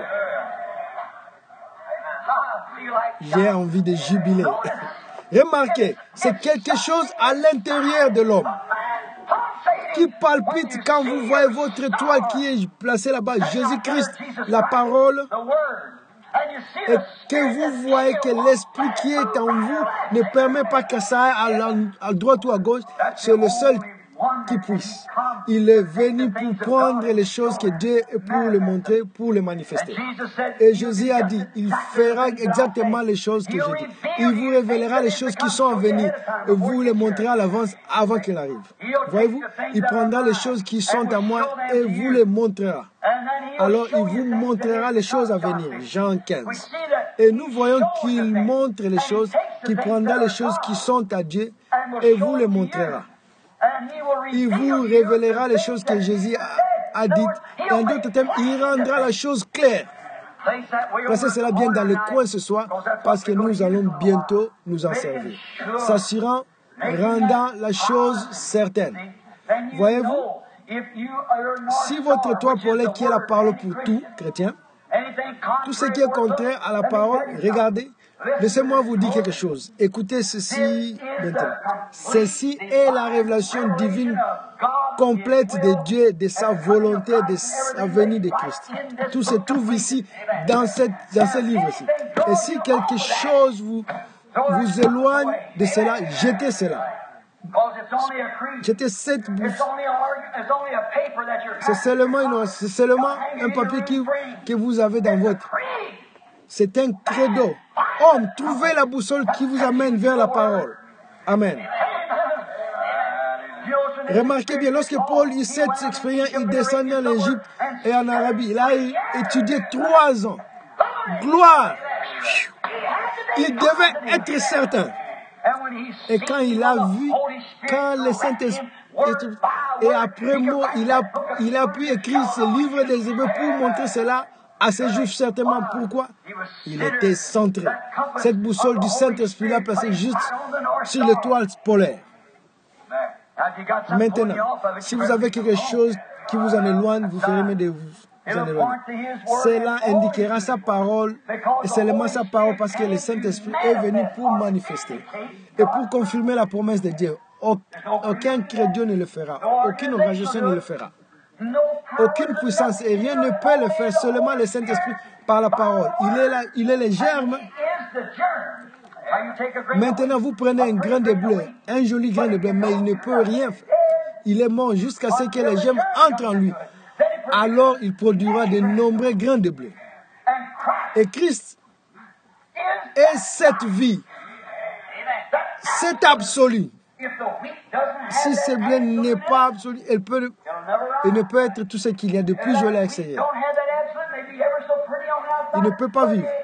J'ai envie de jubiler. Remarquez, c'est quelque chose à l'intérieur de l'homme qui palpite quand vous voyez votre étoile qui est placée là-bas, Jésus-Christ, la parole, et que vous voyez que l'esprit qui est en vous ne permet pas que ça aille à droite ou à gauche. C'est le seul qui puisse. Il est venu pour prendre les choses que Dieu est pour les montrer, pour les manifester. Et Jésus a dit, il fera exactement les choses que j'ai dit. Il vous révélera les choses qui sont à venir et vous les montrera à l'avance avant qu'il arrive. Voyez-vous, il prendra les choses qui sont à moi et vous les montrera. Alors il vous montrera les choses à venir. Jean quinze. Et nous voyons qu'il montre les choses, qu'il prendra les choses qui sont à Dieu et vous les montrera. Il vous révélera les choses que Jésus a, a dites. En d'autres termes, il rendra la chose claire. Placez cela bien dans le coin ce soir, parce que nous allons bientôt nous en servir. S'assurant, rendant la chose certaine. Voyez-vous, si votre toit polaire qui est la parole pour tout chrétien, tout ce qui est contraire à la parole, regardez, laissez-moi vous dire quelque chose. Écoutez ceci maintenant. Ceci est la révélation divine complète de Dieu, de sa volonté, de sa venue de Christ. Tout se trouve ici, dans, cette, dans ce livre-ci. Et si quelque chose vous, vous éloigne de cela, jetez cela. Jetez cette bouche. C'est seulement, une, c'est seulement un papier qui, que vous avez dans votre. C'est un credo. Homme, trouvez la boussole qui vous amène vers la parole. Amen. Remarquez bien, lorsque Paul eut cette expérience, il descendait en Égypte et en Arabie. Il a étudié trois ans. Gloire. Il devait être certain. Et quand il a vu, quand le Saint-Esprit, et après moi, il a, il a pu écrire ce livre des Hébreux pour montrer cela à ces Juifs certainement. Pourquoi? Il était centré. Cette boussole du Saint-Esprit l'a placée juste sur l'étoile polaire. Maintenant, si vous avez quelque chose qui vous en éloigne, vous ferez mieux de vous. Cela indiquera sa parole, et seulement sa parole, parce que le Saint-Esprit est venu pour manifester et pour confirmer la promesse de Dieu. Aucun crédieux ne le fera, aucune organisation ne le fera, aucune puissance et rien ne peut le faire, seulement le Saint-Esprit par la parole. Il est là, il est le germe. Maintenant, vous prenez un grain de blé, un joli grain de blé, mais il ne peut rien faire. Il est mort jusqu'à ce que les germes entrent en lui. Alors il produira de nombreux grains de blé. Et Christ est cette vie, c'est absolu. Si ce blé n'est pas absolu, il, peut, il ne peut être tout ce qu'il y a de plus joli à l'extérieur. Il ne peut pas vivre.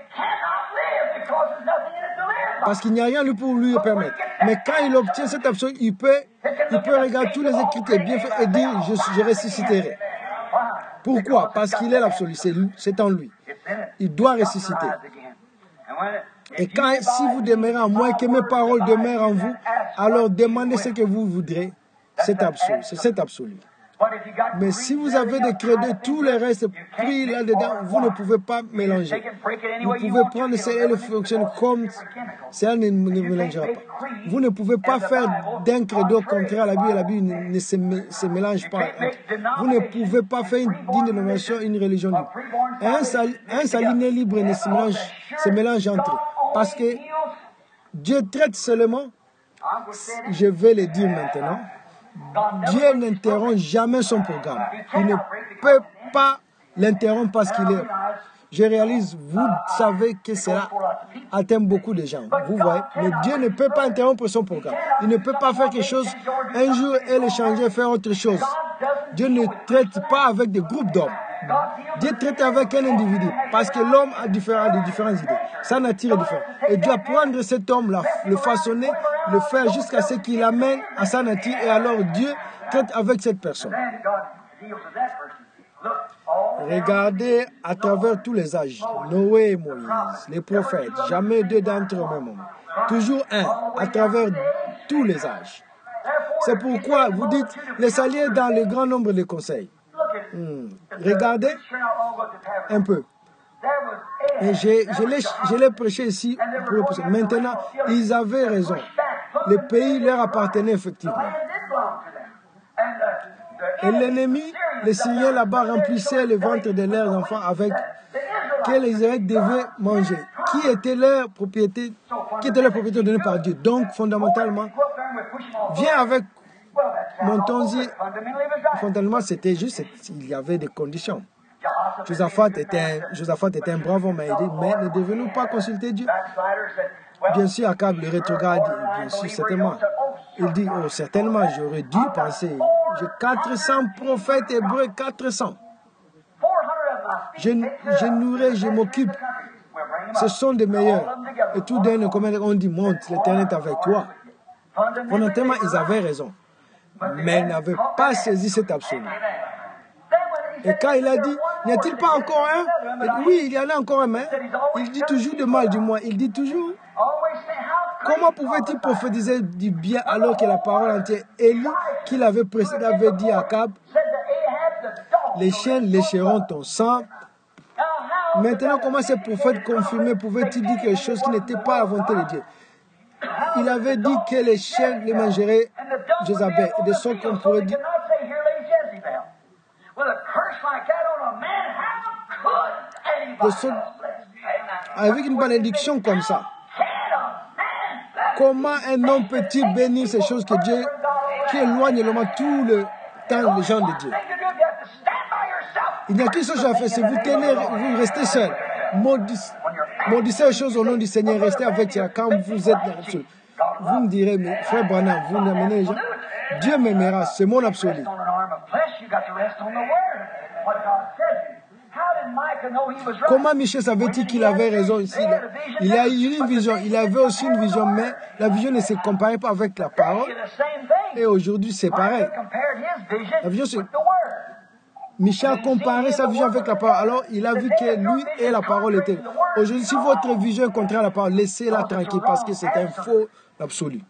Parce qu'il n'y a rien pour lui permettre. Mais quand il obtient cet absolu, il peut, il peut regarder tous les Écritures bien faits et dire, je, je ressusciterai. Pourquoi? Parce qu'il est l'absolu, c'est en lui. Il doit ressusciter. Et quand, si vous demeurez en moi et que mes paroles demeurent en vous, alors demandez ce que vous voudrez. C'est absolu, c'est cet absolu. Mais si vous avez des crédits, tous les restes pris là-dedans, vous ne pouvez pas mélanger. Vous pouvez prendre celle et le fonctionner comme celle ne, ne mélangera pas. Vous ne pouvez pas faire d'un credo contraire à la Bible et la Bible ne, ne se, se mélange pas. Vous ne pouvez pas faire d'une dénomination une religion libre. Un, sal, un saliné libre ne se mélange, se mélange entre eux. Parce que Dieu traite seulement, je vais le dire maintenant, Dieu n'interrompt jamais son programme. Il ne peut pas l'interrompre parce qu'il est... Je réalise, vous savez que cela atteint beaucoup de gens. Vous voyez, mais Dieu ne peut pas interrompre son programme. Il ne peut pas faire quelque chose un jour et le changer, faire autre chose. Dieu ne traite pas avec des groupes d'hommes. Dieu traite avec un individu parce que l'homme a différent, de différentes idées. Sa nature est différente. Et Dieu doit prendre cet homme-là, le façonner, le faire jusqu'à ce qu'il amène à sa nature et alors Dieu traite avec cette personne. Regardez à travers tous les âges, Noé et Moïse, les prophètes, jamais deux d'entre eux même. Toujours un, à travers tous les âges. C'est pourquoi vous dites, les saliers dans le grand nombre de conseils. Hmm. Regardez un peu. Et je l'ai prêché ici pour le pousser. Maintenant, ils avaient raison. Le pays leur appartenait effectivement. Et l'ennemi, les Syriens là-bas, remplissaient le ventre de leurs enfants avec que les Israélites devaient manger. Qui était leur propriété, qui était leur propriété donnée par Dieu. Donc, fondamentalement, viens avec montons-y. Fondamentalement, c'était juste, il y avait des conditions. Josaphat était, Josaphat était un brave homme, mais il dit, mais ne devons-nous pas consulter Dieu? Bien sûr, Akab le rétrograde, bien sûr, certainement. Il dit, oh, certainement, j'aurais dû penser. J'ai quatre cents prophètes hébreux, quatre cents. Je, je nourris, je m'occupe. Ce sont des meilleurs. Et tout d'un coup, on dit, monte, l'Éternel est avec toi. Fondamentalement, ils avaient raison. Mais ils n'avaient pas saisi cet absolu. Et quand il a dit, n'y a-t-il pas encore un? Oui, il y en a encore un, mais il dit toujours de mal du moins. Il dit toujours, comment pouvait-il prophétiser du bien alors que la parole entière, Élie, qu'il avait précédé, avait dit à Akab, les chiens lécheront ton sang. Maintenant, comment ces prophètes confirmés pouvaient-ils dire quelque chose qui n'était pas la volonté de Dieu? Il avait dit que les chiens les mangeraient Jézabel, de sorte qu'on pourrait dire, de sorte, avec une malédiction comme ça. Comment un homme peut-il bénir ces choses que Dieu, qui éloigne le monde tout le temps les gens de Dieu? Il n'y a qu'une chose à faire, c'est vous tenez, vous restez seul. Maudissez, maudissez les choses au nom du Seigneur, restez avec Dieu quand vous êtes dans l'absolu. Vous me direz, mais frère Branham, vous n'amenez les gens. Dieu m'aimera, c'est mon absolu. Comment Michel savait-il qu'il avait raison ici? Il a eu une vision, il avait aussi une vision, mais la vision ne se comparait pas avec la parole. Et aujourd'hui, c'est pareil. La vision, c'est... Michel a comparé sa vision avec la parole. Alors, il a vu que lui et la parole étaient... Aujourd'hui, si votre vision est contraire à la parole, laissez-la tranquille parce que c'est un faux absolu.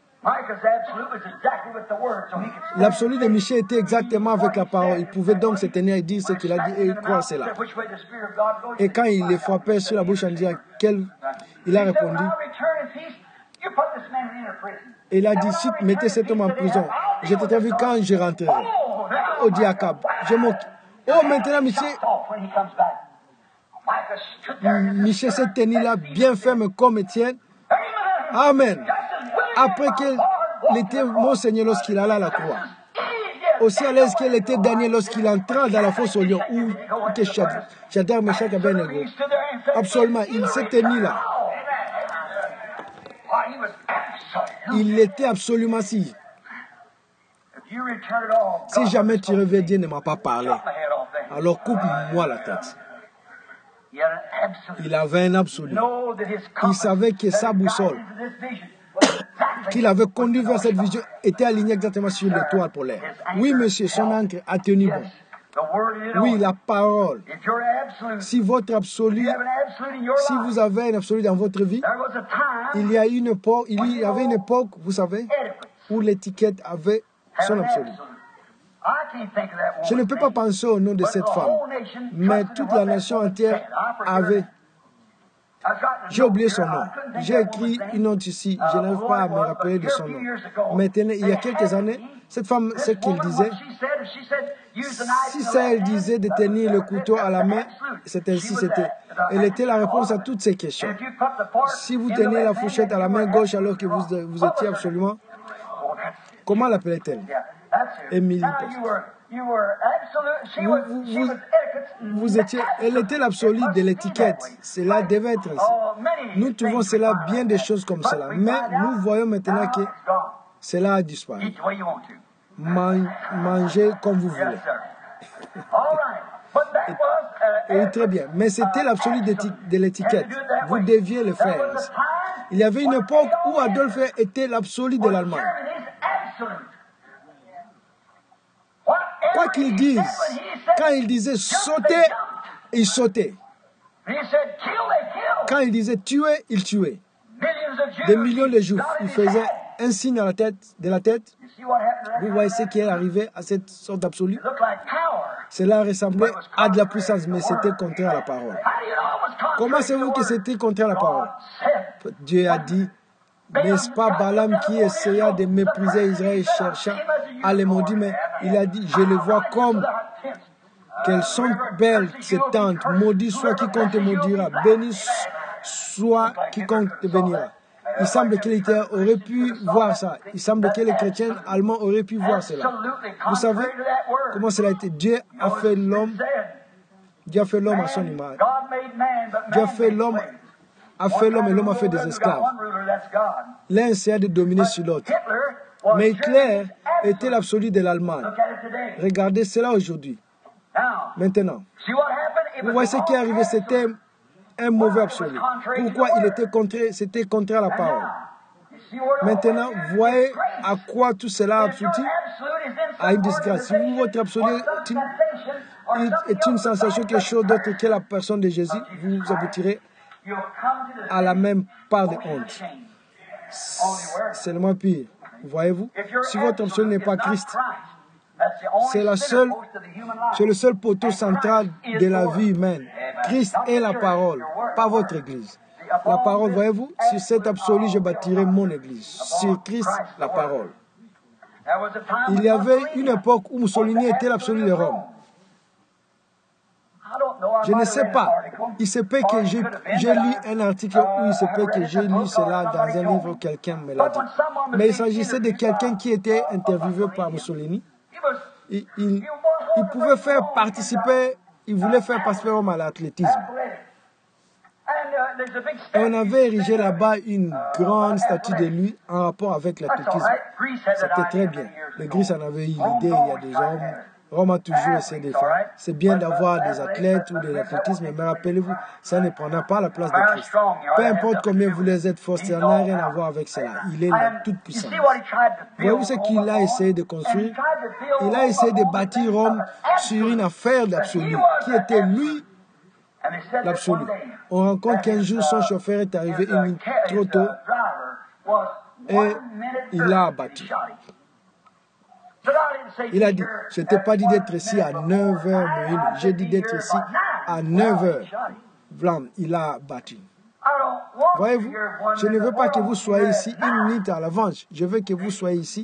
L'absolu de Michel était exactement avec la parole. Il pouvait donc se tenir et dire ce qu'il a dit et croire cela. Et quand il les frappait sur la bouche en disant quel... il a répondu. Et il a dit, si tu mettais cet homme en prison, je t'ai vu quand je rentrerai. Au diacab, je m'occupe. Oh, maintenant, Michel, Michel s'est tenu là, bien ferme comme Étienne. Amen. Après qu'il était mon Seigneur lorsqu'il alla à la croix. Aussi à l'aise qu'il était Daniel lorsqu'il entra dans la fosse au lion. Ou que Shadrach, Meshach et Abednego. Absolument, il s'est tenu là. Il était absolument si. Si jamais tu reviens, Dieu ne m'a pas parlé. Alors coupe-moi la tête. Il avait un absolu. Il savait que sa boussole qu'il avait conduit vers cette vision était alignée exactement sur l'étoile polaire. Oui, monsieur, son encre a tenu bon. Oui, la parole. Si votre absolu, si vous avez un absolu dans votre vie, il y a une époque, il y avait une époque, vous savez, où l'étiquette avait son absolu. Je ne peux pas penser au nom de cette femme, mais toute la nation entière avait. J'ai oublié son nom. J'ai écrit une note ici. Je n'arrive pas à me rappeler de son nom. Maintenant, il y a quelques années, cette femme, ce qu'elle disait, si ça elle disait de tenir le couteau à la main, c'est ainsi c'était. Elle était la réponse à toutes ces questions. Si vous tenez la fourchette à la main gauche alors que vous, vous étiez absolument... Comment l'appelait-elle? Émilie Post. Vous, vous, vous, vous étiez, elle était l'absolu de l'étiquette. Cela devait être ainsi. Nous trouvons cela bien des choses comme cela. Mais nous voyons maintenant que cela a disparu. Man, mangez comme vous voulez. Et, et très bien. Mais c'était l'absolu de l'étiquette. Vous deviez le faire. Il y avait une époque où Adolf était l'absolu de l'Allemagne. Quoi qu'il dise, quand il disait sauter, il sautait. Quand il disait tuer, il tuait. Des millions de Juifs, il faisait un signe à la tête, de la tête. Vous voyez ce qui est arrivé à cette sorte d'absolu. Cela ressemblait à de la puissance, mais c'était contraire à la parole. Comment savez-vous que c'était contraire à la parole? Dieu a dit, n'est-ce pas Balaam qui essaya de mépriser Israël, cherchant à les maudire, mais il a dit, je les vois comme qu'elles sont belles, ces tentes. Maudit soit quiconque te maudira, béni soit quiconque te bénira. Il semble que les chrétiens auraient pu voir ça. Il semble que les chrétiens allemands auraient pu voir cela. Vous savez comment cela a été? Dieu a fait l'homme. Dieu a fait l'homme à son image. Dieu a fait l'homme, a fait l'homme et l'homme a fait des esclaves. L'un essayait de dominer sur l'autre. Mais Hitler était l'absolu de l'Allemagne. Regardez cela aujourd'hui. Maintenant, vous voyez ce qui est arrivé, c'était un mauvais absolu. Pourquoi il était contraire, c'était contraire à la parole. Maintenant, voyez à quoi tout cela a abouti? À une disgrâce. Si vous, votre absolu est une, est une sensation, quelque chose d'autre que la personne de Jésus, vous aboutirez à la même part de honte. C'est le moins pire. Voyez-vous? Si votre absolu n'est pas Christ, c'est la seule, c'est le seul poteau central de la vie humaine. Christ est la parole, pas votre église. La parole, voyez-vous, sur cet absolu, je bâtirai mon église. Sur Christ, la parole. Il y avait une époque où Mussolini était l'absolu de Rome. Je ne sais pas. Il se peut que j'ai lu un article où il se peut que j'ai lu cela dans un livre, quelqu'un me l'a dit. Mais il s'agissait de quelqu'un qui était interviewé par Mussolini. Il, il, il pouvait faire participer, il voulait faire participer Rome à l'athlétisme. Et on avait érigé là-bas une grande statue de lui en rapport avec l'athlétisme. C'était très bien. Les Grecs en avaient eu l'idée, il y a des hommes. Rome a toujours essayé de faire. C'est bien d'avoir des athlètes ou de l'athlétisme, mais rappelez-vous, ça ne prendra pas la place de Christ. Peu importe combien vous les êtes forts, ça n'a rien à voir avec cela. Il est la toute puissance. Voyez-vous ce qu'il a essayé de construire? Il a essayé de bâtir Rome sur une affaire d'absolu, qui était lui, l'absolu. On rencontre qu'un jour, son chauffeur est arrivé une minute trop tôt et il l'a abattu. Il a dit, je ne t'ai pas dit d'être ici à neuf heures, j'ai dit d'être ici à neuf heures. Blanc, il a battu. Voyez-vous, je ne veux pas que vous soyez ici une minute à l'avance. Je veux que vous soyez ici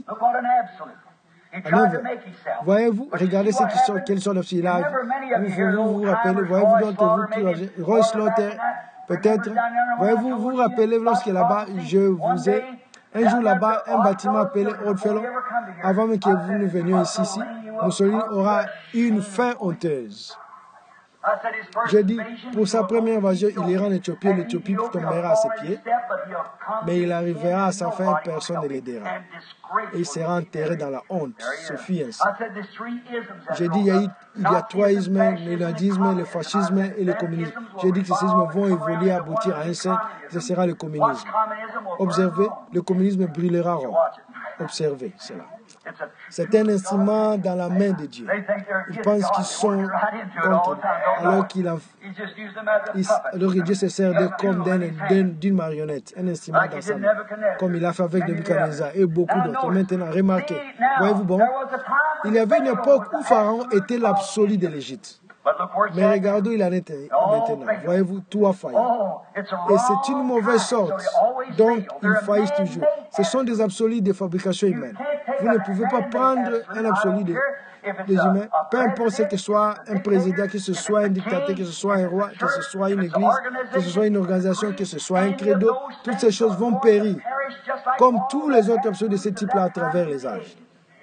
à neuf heures. Voyez-vous, regardez ce qui sont, quels sont les villages. Vous vous, vous, vous rappelez, voyez-vous, d'entre vous, Roy Slaughter, peut-être. Voyez-vous, vous vous rappelez, lorsque là-bas, je vous ai... Un jour là-bas, un bâtiment appelé Old Fellow, avant même que vous ne veniez ici, ici, Mussolini aura une fin honteuse. J'ai dit, pour sa première invasion, il ira en Éthiopie, l'Éthiopie tombera à ses pieds, mais il arrivera à sa fin, personne ne l'aidera. Et il sera enterré dans la honte. Ce fut ainsi. J'ai dit, il y a, il y a trois ismes, le nazisme, le fascisme et le communisme. J'ai dit que ces ismes vont évoluer, aboutir à un seul, ce sera le communisme. Observez, le communisme brûlera Rome. Observez cela. C'est un instrument dans la main de Dieu. Ils pensent qu'ils sont contre, alors qu'il a, il, alors que Dieu se sert d'eux comme d'une marionnette, un instrument dans sa main, comme il a fait avec Nebuchadnezzar et beaucoup d'autres. Maintenant, remarquez, voyez-vous bon, il y avait une époque où Pharaon était l'absolu de l'Égypte. Mais regardez, il en est maintenant. Voyez-vous, tout a failli. Et c'est une mauvaise sorte. Donc, ils faillissent toujours. Ce sont des absolus de fabrication humaine. Vous ne pouvez pas prendre un absolu des de humains, peu importe ce que ce soit un président, que ce soit un dictateur, que ce soit un roi, que ce soit une église, que ce soit une organisation, que ce soit un credo, toutes ces choses vont périr, comme tous les autres absolus de ce type-là à travers les âges.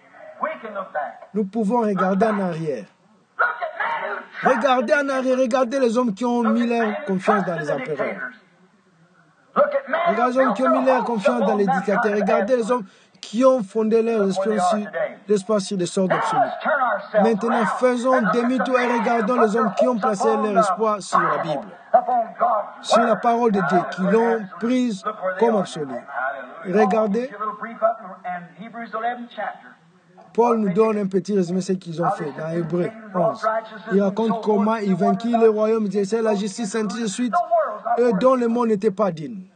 Nous pouvons regarder en arrière. Regardez en arrière, regardez les hommes qui ont mis leur confiance dans les empereurs. Regardez les hommes qui ont mis leur confiance dans les dictateurs. Regardez les hommes qui ont fondé leur espoir sur des sortes d'absolus. Maintenant, faisons demi-tour et regardons les hommes qui ont placé leur espoir sur la Bible, sur la parole de Dieu, qui l'ont prise comme absolue. Regardez, Paul nous donne un petit résumé de ce qu'ils ont fait dans Hébreux onze. Il raconte comment ils vainquirent le royaume, c'est la justice, ainsi de suite, eux dont le monde n'était pas digne,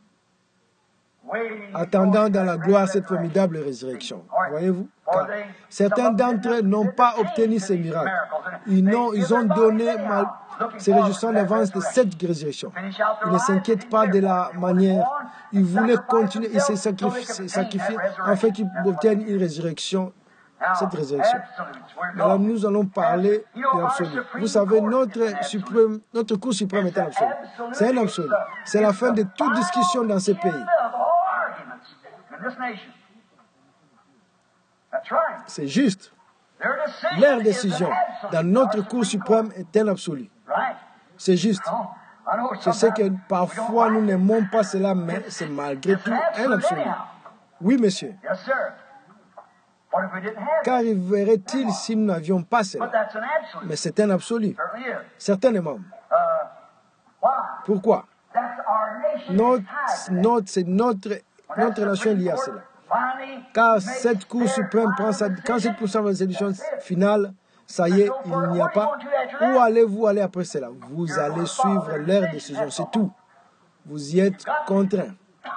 attendant dans la gloire cette formidable résurrection. Voyez-vous? Car certains d'entre eux n'ont pas obtenu ces miracles. Ils, n'ont, ils ont donné, mal, se réjouissant d'avance de cette résurrection. Ils ne s'inquiètent pas de la manière. Ils voulaient continuer et se sacrifier, sacrifier en fait qu'ils obtiennent une résurrection. Cette résurrection. Alors nous allons parler de l'absolu. Vous savez, notre, suprême, notre cours suprême est un absolu. C'est un absolu. C'est la fin de toute discussion dans ce pays. C'est juste. Leur décision dans notre Cour suprême est un absolu. C'est juste. Je sais que parfois nous n'aimons pas cela, mais c'est malgré tout un absolu. Oui, monsieur. Qu'arriverait-il si nous n'avions pas cela? Mais c'est un absolu. Certainement. Pourquoi? Notre, notre, c'est notre, notre nation liée à cela. Car cette Cour suprême prend sa, quand cette pour cent de résolution finale, ça y est, il n'y a pas. Où allez-vous aller après cela? Vous allez suivre leur décision, c'est tout. Vous y êtes contraints.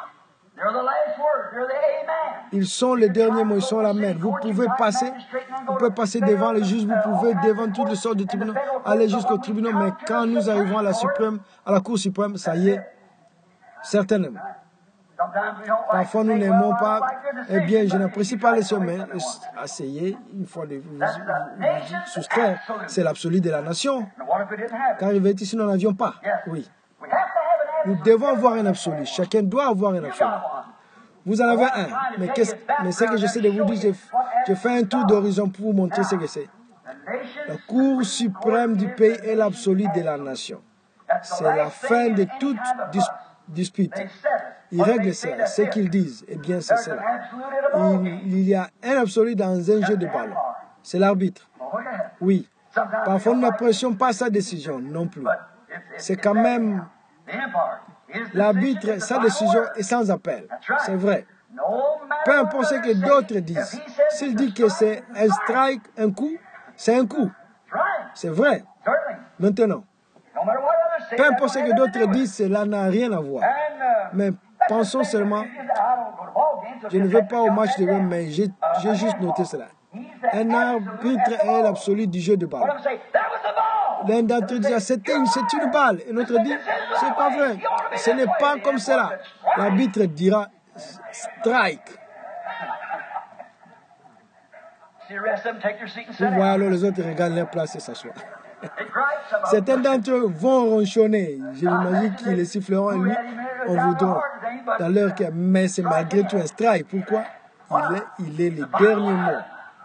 Ils sont les derniers mots, ils sont l'amen. Vous pouvez passer, vous pouvez passer devant les juges, vous pouvez devant toutes les sortes de tribunaux, aller jusqu'au tribunal, mais quand nous arrivons à la suprême, à la Cour suprême, ça y est, certainement. Parfois, nous n'aimons pas, eh bien, je n'apprécie pas les sommets. Essayez, une fois de vous, vous, vous soustraire, c'est l'absolu de la nation. Qu'arrive-t-il si nous n'en avions pas? Oui. Nous devons avoir un absolu. Chacun doit avoir un absolu. Vous en avez un. Mais, mais ce que j'essaie de vous dire, je fais un tour d'horizon pour vous montrer ce que c'est. La Cour suprême du pays est l'absolu de la nation. C'est la fin de toute dis dispute. Ils règlent ça. Ce qu'ils disent, eh bien, c'est cela. Il, il y a un absolu dans un jeu de ballon. C'est l'arbitre. Oui. Parfois, nous n'apprécions pas sa décision non plus. C'est quand même... L'arbitre, sa décision est sans appel. C'est vrai. Peu importe ce que d'autres disent. S'il dit que c'est un strike, un coup, c'est un coup. C'est vrai. Maintenant, peu importe ce que d'autres disent, cela n'a rien à voir. Mais pensons seulement, je ne vais pas au match de rugby, mais j'ai juste noté cela. Un arbitre est l'absolu du jeu de balle. L'un d'entre eux dit, c'est une, une balle. Et l'autre dit, c'est pas vrai. Ce n'est pas comme cela. L'arbitre dira, strike. Vous voyez alors les autres regardent leur place et s'assoient. Certains d'entre eux vont ronchonner. Je m'imagine qu'ils les siffleront et lui, on voudra dans leur cœur. Mais c'est malgré tout un strike. Pourquoi? Il est, il est le dernier mot.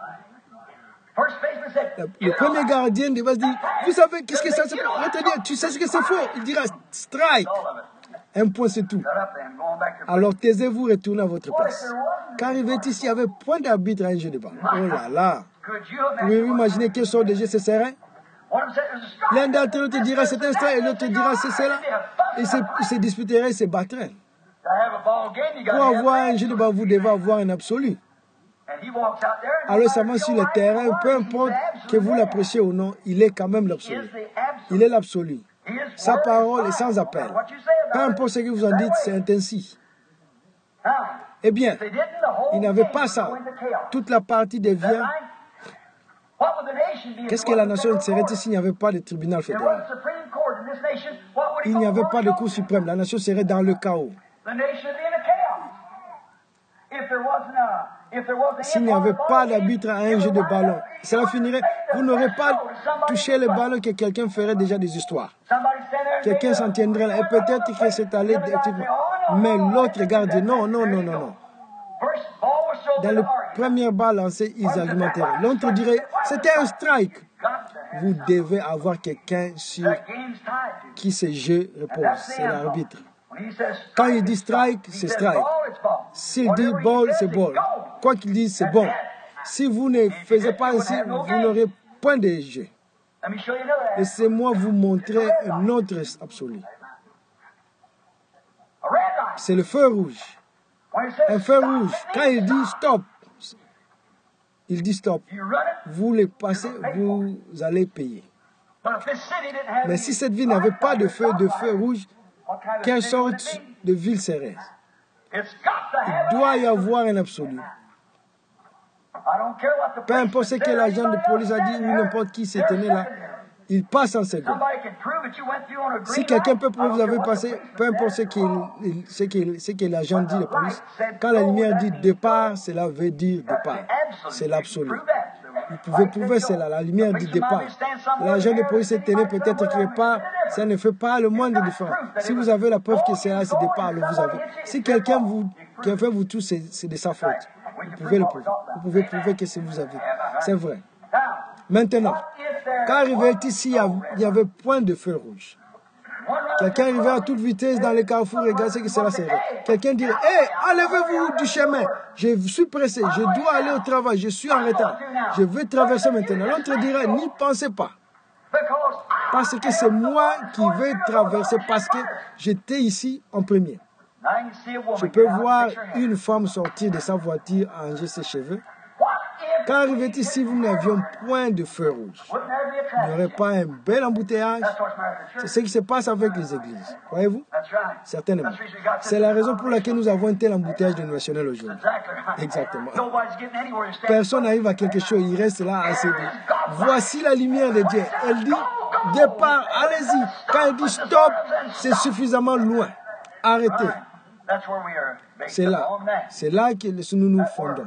Le premier gardien va se dire, vous savez qu'est-ce que ça c'est? Dire, tu sais ce que c'est faux? Il dira strike. Un point c'est tout. Alors taisez-vous, retournez à votre place. Qu'arrivait-il s'il y avait point d'arbitre à un jeu de balle? Oh là là. Pouvez-vous imaginer quelle sorte de jeu ce serait? L'un d'entre eux te dira c'est un strike et l'autre dira c'est cela. Ils se, ils se disputeraient, ils se battraient. Pour avoir un jeu de balle, vous devez avoir un absolu. Alors seulement sur le terrain, peu importe que vous l'appréciez ou non, il est quand même l'absolu. Il est l'absolu. Sa parole est sans appel. Peu importe ce que vous en dites, c'est ainsi. Eh bien, il n'avait pas ça. Toute la partie devient... Qu'est-ce que la nation serait s'il n'y avait pas de tribunal fédéral? Il n'y avait pas de Cour suprême. La nation serait dans le chaos. S'il n'y avait pas d'arbitre à un jeu de ballon, cela finirait. Vous n'aurez pas touché le ballon que quelqu'un ferait déjà des histoires. Quelqu'un s'en tiendrait là. Et peut-être que c'est allé. Mais l'autre regarde, non, non, non, non, non. Dans le premier balle lancé, ils argumenteraient. L'autre dirait, c'était un strike. Vous devez avoir quelqu'un sur qui ce jeu repose. C'est l'arbitre. Quand il dit strike, c'est strike. S'il dit ball, c'est ball. Quoi qu'il dise, c'est bon. Si vous ne faites pas ainsi, vous n'aurez point de jeu. Laissez-moi vous montrer un autre absolu. C'est le feu rouge. Un feu rouge. Quand il dit stop, il dit stop. Vous les passez, vous allez payer. Mais si cette ville n'avait pas de feu, de feu rouge, quelle sorte de ville serait? Il doit y avoir un absolu. Peu importe ce que l'agent de police a dit ou n'importe qui s'est tenu là, il passe en seconde. Si quelqu'un peut prouver que vous avez passé, peu importe ce, qu'il, ce, qu'il, ce que l'agent dit de police, quand la lumière dit départ, cela veut dire départ. C'est l'absolu. Vous pouvez prouver cela, la lumière dit départ. L'agent de police s'est tenu peut-être quelque part, ça ne fait pas le moindre différence. Si vous avez la preuve que c'est là, c'est départ, alors vous avez. Si quelqu'un vous qui a fait vous tous, c'est de sa faute. Vous pouvez le prouver. Vous pouvez prouver que c'est vous avez. C'est vrai. Maintenant, quand arrivait ici, il n'y avait point de feu rouge. Quelqu'un arrivait à toute vitesse dans les carrefours, regardez ce que cela serait. Quelqu'un dirait, hé, hey, enlevez-vous du chemin. Je suis pressé, je dois aller au travail, je suis en retard. Je veux traverser maintenant. L'autre dirait, n'y pensez pas. Parce que c'est moi qui vais traverser, parce que j'étais ici en premier. Je peux voir une femme sortir de sa voiture, arranger ses cheveux. Quand arrivait ici, nous n'avions point de feu rouge. Il n'y aurait pas un bel embouteillage. C'est ce qui se passe avec les églises. Voyez-vous? Certainement. C'est la raison pour laquelle nous avons un tel embouteillage dénominationnel aujourd'hui. Exactement. Personne n'arrive à quelque chose, il reste là à se dire, voici la lumière de Dieu. Elle dit, départ, allez-y. Quand elle dit stop, c'est suffisamment loin. Arrêtez. C'est là. C'est là que nous nous fondons.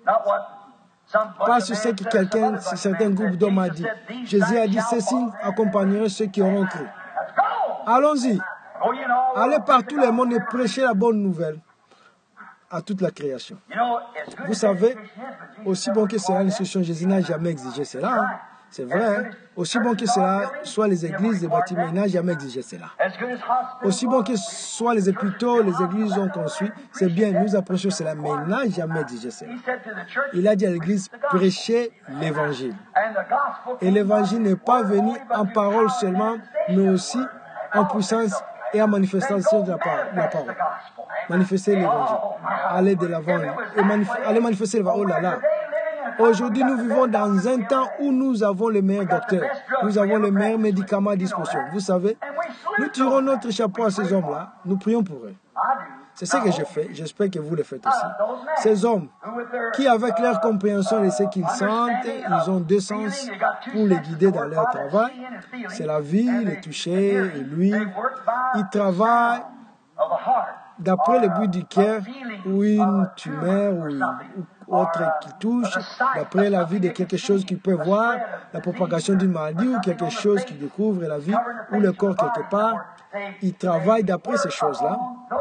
Pas sur ce que quelqu'un, certains groupes d'hommes a dit. Jésus a dit, ces signes accompagneront ceux qui auront cru. Allons-y. Allez par tout le monde et prêchez la bonne nouvelle à toute la création. Vous savez, aussi bon que cela, l'instruction, Jésus n'a jamais exigé cela. Hein. C'est vrai. Hein? Aussi bon que cela soit les églises, les bâtiments, il n'a jamais exigé cela. Aussi bon que soient les hôpitaux, les églises ont construit, c'est bien, nous approchons cela, mais il n'a jamais exigé cela. Il a dit à l'église, prêchez l'évangile. Et l'évangile n'est pas venu en parole seulement, mais aussi en puissance et en manifestation de la parole. La parole. Manifester l'évangile. Aller de l'avant. Manif aller manifester l'évangile. Oh là là. Aujourd'hui, nous vivons dans un temps où nous avons les meilleurs docteurs, nous avons les meilleurs médicaments à disposition. Vous savez, nous tirons notre chapeau à ces hommes-là, nous prions pour eux. C'est ce que je fais, j'espère que vous le faites aussi. Ces hommes qui, avec leur compréhension de ce qu'ils sentent, ils ont deux sens pour les guider dans leur travail. C'est la vie, le toucher, et lui. Ils travaillent d'après le but du cœur, ou une tumeur, ou autre qui touche, d'après la vie de quelque chose qu'ils peuvent voir, la propagation d'une maladie, ou quelque chose qui découvre la vie, ou le corps quelque part. Ils travaillent d'après ces choses-là.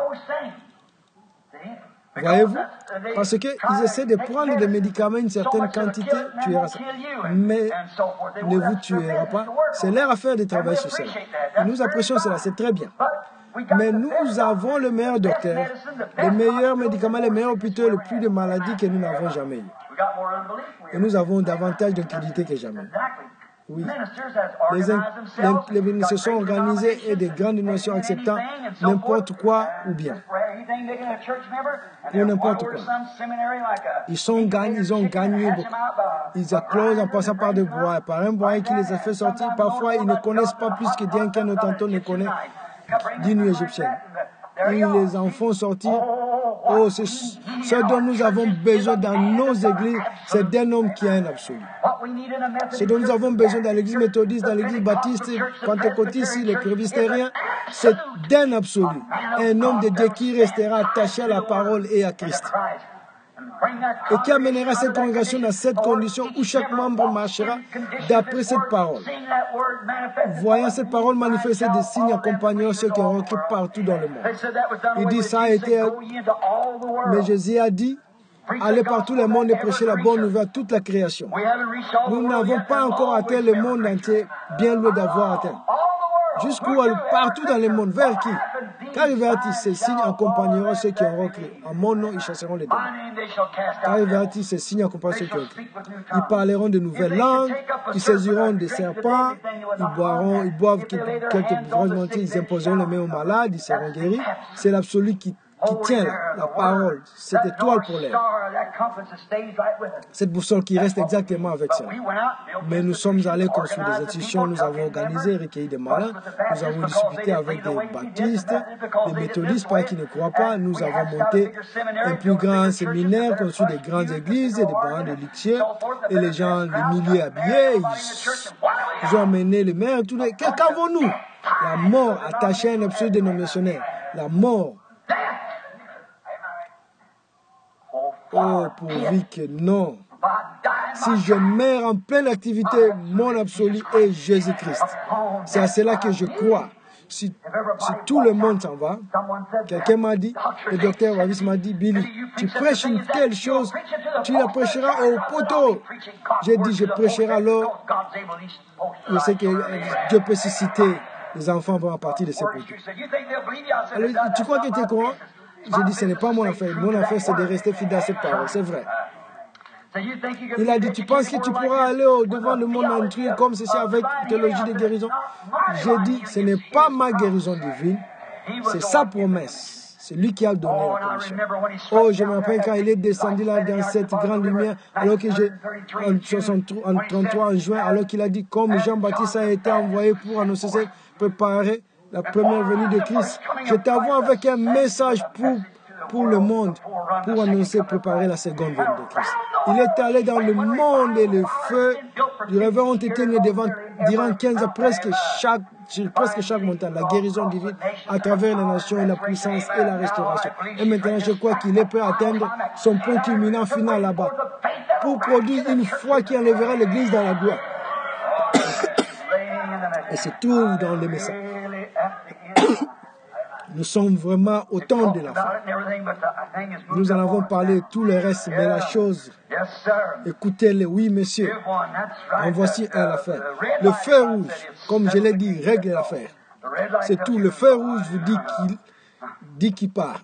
Voyez-vous? Parce qu'ils essaient de prendre des médicaments une certaine quantité, tuera ça. Mais ne vous tuera pas. C'est leur affaire de travailler sur cela. Et nous apprécions cela, c'est très bien. Mais nous avons le meilleur docteur, les meilleurs médicaments, les meilleurs hôpitaux, le plus de maladies que nous n'avons jamais eu. Et nous avons davantage d'incrédulité que jamais. Oui. Les, les, les, les se sont organisés et des grandes nations acceptant n'importe quoi ou bien. Pour n'importe quoi. Ils, sont gagnés, ils ont gagné beaucoup. Ils applaudissent en passant par des broyes, par un broyé qui les a fait sortir. Parfois, ils ne connaissent pas plus que bien qu'un autre ne connaît d'une nuit égyptienne. Ils les en font sortir. Oh, c'est ce dont nous avons besoin dans nos églises, c'est d'un homme qui a un absolu. Ce dont nous avons besoin dans l'église méthodiste, dans l'église baptiste, pentecôtiste, les presbytériens, c'est d'un absolu. Un homme de Dieu qui restera attaché à la parole et à Christ. Et qui amènera cette congrégation dans cette condition où chaque membre marchera d'après cette parole. Voyant cette parole manifester des signes accompagnant ceux qui ont requis partout dans le monde. Il dit ça a été... Mais Jésus a dit, allez partout le monde et prêchez la bonne nouvelle à toute la création. Nous n'avons pas encore atteint le monde entier, bien loin d'avoir atteint. Jusqu'où, partout dans le monde, vers qui? Qu'arrivera-t-il? Ces signes accompagneront ceux qui auront cru. En mon nom, ils chasseront les démons. Qu'arrivera-t-il? Ces signes accompagneront ceux qui auront cru. Ils parleront de nouvelles langues, ils saisiront des serpents, ils boiront, ils boivent quelques, quelques boissons, ils imposeront les mains aux malades, ils seront guéris. C'est l'absolu qui qui tient la, la parole, cette étoile pour l'air, cette boussole qui reste exactement avec ça. Mais nous sommes allés construire des institutions, nous avons organisé, recueilli des malins, nous avons discuté avec des baptistes, des méthodistes, pas qui ne croient pas, nous avons monté un plus grand séminaire, construit des grandes églises, des barons de litiers, et les gens, les milliers habillés, ils, ils ont amené les maires, tous les... Qu'avons-nous? La mort attachée à un absolu dénominationnel, la mort. Oh, pourvu que non. Si je meurs en pleine activité, mon absolu est Jésus-Christ. C'est à cela que je crois. si, si tout le monde s'en va, quelqu'un m'a dit, le docteur Wavis m'a dit, Billy, tu prêches une telle chose, tu la prêcheras au poteau. J'ai dit, je prêcherai alors, je sais que Dieu peut susciter les enfants vont à partir de ces poteaux. Alors, tu crois que tu es courant? J'ai dit, ce n'est pas mon affaire. Mon affaire, c'est de rester fidèle à cette parole. C'est vrai. Il a dit, tu penses que tu pourras aller au devant le monde entier comme ceci avec théologie de guérison? J'ai dit, ce n'est pas ma guérison divine, c'est sa promesse. C'est lui qui a donné la commission. Oh, je me rappelle quand il est descendu là dans cette grande lumière, alors que j'ai, en trente-trois, en juin, alors qu'il a dit, comme Jean-Baptiste a été envoyé pour annoncer, préparer la première venue de Christ. Je t'envoie avec un message pour, pour le monde, pour annoncer, préparer la seconde venue de Christ. Il est allé dans le monde et le feu du réveil ont été devant, durant quinze ans, presque chaque, presque chaque montagne, la guérison divine à travers les nations et la puissance et la restauration. Et maintenant, je crois qu'il est prêt à atteindre son point culminant final là-bas pour produire une foi qui enlèvera l'Église dans la gloire. Et se trouve dans le message. Nous sommes vraiment au temps de la fin. Nous en avons parlé tout le reste, mais la chose, écoutez-le, oui monsieur, en voici un l'affaire. Le feu rouge, comme je l'ai dit, règle l'affaire. C'est tout, le feu rouge vous dit qu'il dit qu'il part.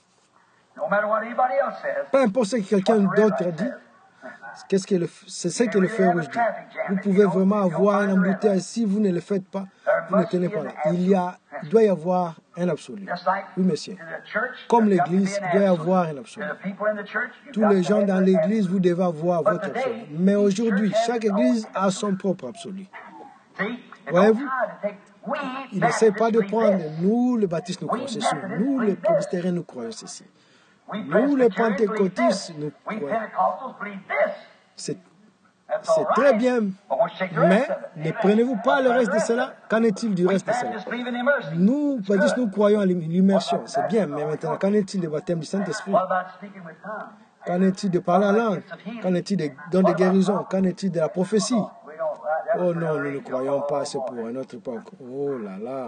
Peu importe ce que quelqu'un d'autre dit, qu'est-ce que le, c'est ce que le feu rouge dit. Vous pouvez vraiment avoir un embouteillage. Si vous ne le faites pas, vous ne tenez pas là. Il y a, il doit y avoir un absolu. Oui, monsieur. Comme l'église, il doit y avoir un absolu. Tous les gens dans l'église, vous devez avoir votre absolu. Mais aujourd'hui, chaque église a son propre absolu. Voyez-vous? Il n'essaie pas de prendre, nous, les baptistes, nous croyons ceci. Nous, les presbytériens, nous croyons ceci. Nous, les pentecôtistes, nous croyons. C'est C'est très bien, mais ne prenez-vous pas le reste de cela? Qu'en est-il du reste de cela? Nous, baptistes, nous croyons à l'immersion, c'est bien, mais maintenant, qu'en est-il du baptême du Saint-Esprit? Qu'en est-il de parler en langue? Qu'en est-il des dons de guérison? Qu'en est-il de la prophétie? Oh non, nous ne croyons pas, c'est pour une autre époque. Oh là là.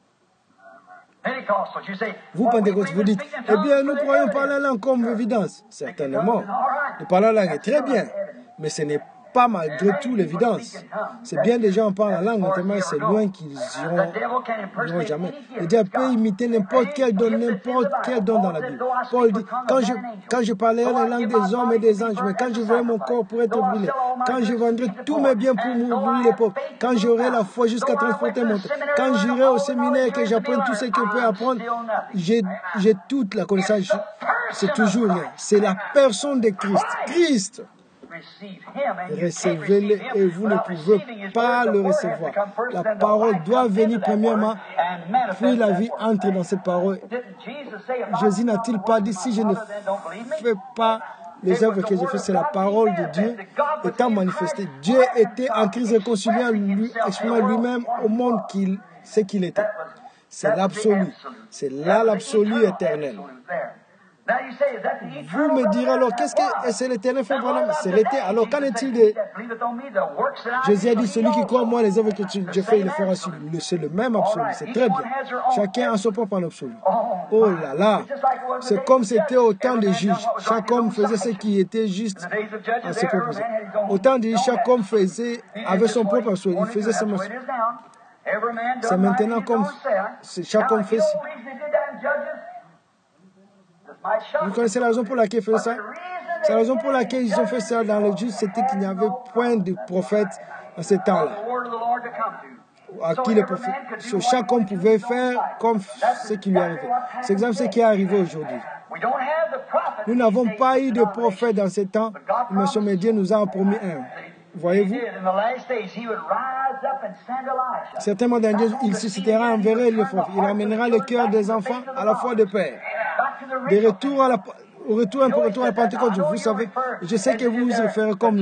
Vous, Pentecôte, vous dites, eh bien, nous croyons parler en langue comme évidence. Certainement. Le parler en langue est très bien, mais ce n'est pas malgré tout l'évidence. C'est bien des gens parlent la langue, notamment c'est loin qu'ils n'iront jamais. Le diable peut imiter n'importe quel don, n'importe quel don dans la Bible. Paul dit, quand je, quand je parlerai la langue des hommes et des anges, mais quand je verrai mon corps pour être brûlé, quand je vendrai tous mes biens pour m'ouvrir les pauvres, quand j'aurai la foi jusqu'à transporter mon temps, quand j'irai au séminaire et que j'apprenne tout ce que je peux apprendre, j'ai, j'ai toute la connaissance. C'est toujours rien. C'est la personne de Christ. Christ. Recevez-le et vous ne pouvez pas le recevoir. La parole doit venir premièrement, puis la vie entre dans cette parole. Jésus n'a-t-il pas dit, si je ne fais pas les œuvres que je fais, c'est la parole de Dieu étant manifestée. Dieu était en Christ réconciliant, lui, exprimant lui-même au monde qu'il, ce qu'il était. C'est l'absolu. C'est là l'absolu éternel. Vous me direz alors, qu'est-ce que c'est l'éternel fait vraiment? C'est l'éternel. Alors, qu'en est-il de... Jésus a dit, celui qui croit en moi, les œuvres que je fais, il les fera sur lui. C'est le même absolu. C'est très bien. Chacun a son propre absolu. Oh là là. C'est comme c'était au temps des juges. Chaque homme faisait ce qui était juste à ses propres. Au temps des juges, chaque homme faisait, avait son propre absolu. Il faisait son absolu. C'est maintenant comme chaque homme fait. Vous connaissez la raison pour laquelle ils faisaient ça? C'est la raison pour laquelle ils ont fait ça dans le juge, c'était qu'il n'y avait point de prophète à ce temps-là. À qui les prophètes, chaque homme pouvait faire comme ce qui lui arrivait. C'est exactement ce qui est arrivé aujourd'hui. Nous n'avons pas eu de prophète dans ce temps, mais Dieu nous a promis un. Voyez-vous? Certainement dans Dieu, il suscitera un vrai le prophète. Il amènera le cœur des enfants à la foi de père. De retour à la, au retour, un peu retour à la Pentecôte, vous savez, je sais que vous vous référez comme lui.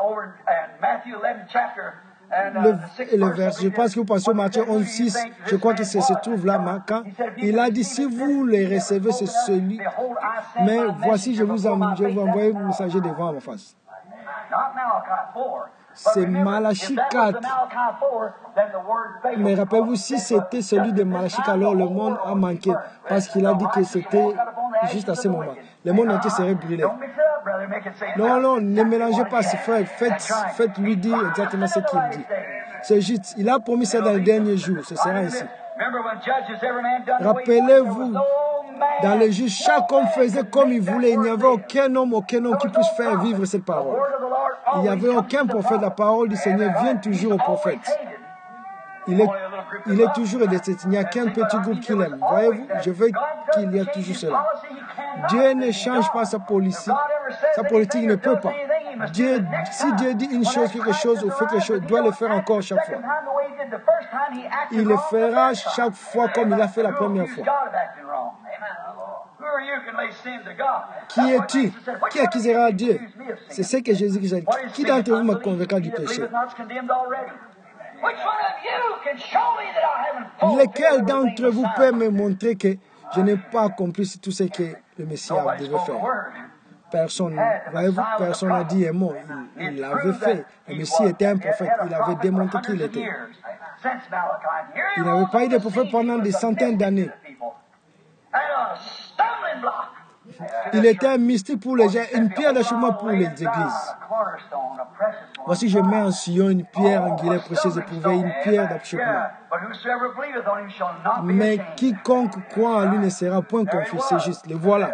Le, le verset, je pense que vous pensez au Matthieu onze, six, je crois que se trouve là, quand il a dit, si vous les recevez, c'est celui, mais voici, je vous, en, je vous envoie un messager devant ma face. c'est Malachie quatre. Mais rappelez-vous, si c'était celui de Malachie, alors le monde a manqué. Parce qu'il a dit que c'était juste à ce moment. Le monde entier serait brûlé. Non, non, ne mélangez pas, frère. Faites, faites-lui dire exactement ce qu'il dit. C'est juste, il a promis ça dans le dernier jour. Ce sera ainsi. Rappelez-vous, dans les juges, chaque homme faisait comme il voulait. Il n'y avait aucun homme, aucun homme qui puisse faire vivre cette parole. Il n'y avait aucun prophète. La parole du Seigneur vient toujours au prophète. Il est, il est toujours détesté. Il n'y a qu'un petit groupe qui l'aime. Voyez-vous, je veux qu'il y ait toujours cela. Dieu ne change pas sa politique. Sa politique ne peut pas. Dieu, si Dieu dit une chose, quelque chose, ou fait quelque chose, il doit le faire encore chaque fois. Il le fera chaque fois comme il a fait la première fois. Qui es-tu? Qui accusera Dieu? C'est ce que Jésus dit. Qui d'entre vous me convaincra du péché? Lequel d'entre vous peut me montrer que je n'ai pas accompli tout ce que le Messie devait faire? Personne, voyez-vous, personne n'a dit un mot. Il, il l'avait fait. Le Messie était un prophète. Il avait démontré qu'il était. Il n'avait pas eu de prophète pendant des centaines d'années. Il était un mystique pour les gens, une pierre d'achoppement pour les églises. Voici, je mets en Sion une pierre angulaire précieuse éprouvée, une pierre d'achoppement. Mais quiconque croit en lui ne sera point confus. C'est juste, le voilà.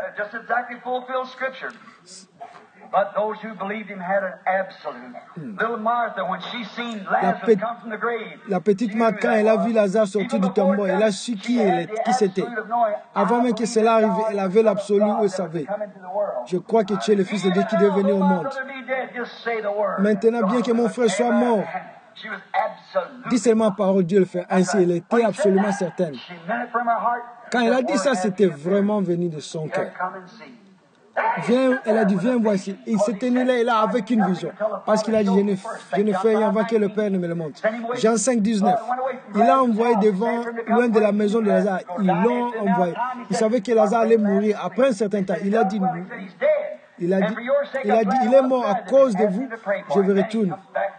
But those who believed him had an absolute. Hmm. Little Martha, when she seen La, Lazarus pe come from the grave, la petite Marthe, quand elle a vu Lazare sortir du tombeau, elle a su qui, elle, qui c'était. Avant même que cela arrive, elle avait l'absolu où elle savait. Je crois que tu es le Fils de Dieu qui devait venir au monde. Maintenant, bien que mon frère soit mort, dis seulement parole, Dieu le fait. Ainsi, elle était absolument certaine. Quand elle a dit ça, c'était vraiment venu de son cœur. Viens, elle a dit, viens voici. Il s'est tenu là et là avec une vision. Parce qu'il a dit, je ne, je ne fais rien avant que le Père ne me le montre. Jean cinq, dix-neuf. Il a envoyé devant, loin de la maison de Lazare. Ils l'ont envoyé. Il savait que Lazare allait mourir après un certain temps. Il a dit, il a dit, il a dit, il est mort à cause de vous. Je vais retourner.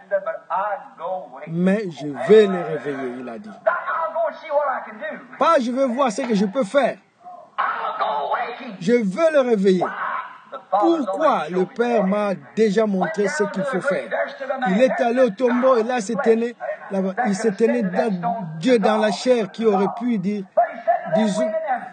Mais je vais le réveiller, il a dit. Pas, je vais voir ce que je peux faire. Je veux le réveiller. Pourquoi? Le Père m'a déjà montré ce qu'il faut faire. Il est allé au tombeau et là, tenait, là il se tenait Dieu dans la chair qui aurait pu dire, disons.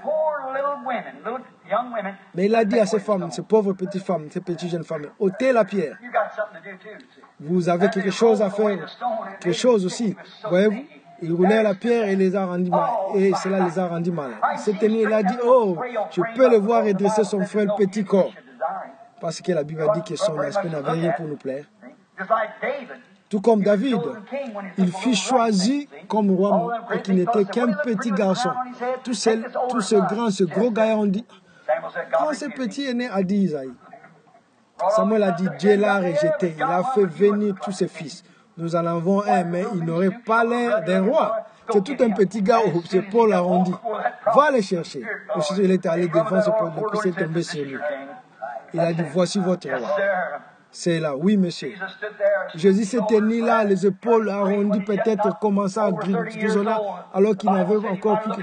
Mais il a dit à ces femmes, ces pauvres petites femmes, ces petites jeunes femmes, ôtez la pierre. Vous avez quelque chose à faire, quelque chose aussi. Voyez-vous? Il roulait la pierre et les a rendus mal. Et cela les a rendus malades. Il s'est tenu, il a dit, oh, je peux le voir redresser son frère le petit corps. Parce que la Bible a dit que son aspect n'avait rien pour nous plaire. Tout comme David, il fut choisi comme roi et qu'il n'était qu'un petit garçon. Tout ce, tout ce grand, ce gros gars, on dit, quand ce petit est né, a dit Isaïe. Samuel a dit, Dieu l'a rejeté. Il a fait venir tous ses fils. Nous en avons un, mais il n'aurait pas l'air d'un roi. C'est tout un petit gars où c'est Paul arrondi. Va le chercher. Ensuite, il est allé devant ce Paul, depuis c'est tombé sur lui. Il a dit, voici votre roi. C'est là, oui, monsieur. Jésus s'est tenu là, les épaules arrondies, peut-être commençaient à griller, alors qu'il n'avait encore plus que...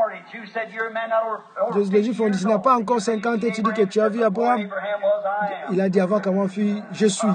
Les Juifs ont dit, tu n'as pas encore cinquante et tu dis que tu as vu Abraham. Il a dit, avant qu'avant fût, je suis.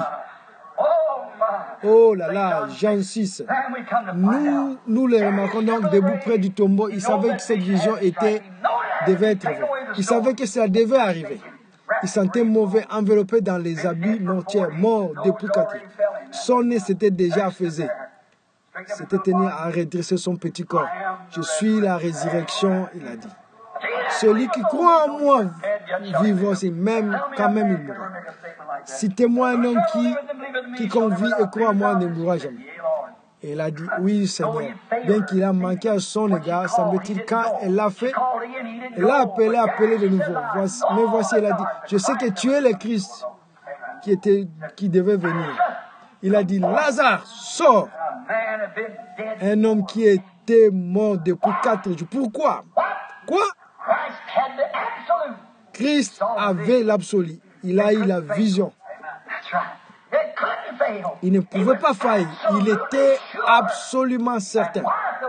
Oh là là, Jean six. Nous, nous les remarquons donc debout près du tombeau. Ils savaient que cette vision était, devait être vraie. Ils savaient que ça devait arriver. Ils sentaient mauvais, enveloppés dans les habits mortiers, morts depuis quatre ans. Son nez s'était déjà affaissé. C'était tenu à redresser son petit corps. Je suis la résurrection, il a dit. Celui qui croit en moi vivra aussi, même quand même il mourra. Citez-moi un homme qui, qui convie et croit en moi ne mourra jamais. Et il a dit, oui Seigneur, bien qu'il a manqué à son égard, semble-t-il, quand elle l'a fait, elle l'a appelé, appelé de nouveau. Voici, mais voici, elle a dit, je sais que tu es le Christ qui, était, qui devait venir. Il a dit, Lazare, sors. Un homme qui était mort depuis quatre jours. Pourquoi? Quoi? Christ avait l'absolu. Il a eu la vision. Il ne pouvait pas faillir. Il était absolument certain.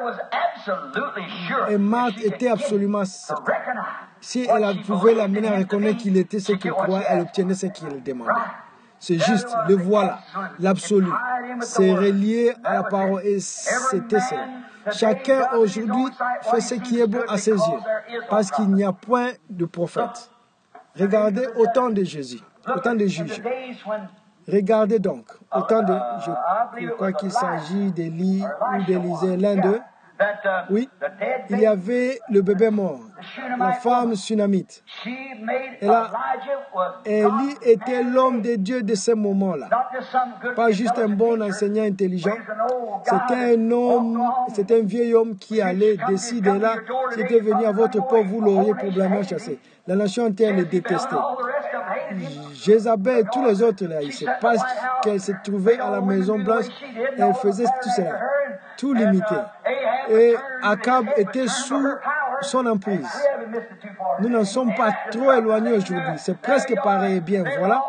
Et Marthe était absolument certaine. Si elle pouvait l'amener à reconnaître qu'il était ce qu'il croyait, elle obtenait ce qu'il demandait. C'est juste, le voilà, l'absolu. C'est relié à la parole et c'était cela. Chacun aujourd'hui fait ce qui est bon à ses yeux, parce qu'il n'y a point de prophète. Regardez au temps de Jésus, au temps des juges. Regardez donc, au temps de, je crois qu'il s'agit d'Élie ou d'Élisée, l'un d'eux. Oui, il y avait le bébé mort, la femme sunamite. Et là, Élie était l'homme de Dieu de ce moment-là. Pas juste un bon enseignant intelligent. C'était un homme, c'était un vieil homme qui allait décider là, s'il était venu à votre port, vous l'auriez probablement chassé. La nation entière le détestait. Jézabel et tous les autres là, c'est parce qu'elle se trouvait à la Maison Blanche, elle faisait tout cela, tout limité. Et Akab était sous son emprise. Nous n'en sommes pas trop éloignés aujourd'hui. C'est presque pareil. Bien, voilà.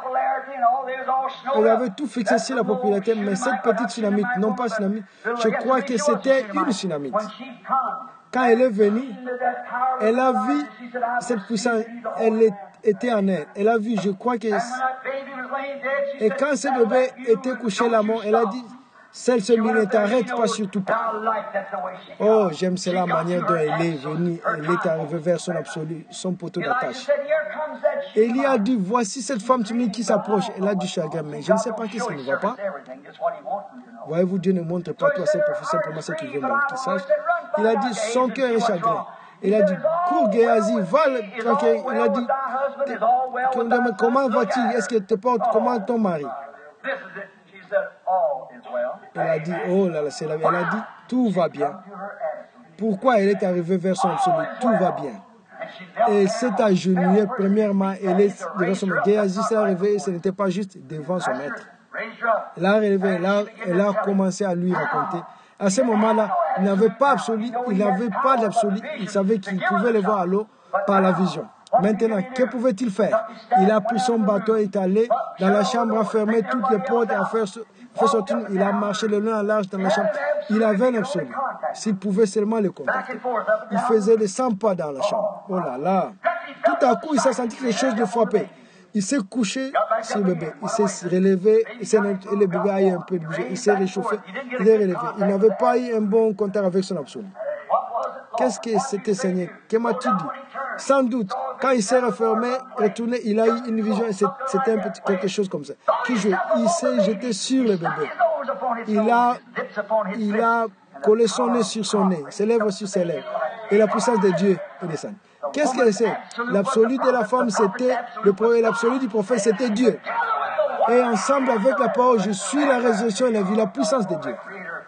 Elle avait tout fixé sur la popularité, mais cette petite tsunamite, non pas tsunamite, je crois que c'était une tsunamite. Quand elle est venue, elle a vu cette puissance, elle était en elle. Elle a vu, je crois que... Et quand ce bébé était couché là, elle a dit, celle se ne t'arrête pas surtout pas. Oh, j'aime cela, la manière dont elle est venue. Elle est arrivée vers son absolu, son poteau d'attache. Élie a dit, voici cette femme qui s'approche. Elle a du chagrin, mais je ne sais pas qu'est-ce qui ne va pas. Voyez-vous, Dieu ne montre pas toi, c'est simplement ce qu'il veut qu'il sache. Il a dit, son cœur est chagrin. Il a dit, cours Géasi, va tranquille. Il a dit, comment vas-tu? Est-ce que te portes? Comment ton mari? Elle a dit, oh là là, c'est la vie. Elle a dit, tout va bien. Pourquoi elle est arrivée vers son absolu? Tout va bien. Et c'est agenouillée, premièrement, elle est devant son maître. Géasi s'est arrivée et ce n'était pas juste devant son maître. Elle a relevé, elle a, elle a commencé à lui raconter. À ce moment-là, il n'avait pas absolu, il n'avait pas d'absolu. Il savait qu'il pouvait le voir à l'eau par la vision. Maintenant, que pouvait-il faire? Il a pris son bateau et est allé dans la chambre, a fermé toutes les portes et a fait, fait sortir. Il a marché le long à large dans la chambre. Il avait un absolu. S'il pouvait seulement le contacter. Il faisait des cent pas dans la chambre. Oh là là. Tout à coup, il s'est senti quelque chose de frappé. Il s'est couché sur le bébé. Il s'est relevé. Il s'est, et le bébé a eu un peu de bouger. Il s'est réchauffé. Il est relevé. Il n'avait pas eu un bon contact avec son absolu. Qu'est-ce que c'était, Seigneur? Que m'as-tu dit? Sans doute, quand il s'est refermé, retourné, il a eu une vision, et c'était un petit quelque chose comme ça. Qui jouait? Il s'est jeté sur le bébé. Il a, il a collé son nez sur son nez, ses lèvres sur ses lèvres. Et la puissance de Dieu est descendue. Qu'est-ce qu'elle sait? L'absolu de la femme, c'était le prophète, l'absolu du prophète, c'était Dieu. Et ensemble avec la parole, je suis la résurrection et la vie, la puissance de Dieu.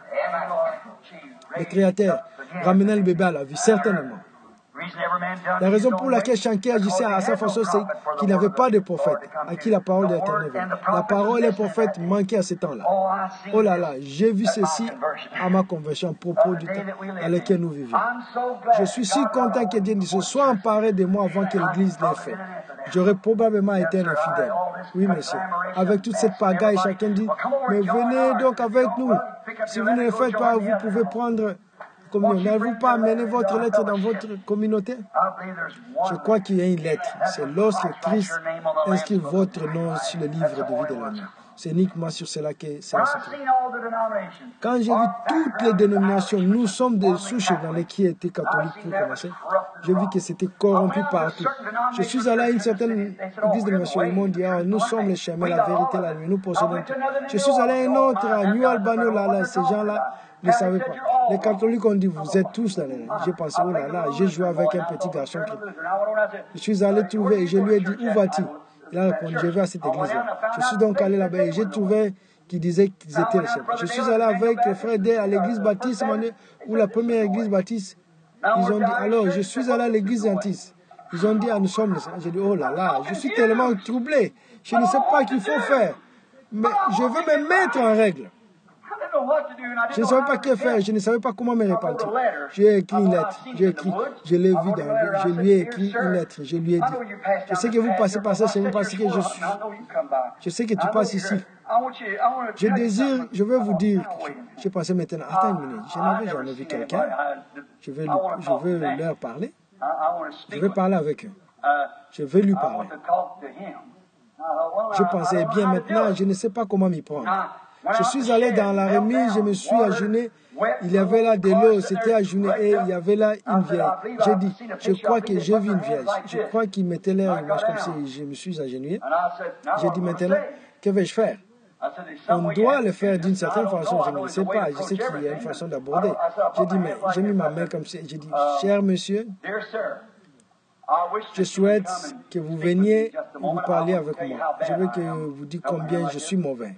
Le Créateur ramenait le bébé à la vie, certainement. La raison pour laquelle chacun agissait à sa façon, c'est qu'il n'avait pas de prophète à qui la parole de l'Éternel venait. La parole et les prophètes manquaient à ce temps-là. Oh là là, j'ai vu ceci à ma conversion à propos du temps dans lequel nous vivions. Je suis si content que Dieu se soit emparé de moi avant que l'Église l'ait fait. J'aurais probablement été un infidèle. Oui, monsieur. Avec toute cette pagaille, chacun dit, mais venez donc avec nous. Si vous ne le faites pas, vous pouvez prendre... N'avez-vous pas amené votre lettre dans votre communauté? Je crois qu'il y a une lettre. C'est lorsque Christ inscrit votre nom sur le livre de vie de l'année. C'est uniquement sur cela que c'est se trouve. Quand j'ai vu toutes les dénominations, nous sommes des souches dans les qui étaient catholiques pour commencer. J'ai vu que c'était corrompu partout. Je suis allé à une certaine église de dénomination. Ils m'ont dit, ah, nous sommes les chemins, la vérité, la nuit. Nous possédons tout. Je suis allé à un autre, à New Albany, là, là, ces gens-là ne savaient pas. Les catholiques ont dit, vous êtes tous dans les... J'ai pensé, oh là là, j'ai joué avec un petit garçon. Qui... Je suis allé trouver et je lui ai dit, où vas-tu? Il a répondu, je vais à cette église-là. Je suis donc allé là-bas et j'ai trouvé qu'ils disaient qu'ils étaient les chefs. Je suis allé avec le frère D à l'église baptiste, ou la première église baptiste. Ils ont dit, alors, je suis allé à l'église baptiste. Ils ont dit, ah, nous sommes les... J'ai dit, oh là là, je suis tellement troublé. Je ne sais pas qu'il faut faire. Mais je veux me mettre en règle. Je ne savais pas que faire, je ne savais pas comment me repentir. J'ai écrit une lettre, j'ai écrit, je l'ai vu dans, je lui ai écrit une lettre, je lui ai dit, je sais que vous passez par ça chez moi parce que je suis, je sais que tu passes ici. Je désire, je veux vous dire, je, je pensais maintenant, attends une minute, je n'avais jamais vu quelqu'un, je vais, lui, je vais leur parler, je vais parler avec eux, je vais lui parler. Je pensais bien maintenant, je ne sais pas comment m'y prendre. Je suis allé dans la remise, je me suis agenouillé. Il y avait là de l'eau, c'était agenouillé et il y avait là une vierge. J'ai dit, je crois que j'ai vu une vierge. Je crois qu'il mettait l'air image comme si je me suis agenouillé. J'ai dit maintenant, que vais-je faire? On doit le faire d'une certaine façon, je ne sais pas. Je sais qu'il y a une façon d'aborder. J'ai dit, mais j'ai mis ma main comme ça. J'ai dit, cher monsieur, je souhaite que vous veniez vous parler avec moi. Je veux que vous dites combien je suis mauvais.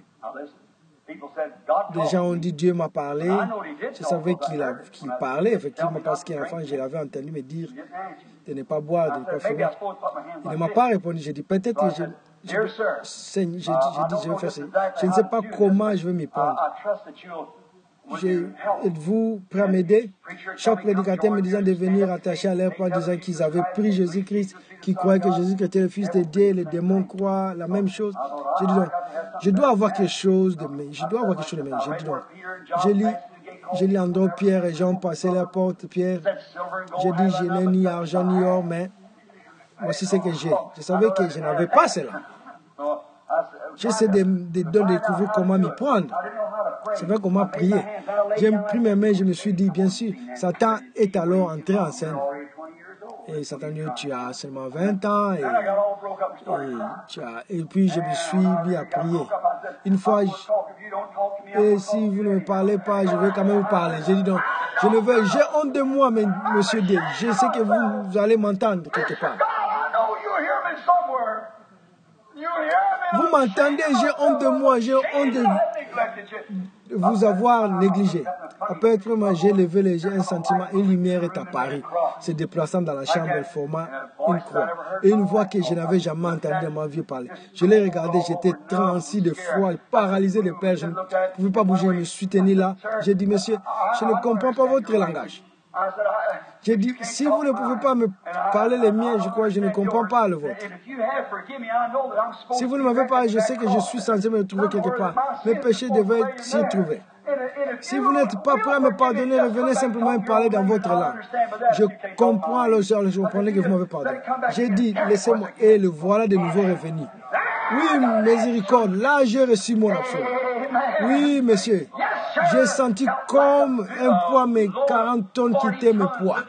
Des gens ont dit Dieu m'a parlé. Je savais qu'il qu'il parlait effectivement parce qu'un enfant, je l'avais entendu me dire de ne pas boire, de ne pas fumer. Il ne m'a pas répondu. J'ai dit peut-être que je, je, je, je, dit, je vais faire ça. Je ne sais pas comment je vais m'y prendre. Êtes-vous prêt à m'aider? Chaque prédicateur me disant de venir attacher à leur part, disant qu'ils avaient pris Jésus-Christ, qu'ils croyaient que Jésus était le Fils de Dieu, les démons croient la même chose. J'ai dit donc, je dois avoir quelque chose de meilleur. Je dois avoir quelque chose de meilleur. J'ai dit donc, j'ai lu, j'ai lu André, Pierre et Jean passer la porte. Pierre, j'ai dit, je n'ai ni argent ni or, mais voici ce que j'ai. Je savais que je n'avais pas cela. J'essaie de, de, de découvrir comment m'y prendre. C'est vrai comment prier. J'ai pris mes mains, je me suis dit, bien sûr, Satan est alors entré en scène. Et Satan dit, tu as seulement vingt ans. Et, et, tu as, et puis je me suis mis à prier. Une fois, je, et si vous ne me parlez pas, je vais quand même vous parler. J'ai dit donc, je ne veux, j'ai honte de moi, mais, monsieur D. Je sais que vous, vous allez m'entendre quelque part. Vous m'entendez, j'ai honte de moi, j'ai honte de vous avoir négligé. Après, moi, j'ai levé les yeux, un sentiment, une lumière est apparue, se déplaçant dans la chambre, elle forma une croix. Et une voix que je n'avais jamais entendue dans ma vie parler. Je l'ai regardé, j'étais transi de froid, paralysé de peur, je ne pouvais pas bouger, je me suis tenu là. J'ai dit, monsieur, je ne comprends pas votre langage. J'ai dit, si vous ne pouvez pas me parler les miens, je crois que je ne comprends pas le vôtre. Si vous ne m'avez pas, je sais que je suis censé me trouver quelque part. Mes péchés devaient s'y trouver. Si vous n'êtes pas prêt à me pardonner, revenez simplement parler dans votre langue. Je comprends, alors je comprenais que vous m'avez pardonné. J'ai dit, laissez-moi, et le voilà de nouveau revenu. Oui, miséricorde, là j'ai reçu mon absolu. Oui, monsieur, j'ai senti comme un poids, mes quarante tonnes quittaient mes poids.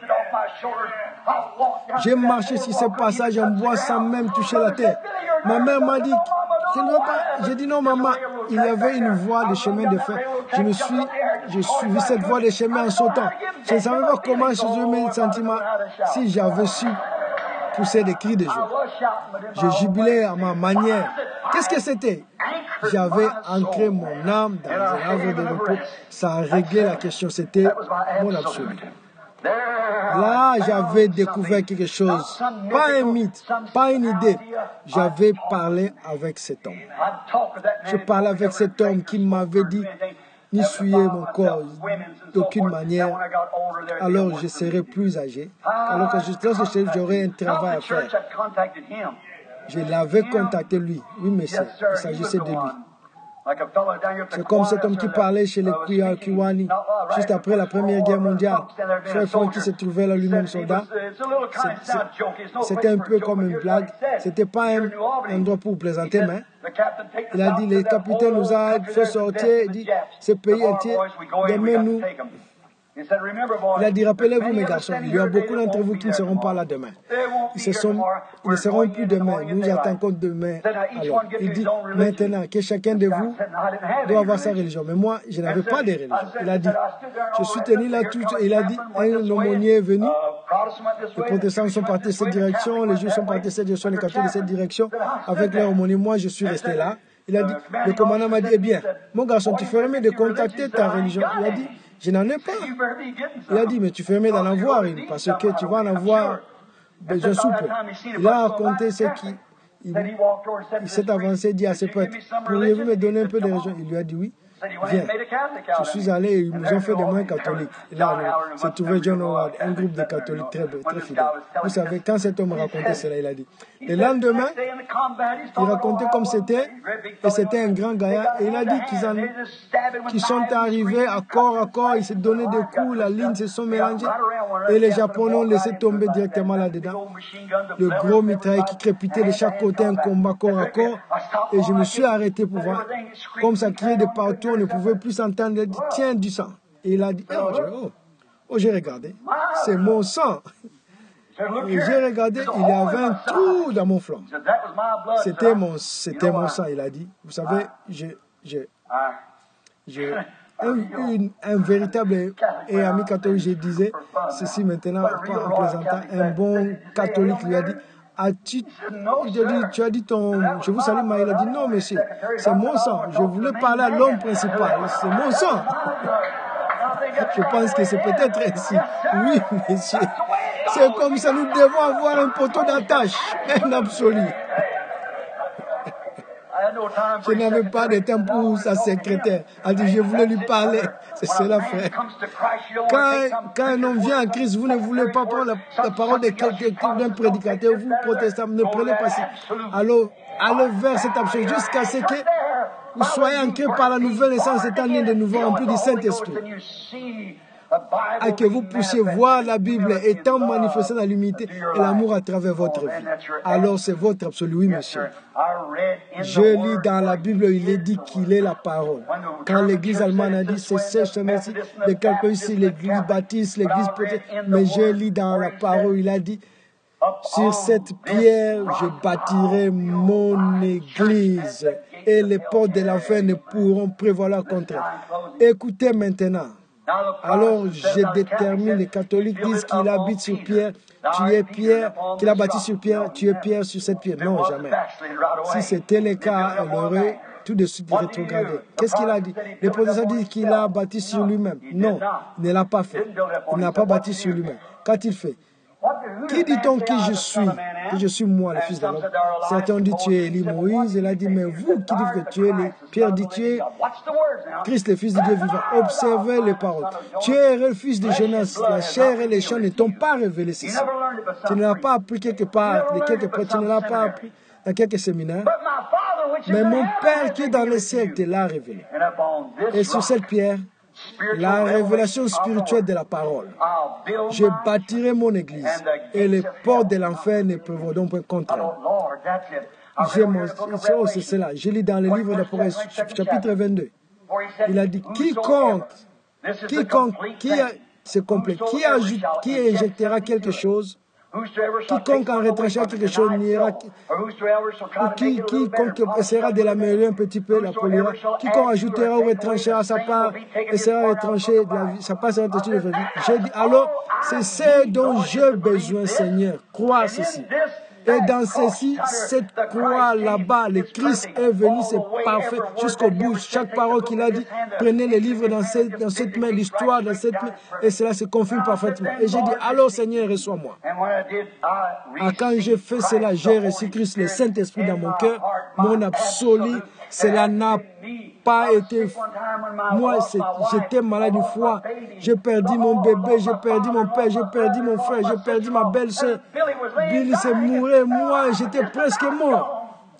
J'ai marché sur ce passage en bois sans même toucher la terre. Ma mère m'a dit, je ne veux pas. J'ai dit non, maman, il y avait une voie de chemin de fer. Je me suis, j'ai suivi cette voie de chemin en sautant. Je ne savais pas comment je mes sentiments si j'avais su pousser des cris de joie. Je jubilais à ma manière. Qu'est-ce que c'était? J'avais ancré mon âme dans un havre de repos. Ça a réglé la question. C'était mon absolu. Là, j'avais découvert quelque chose. Pas un mythe, pas une idée. J'avais parlé avec cet homme. Je parlais avec cet homme qui m'avait dit n'essuyez mon corps d'aucune manière. Alors je serai plus âgé. Alors que je, j'aurais un travail à faire. Je l'avais contacté lui. Oui, monsieur, il s'agissait de lui. C'est comme cet homme qui parlait chez les Kiwani juste après la Première Guerre mondiale. Frère Franck qui se trouvait là lui-même soldat. C'était un peu comme une blague. C'était pas un endroit pour plaisanter, mais il a dit, le capitaine nous a fait sortir, il dit, ce pays entier, demain nous. Il a dit, rappelez-vous mes garçons, il y a beaucoup d'entre vous qui ne seront pas là demain. Ils, se sont, ils ne seront plus demain. Nous attendons demain. Alors, il dit, maintenant, que chacun de vous doit avoir sa religion. Mais moi, je n'avais pas de religion. Il a dit, je suis tenu là tout. Il a dit, un aumônier est venu. Les protestants sont partis de cette direction, les juifs sont partis de cette direction, les catholiques de cette direction. Avec leur aumônier, moi, je suis resté là. Il a dit, le commandant m'a dit, eh bien, mon garçon, tu ferais mieux de contacter ta religion. Il a dit, je n'en ai pas. Il a dit, mais tu fais mieux d'en avoir une, parce que tu vas en avoir besoin souple. Il a raconté ce qui... Il, il s'est avancé, dit à ses prêtres, pourriez-vous me donner un peu de religion? Il lui a dit oui. viens. Je suis allé et ils nous ont fait des moines catholiques. Et là, on s'est trouvé John Howard, un groupe de catholiques très, très fidèles. Vous savez, quand cet homme racontait cela, il a dit, le lendemain, il racontait comme c'était, et c'était un grand gaillard, et il a dit qu'ils en, qu'ils sont arrivés à corps à corps, ils se donnaient des coups, la ligne se sont mélangées, et les Japonais ont laissé tomber directement là-dedans. Le gros mitraille qui crépitait de chaque côté, un combat corps à corps, et je me suis arrêté pour voir. Comme ça criait de partout, on ne pouvait plus s'entendre. Il a dit, tiens, du sang. Et il a dit, oh, j'ai oh, oh, j'ai regardé. C'est mon sang. Et j'ai regardé, il y avait un trou dans mon flanc. C'était mon, c'était mon sang, il a dit. Vous savez, j'ai, j'ai, j'ai un, une, un véritable et ami catholique, je disais, ceci maintenant, pas en plaisantant, un bon catholique lui a dit, As-tu, dit, tu as dit ton, je vous salue, mais il a dit non, monsieur, c'est mon sang. Je voulais parler à l'homme principal, c'est mon sang. Je pense que c'est peut-être ainsi. Oui, monsieur. C'est comme ça, nous devons avoir un poteau d'attache, un absolu. Je n'avais pas de temps pour sa secrétaire. Elle dit, je voulais lui parler. C'est cela, frère. Quand, quand un homme vient à Christ, vous ne voulez pas prendre la, la parole de quelqu'un, d'un prédicateur, vous, protestants, ne prenez pas ça. Alors, allez vers cet absolu jusqu'à ce que vous soyez ancrés par la nouvelle naissance, étant né de nouveau, rempli du Saint-Esprit. Et que vous puissiez voir la Bible étant manifestée dans l'humilité et l'amour à travers votre vie. Alors c'est votre absolu, oui, monsieur. Je lis dans la Bible, il est dit qu'il est la parole. Quand l'église allemande a dit, c'est ce chemin-ci, de quelqu'un ici, l'église baptiste, l'église protestante, mais je lis dans la parole, il a dit, sur cette pierre, je bâtirai mon église et les portes de l'enfer ne pourront prévaloir contre elle. Écoutez maintenant. Alors, je détermine, les catholiques disent qu'il habite sur pierre, tu es pierre, qu'il a bâti sur pierre, tu es pierre sur cette pierre. Non, jamais. Si c'était le cas, elle aurait tout de suite rétrogradé. Qu'est-ce qu'il a dit? Les protestants disent qu'il a bâti sur lui-même. Non, il ne l'a pas fait. Il n'a pas bâti sur lui-même. Qu'a-t-il fait? Qui dit-on que je suis? Que je suis moi, le Fils de l'homme. Certains ont dit tu es Élie, Moïse. Il a dit, mais vous qui dites que tu es les... Pierre dit tu es Christ, le Fils de Dieu vivant. Observez les paroles. Tu es le fils de Jonas. La chair et les champs ne t'ont pas révélé ceci. Tu ne l'as pas appris quelque part, de quelque part. Tu ne l'as pas appris dans quelques séminaires. Mais mon Père qui est dans les cieux te l'a révélé. Et sur cette pierre, la révélation spirituelle de la parole. Je bâtirai mon église et les portes de l'enfer ne prévaudront point contre elle. Oh, c'est cela. Je lis dans le livre d'Apocalypse, chapitre vingt-deux. Il a dit, quiconque, quiconque, qui a, c'est complet, qui ajoute, qui injectera quelque chose, quiconque en retranchera quelque chose n'ira, ou qui, quiconque essaiera de l'améliorer un petit peu, la polira, quiconque ajoutera ou retranchera sa part, essaiera de retrancher de la vie, sa part sera retranchée de la vie. J'ai dit, alors, c'est ce dont j'ai besoin, Seigneur, crois ceci. Et dans ceci, cette croix là-bas, le Christ est venu, c'est parfait jusqu'au bout. Chaque parole qu'il a dit, prenez les livres dans cette, dans cette main, l'histoire dans cette main, et cela se confirme parfaitement. Et j'ai dit, alors Seigneur, reçois-moi. Ah, quand j'ai fait cela, j'ai reçu Christ, le Saint-Esprit dans mon cœur, mon absolu, cela n'a pas été... Moi, j'étais malade une fois, j'ai perdu mon bébé, j'ai perdu mon père, j'ai perdu mon frère, j'ai perdu ma belle-sœur. Billy s'est mouru, moi, j'étais presque mort.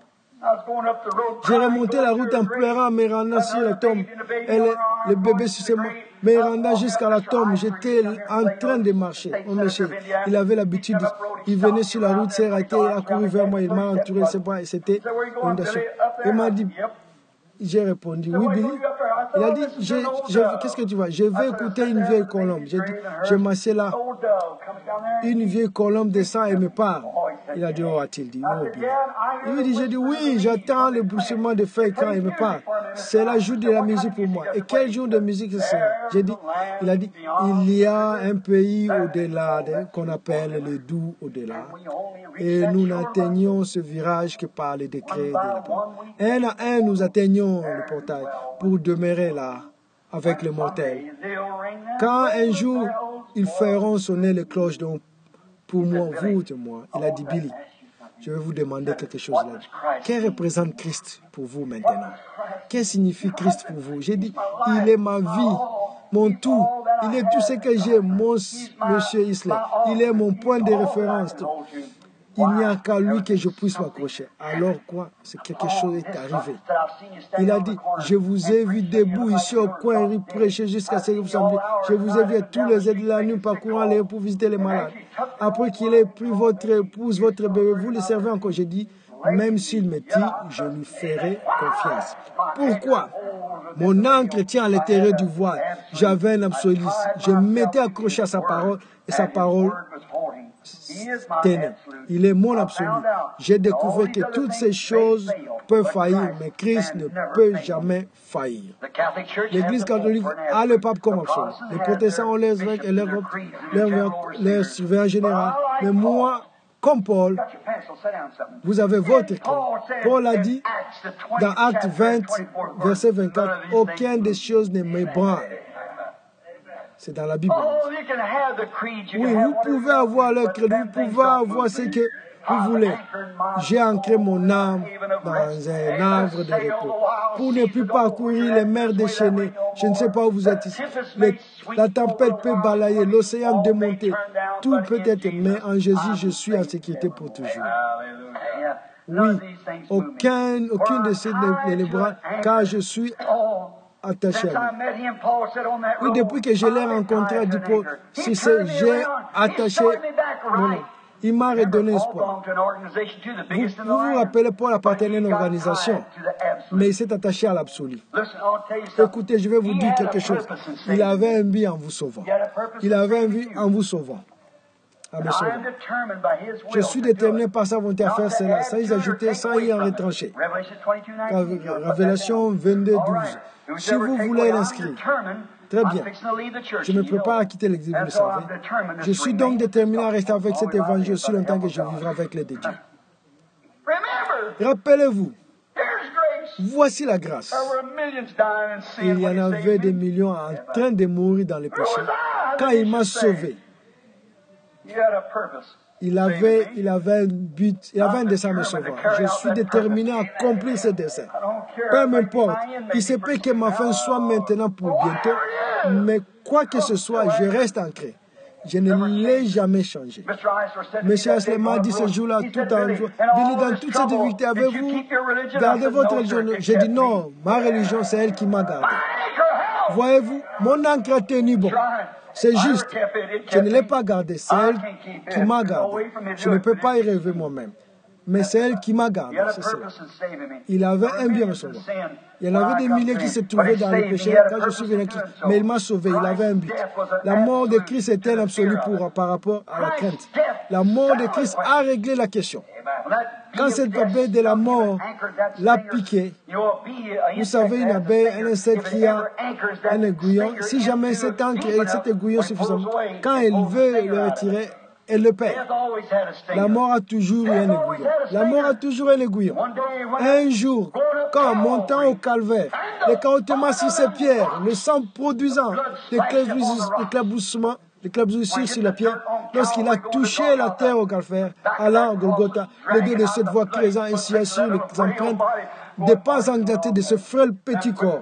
J'ai remonté la route en pleurant, me rendant sur la tombe. Et le, le bébé sur moi, me rendant jusqu'à la tombe. J'étais en train de marcher. On marchait. Il avait l'habitude, il venait sur la route, s'est arrêté, il a couru vers moi, il m'a entouré, c'est pas, c'était inondation. Il m'a dit, j'ai répondu, oui, Billy. Il a dit, je, je, qu'est-ce que tu vois? Je vais écouter une vieille colombe. J'ai dit, je m'assieds là. Une vieille colombe descend et me parle. Il a dit, oh, a-t-il dit, oh, Billy. Il me dit, j'ai dit, oui, j'attends le bruissement de feuilles quand il me parle. C'est la jour de la musique pour moi. Et quel jour de musique c'est? J'ai dit, il a dit, il y a un pays au-delà qu'on appelle le doux au-delà. Et nous n'atteignons ce virage que par les décrets de la parole. Un à un, nous atteignons le portail pour demeurer là avec les mortels. Quand un jour, ils feront sonner les cloches donc, pour moi, vous et moi, il a dit, Billy, Je vais vous demander quelque chose là. Qu'est représente Christ pour vous maintenant? Qu'est-ce que signifie Christ pour vous? J'ai dit, il est ma vie, mon tout. Il est tout ce que j'ai, mon monsieur Isler. Il est mon point de référence. Il n'y a qu'à lui que je puisse m'accrocher. Alors quoi? C'est quelque chose est arrivé. Il a dit, je vous ai vu debout ici au coin, il prêchait jusqu'à ce que vous sembliez. Je vous ai vu à tous les aides de la nuit parcourant les rues pour visiter les malades. Après qu'il ait pris votre épouse, votre bébé, vous le servez encore. J'ai dit, même s'il me tire, je lui ferai confiance. Pourquoi? Mon ancre tient à l'intérieur du voile. J'avais un absolu. Je m'étais accroché à sa parole et sa parole tenait. Il est mon absolu. J'ai découvert que toutes ces choses peuvent faillir, mais Christ ne peut jamais faillir. L'Église catholique a le pape comme absolu. Les protestants ont les évêques et leurs leur, leur surveillants généraux. Mais moi, comme Paul, vous avez votre clé. Paul a dit dans Actes vingt, verset vingt-quatre, aucune des choses ne m'ébranle. C'est dans la Bible. Oui, vous pouvez avoir le crédit, vous pouvez avoir ce que vous voulez. J'ai ancré mon âme dans un arbre de repos pour ne plus parcourir les mers déchaînées. Je ne sais pas où vous êtes ici. Les, la tempête peut balayer, l'océan démonter. Tout peut être, mais en Jésus, je suis en sécurité pour toujours. Oui, aucun, aucune de ces délibérants, car je suis attaché à lui. Oui, depuis que je l'ai rencontré, dit Paul, si c'est j'ai attaché mon nom. Il m'a redonné espoir. Vous vous, vous rappelez, Paul appartenait à une organisation, mais il s'est attaché à l'absolu. Écoutez, je vais vous dire quelque chose. Il avait un but en vous sauvant. Il avait un but en vous sauvant. À me sauver. Je suis déterminé par sa volonté à faire cela, sans y ajouter, sans y en retrancher. Révélation vingt-deux, douze. Si vous voulez l'inscrire, très bien. Je me prépare à quitter l'exil, vous le savez. Je suis donc déterminé à rester avec cet évangile aussi longtemps que je vivrai avec les de Dieu. Rappelez-vous, voici la grâce. Il y en avait des millions en train de mourir dans les péchés. Quand il m'a sauvé, il avait, il avait un but, il avait un dessein de sauver. Je suis déterminé à accomplir ce dessein. Peu m'importe. Il se peut que ma fin soit maintenant pour bientôt, mais quoi que ce soit, je reste ancré. Je ne l'ai jamais changé. Monsieur Asler m'a dit ce jour-là, tout en jour, Billy, dans toutes ces difficultés, avez-vous gardé votre religion? J'ai dit non, ma religion, c'est elle qui m'a gardé. Voyez-vous, mon ancre a tenu bon. C'est juste. Je ne l'ai pas gardé. C'est elle qui m'a gardé. Je ne peux pas y rêver moi-même. Mais c'est elle qui m'a gardé. C'est cela. Il avait un bien à sauver. Il y en avait des milliers qui se trouvaient dans le péché quand je suis venu. Mais il m'a sauvé. Il avait un but. La mort de Christ était absolue pour, par rapport à la crainte. La mort de Christ a réglé la question. Quand cette abeille de la mort l'a piqué, vous savez, une abeille, un insecte qui a un aiguillon, si jamais cet encre et cet aiguillon suffisamment, quand elle veut le retirer, elle le perd. La mort a toujours eu un aiguillon. La mort a toujours un aiguillon. Un jour, quand montant au calvaire, l'écartement sur ses pierres, le sang produisant, l'éclaboussement, l'éclaboussure sur la pierre, lorsqu'il a touché la terre au calvaire, allant au Golgotha, le Dieu de cette voix présent ainsi sur les empreintes des pas engâtés de ce frêle petit corps.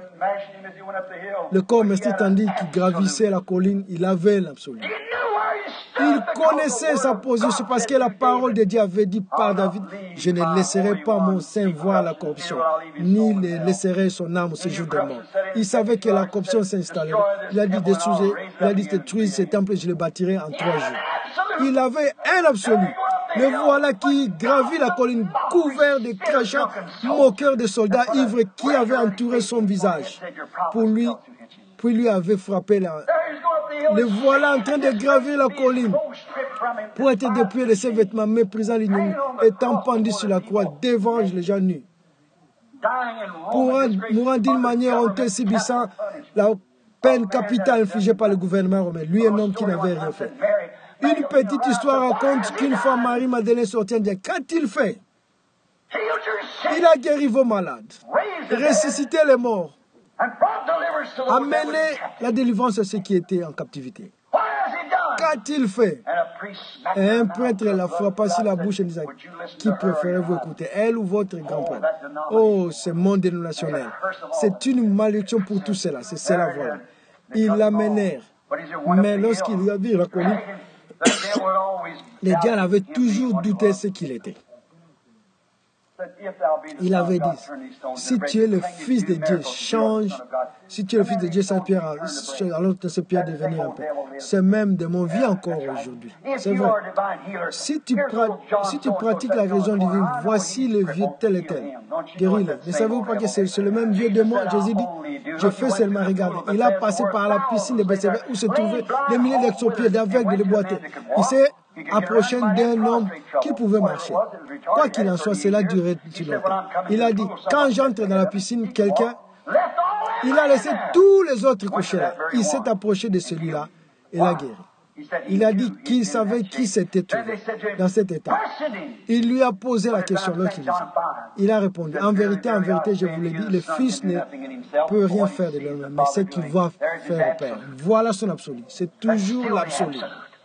Le corps mestre tandis qu'il gravissait la colline, il avait l'absolu. Il connaissait sa position parce que la parole de Dieu avait dit par David, je ne laisserai pas mon sein voir la corruption, ni ne laisserai son âme au séjour des morts. Il savait que la corruption s'installerait. Il a dit détruire, il a dit détruire ce temple et je le bâtirai en trois jours. Il avait un absolu. Le voilà qui gravit la colline, couvert de crachats, moqueurs de soldats ivres qui avaient entouré son visage. Pour lui, puis lui avait frappé la... Le voilà en train de gravir la colline pour être dépouillé de ses vêtements, méprisant l'ignominie, étant pendu sur la croix devant les gens nus. Pour mourant d'une manière honteuse, subissant la peine capitale infligée par le gouvernement romain. Lui, un homme qui n'avait rien fait. Une petite histoire raconte qu'une fois Marie-Madeleine sortit en disant, qu'a-t-il fait? Il a guéri vos malades, ressuscité les morts, amené la délivrance à ceux qui étaient en captivité. qu'a-t-il fait? Et un prêtre la frappa sur la bouche et disait, qui préférez-vous écouter, elle ou votre grand-père? Oh, ce monde dénominationnel. C'est une malédiction pour tout cela. C'est cela, voilà. Ils l'amenèrent. Mais lorsqu'il a vu reconnu, les diables avaient toujours douté ce qu'il était. Il avait dit, si tu es le Fils de Dieu, change. Si tu es le Fils de Dieu, Saint-Pierre, alors ce Pierre devenir un peu. Ce même démon vit encore aujourd'hui. C'est vrai. Si tu, si tu pratiques la raison divine, voici le vieux tel et tel. Guéris-le. Ne savez-vous pas que c'est le même vieux démon? Jésus dit, je fais seulement regarder. Il a passé par la piscine de Bethséda où se trouvaient des milliers d'exopiés, d'aveugles, de boiteux. Il s'est approché d'un homme qui pouvait marcher. Quoi qu'il en soit, cela durait sur longtemps. Il a dit, quand j'entre dans la piscine, quelqu'un, il a laissé tous les autres coucher là. Il s'est approché de celui-là et l'a guéri. Il a dit qu'il savait qui s'était trouvé dans cet état. Il lui a posé la question l'autre jour. Il a répondu, en vérité, en vérité, je vous l'ai dit, le Fils ne peut rien faire de lui-même, mais c'est qu'il va faire au Père. Voilà son absolu. C'est toujours l'absolu.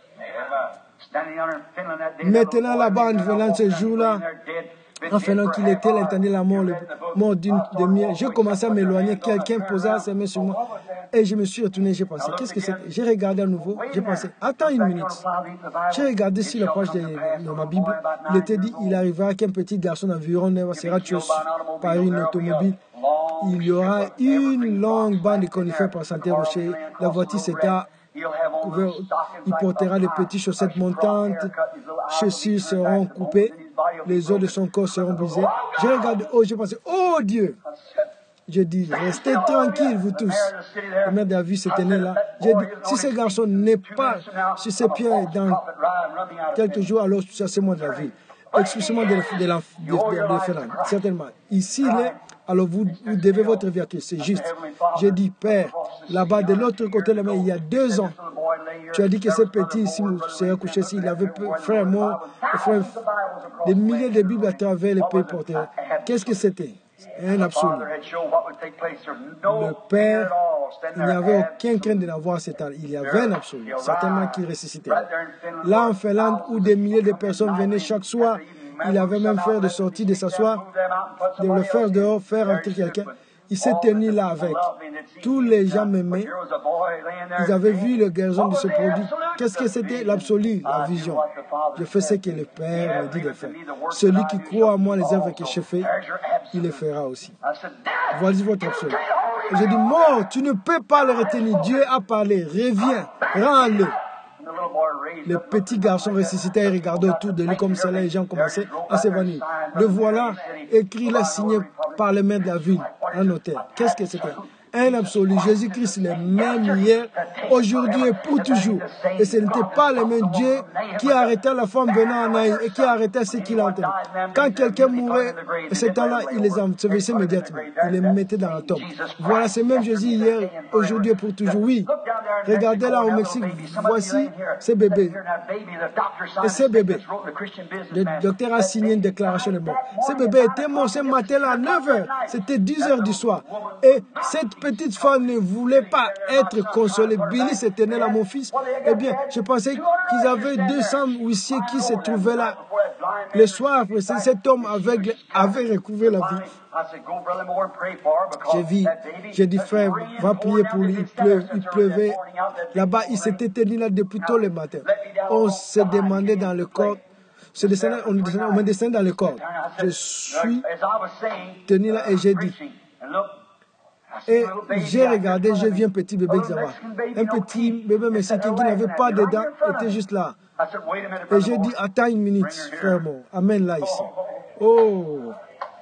Maintenant, là-bas, en venant ce jour-là, en faisant qu'il était là, entendait la mort, le mort d'une demi-heure, j'ai commencé à m'éloigner, quelqu'un posa ses mains sur moi, et je me suis retourné, j'ai pensé, qu'est-ce que c'est? J'ai regardé à nouveau, j'ai pensé, attends une minute. J'ai regardé sur la page de, de ma Bible, il était dit, il arrivera qu'un petit garçon d'environ neuf ans sera tué par une automobile. Il y aura une longue bande de conifères pour s'interroger, la voiture s'éteint. Il portera les petites chaussettes montantes, chaussures seront coupées, les os de son corps seront brisés. Je regarde, oh, je pensais, oh Dieu! Je dis, restez tranquilles, vous tous. Le maire David s'était né là. J'ai dit, si ce garçon n'est pas sur ses pieds dans quelques jours, alors chassez-moi de la ville. Excusez-moi de le faire, certainement. Ici, il est. Alors vous, vous devez votre vie à Christ, c'est juste. J'ai dit, Père, là-bas de l'autre côté de la mer, il y a deux ans, tu as dit que ce petit ici serait couché s'il avait frère mort, frère, des milliers de Bibles à travers les pays portés. Qu'est-ce que c'était? Un absolu. Le Père, il n'y avait aucun crainte de n'avoir cet âge. Il y avait un absolu, certainement qui ressuscitait. Là en Finlande, où des milliers de personnes venaient chaque soir, il avait même fait de sortir, de s'asseoir, de le faire dehors, faire entrer quelqu'un. Il s'est tenu là avec. Tous les gens m'aimaient. Ils avaient vu le garçon de ce produit. Qu'est-ce que c'était? L'absolu, la vision. Je fais ce que le Père me dit de faire. Celui qui croit à moi, les œuvres que je fais, il les fera aussi. Voici votre absolu. J'ai dit, mort, tu ne peux pas le retenir. Dieu a parlé. Reviens, rends-le. Le petit garçon ressuscité et regardait autour de lui comme cela, les gens commençaient à s'évanouir. Le voilà, écrit là, signé par le maire de la ville, un notaire. Qu'est-ce que c'était? Un absolu. Jésus-Christ, le même hier, aujourd'hui et pour toujours. Et ce n'était pas le même Dieu qui arrêtait la femme venant en Haï et qui arrêtait ce qu'il entendait. Quand quelqu'un mourait, ce temps-là, il les ensevelissait immédiatement. Il les mettait dans la tombe. Voilà, c'est même Jésus hier, aujourd'hui et pour toujours. Oui. Regardez là au Mexique, voici ces bébés. Et ces bébés. Le docteur a signé une déclaration de mort. Ces bébés étaient morts ce matin-là à neuf heures. C'était dix heures du soir. Et cette petite femme ne voulait pas être consolée. Billy s'était né là, mon fils. Eh bien, je pensais qu'ils avaient deux cents huissiers qui se trouvaient là. Le soir après, cet homme aveugle avait recouvert la vie. J'ai vu, j'ai dit, frère, va prier pour lui. Il, pleu, il pleuvait. Là-bas, il s'était tenu là depuis tôt le matin. On se demandait dans le corps. Se descendait, on, descendait, on me descendait dans le corps. Je suis tenu là et j'ai dit. Et j'ai regardé, j'ai vu un petit bébé qui un petit bébé mexicain qui n'avait pas de dents, était juste là. Et j'ai dit, attends une minute, frère mon, amène là ici. Oh,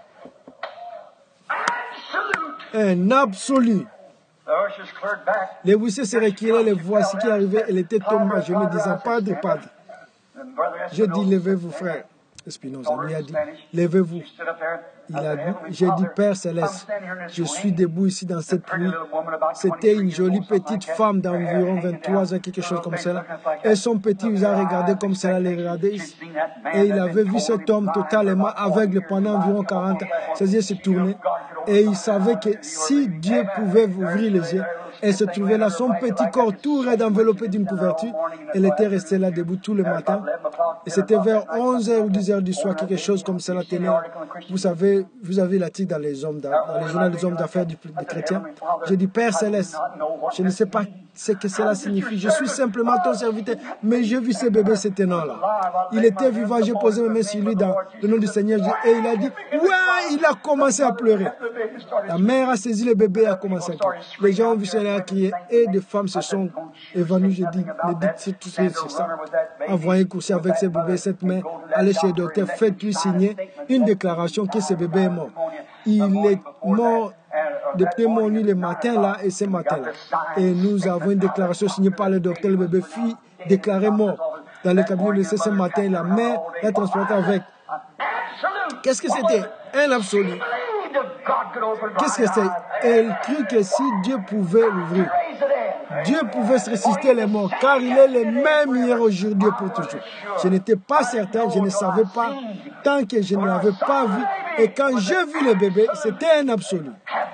un absolu. Les huissiers se reculèrent, les voici qui arrivaient, elle était tombée à genoux disant, Padre, Padre. J'ai dit, levez-vous, frère. Spinoza lui a dit, levez-vous. Il a dit, j'ai dit, Père Céleste, je suis debout ici dans cette pluie. C'était une jolie petite femme d'environ vingt-trois ans, quelque chose comme cela. Et son petit visage regardait comme cela, les regardait ici. Et il avait vu cet homme totalement aveugle pendant environ quarante ans. Ses yeux se tournaient. Et il savait que si Dieu pouvait ouvrir les yeux, Elle se trouvait là, son petit corps tout raide enveloppé d'une couverture. Elle était restée là debout tout le matin. Et c'était vers onze heures ou dix heures du soir, quelque chose comme ça la télé. Vous savez, vous avez l'article dans les hommes, dans les journaux des hommes d'affaires du, des chrétiens. J'ai dit, Père Céleste, je ne sais pas ce que cela signifie. Je suis simplement ton serviteur, mais j'ai vu ce bébé ce tenant-là. Il était vivant, j'ai posé mes mains sur lui dans le nom du Seigneur et il a dit, ouais, il a commencé à pleurer. La mère a saisi le bébé et a commencé à pleurer. Les gens ont vu cela crier et des femmes se sont évanouies. Je dis, ne dites tout c'est ça. Envoyez coucher avec ce bébé, cette mère, allez chez le docteur, faites-lui signer une déclaration que ce bébé est mort. Il est mort de pneumonie le matin là et ce matin là. Et nous avons une déclaration signée par le docteur, le bébé fut déclaré mort. Dans le cabinet de ce matin, la mère l'a transporté avec. Qu'est-ce que c'était? Un absolu. Qu'est-ce que c'est? Elle crut que si Dieu pouvait l'ouvrir, Dieu pouvait se ressusciter les morts, car il est le même hier, aujourd'hui, pour toujours. Je n'étais pas certain, je ne savais pas, tant que je ne l'avais pas vu. Et quand j'ai vu le bébé, c'était un absolu.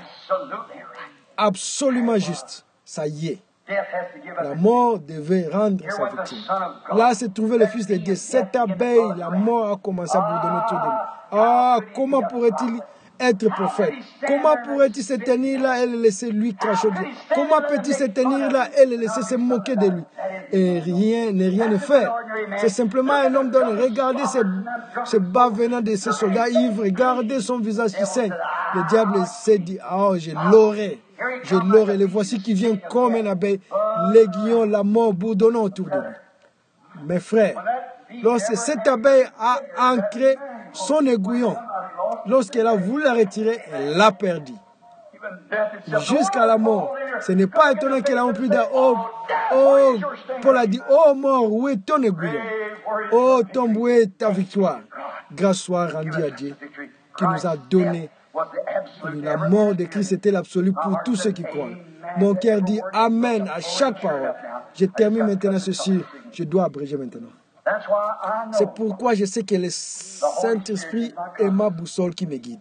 Absolument juste. Ça y est. La mort devait rendre sa victime. Là se trouvait le Fils de Dieu. Cette abeille, la mort a commencé à bourdonner autour de lui. Ah, comment pourrait-il être prophète? Comment pourrait-il se tenir là et le laisser lui cracher Dieu? Comment peut-il se tenir là et le laisser se moquer de lui? Et rien, ne rien ne faire. C'est simplement un homme donné. Regardez ce, ce bas venant de ces soldats ivres. Regardez son visage qui saigne. Le diable s'est dit, oh, je l'aurai. Je l'aurai. Le voici qui vient comme un abeille. L'aiguillon, la mort bourdonnant autour de lui. Mes frères, lorsque cette abeille a ancré son aiguillon, lorsqu'elle a voulu la retirer, elle l'a perdu. Jusqu'à la mort. Ce n'est pas étonnant qu'elle a plus d'un oh, oh, Paul a dit, oh mort, où est ton aiguillon? Oh tombe, où est ta victoire? Grâce soit rendue à Dieu qui nous a donné la mort de Christ. C'était l'absolu pour tous ceux qui croient. Mon cœur dit Amen à chaque parole. Je termine maintenant ceci. Je dois abréger maintenant. C'est pourquoi je sais que le Saint-Esprit est ma boussole qui me guide.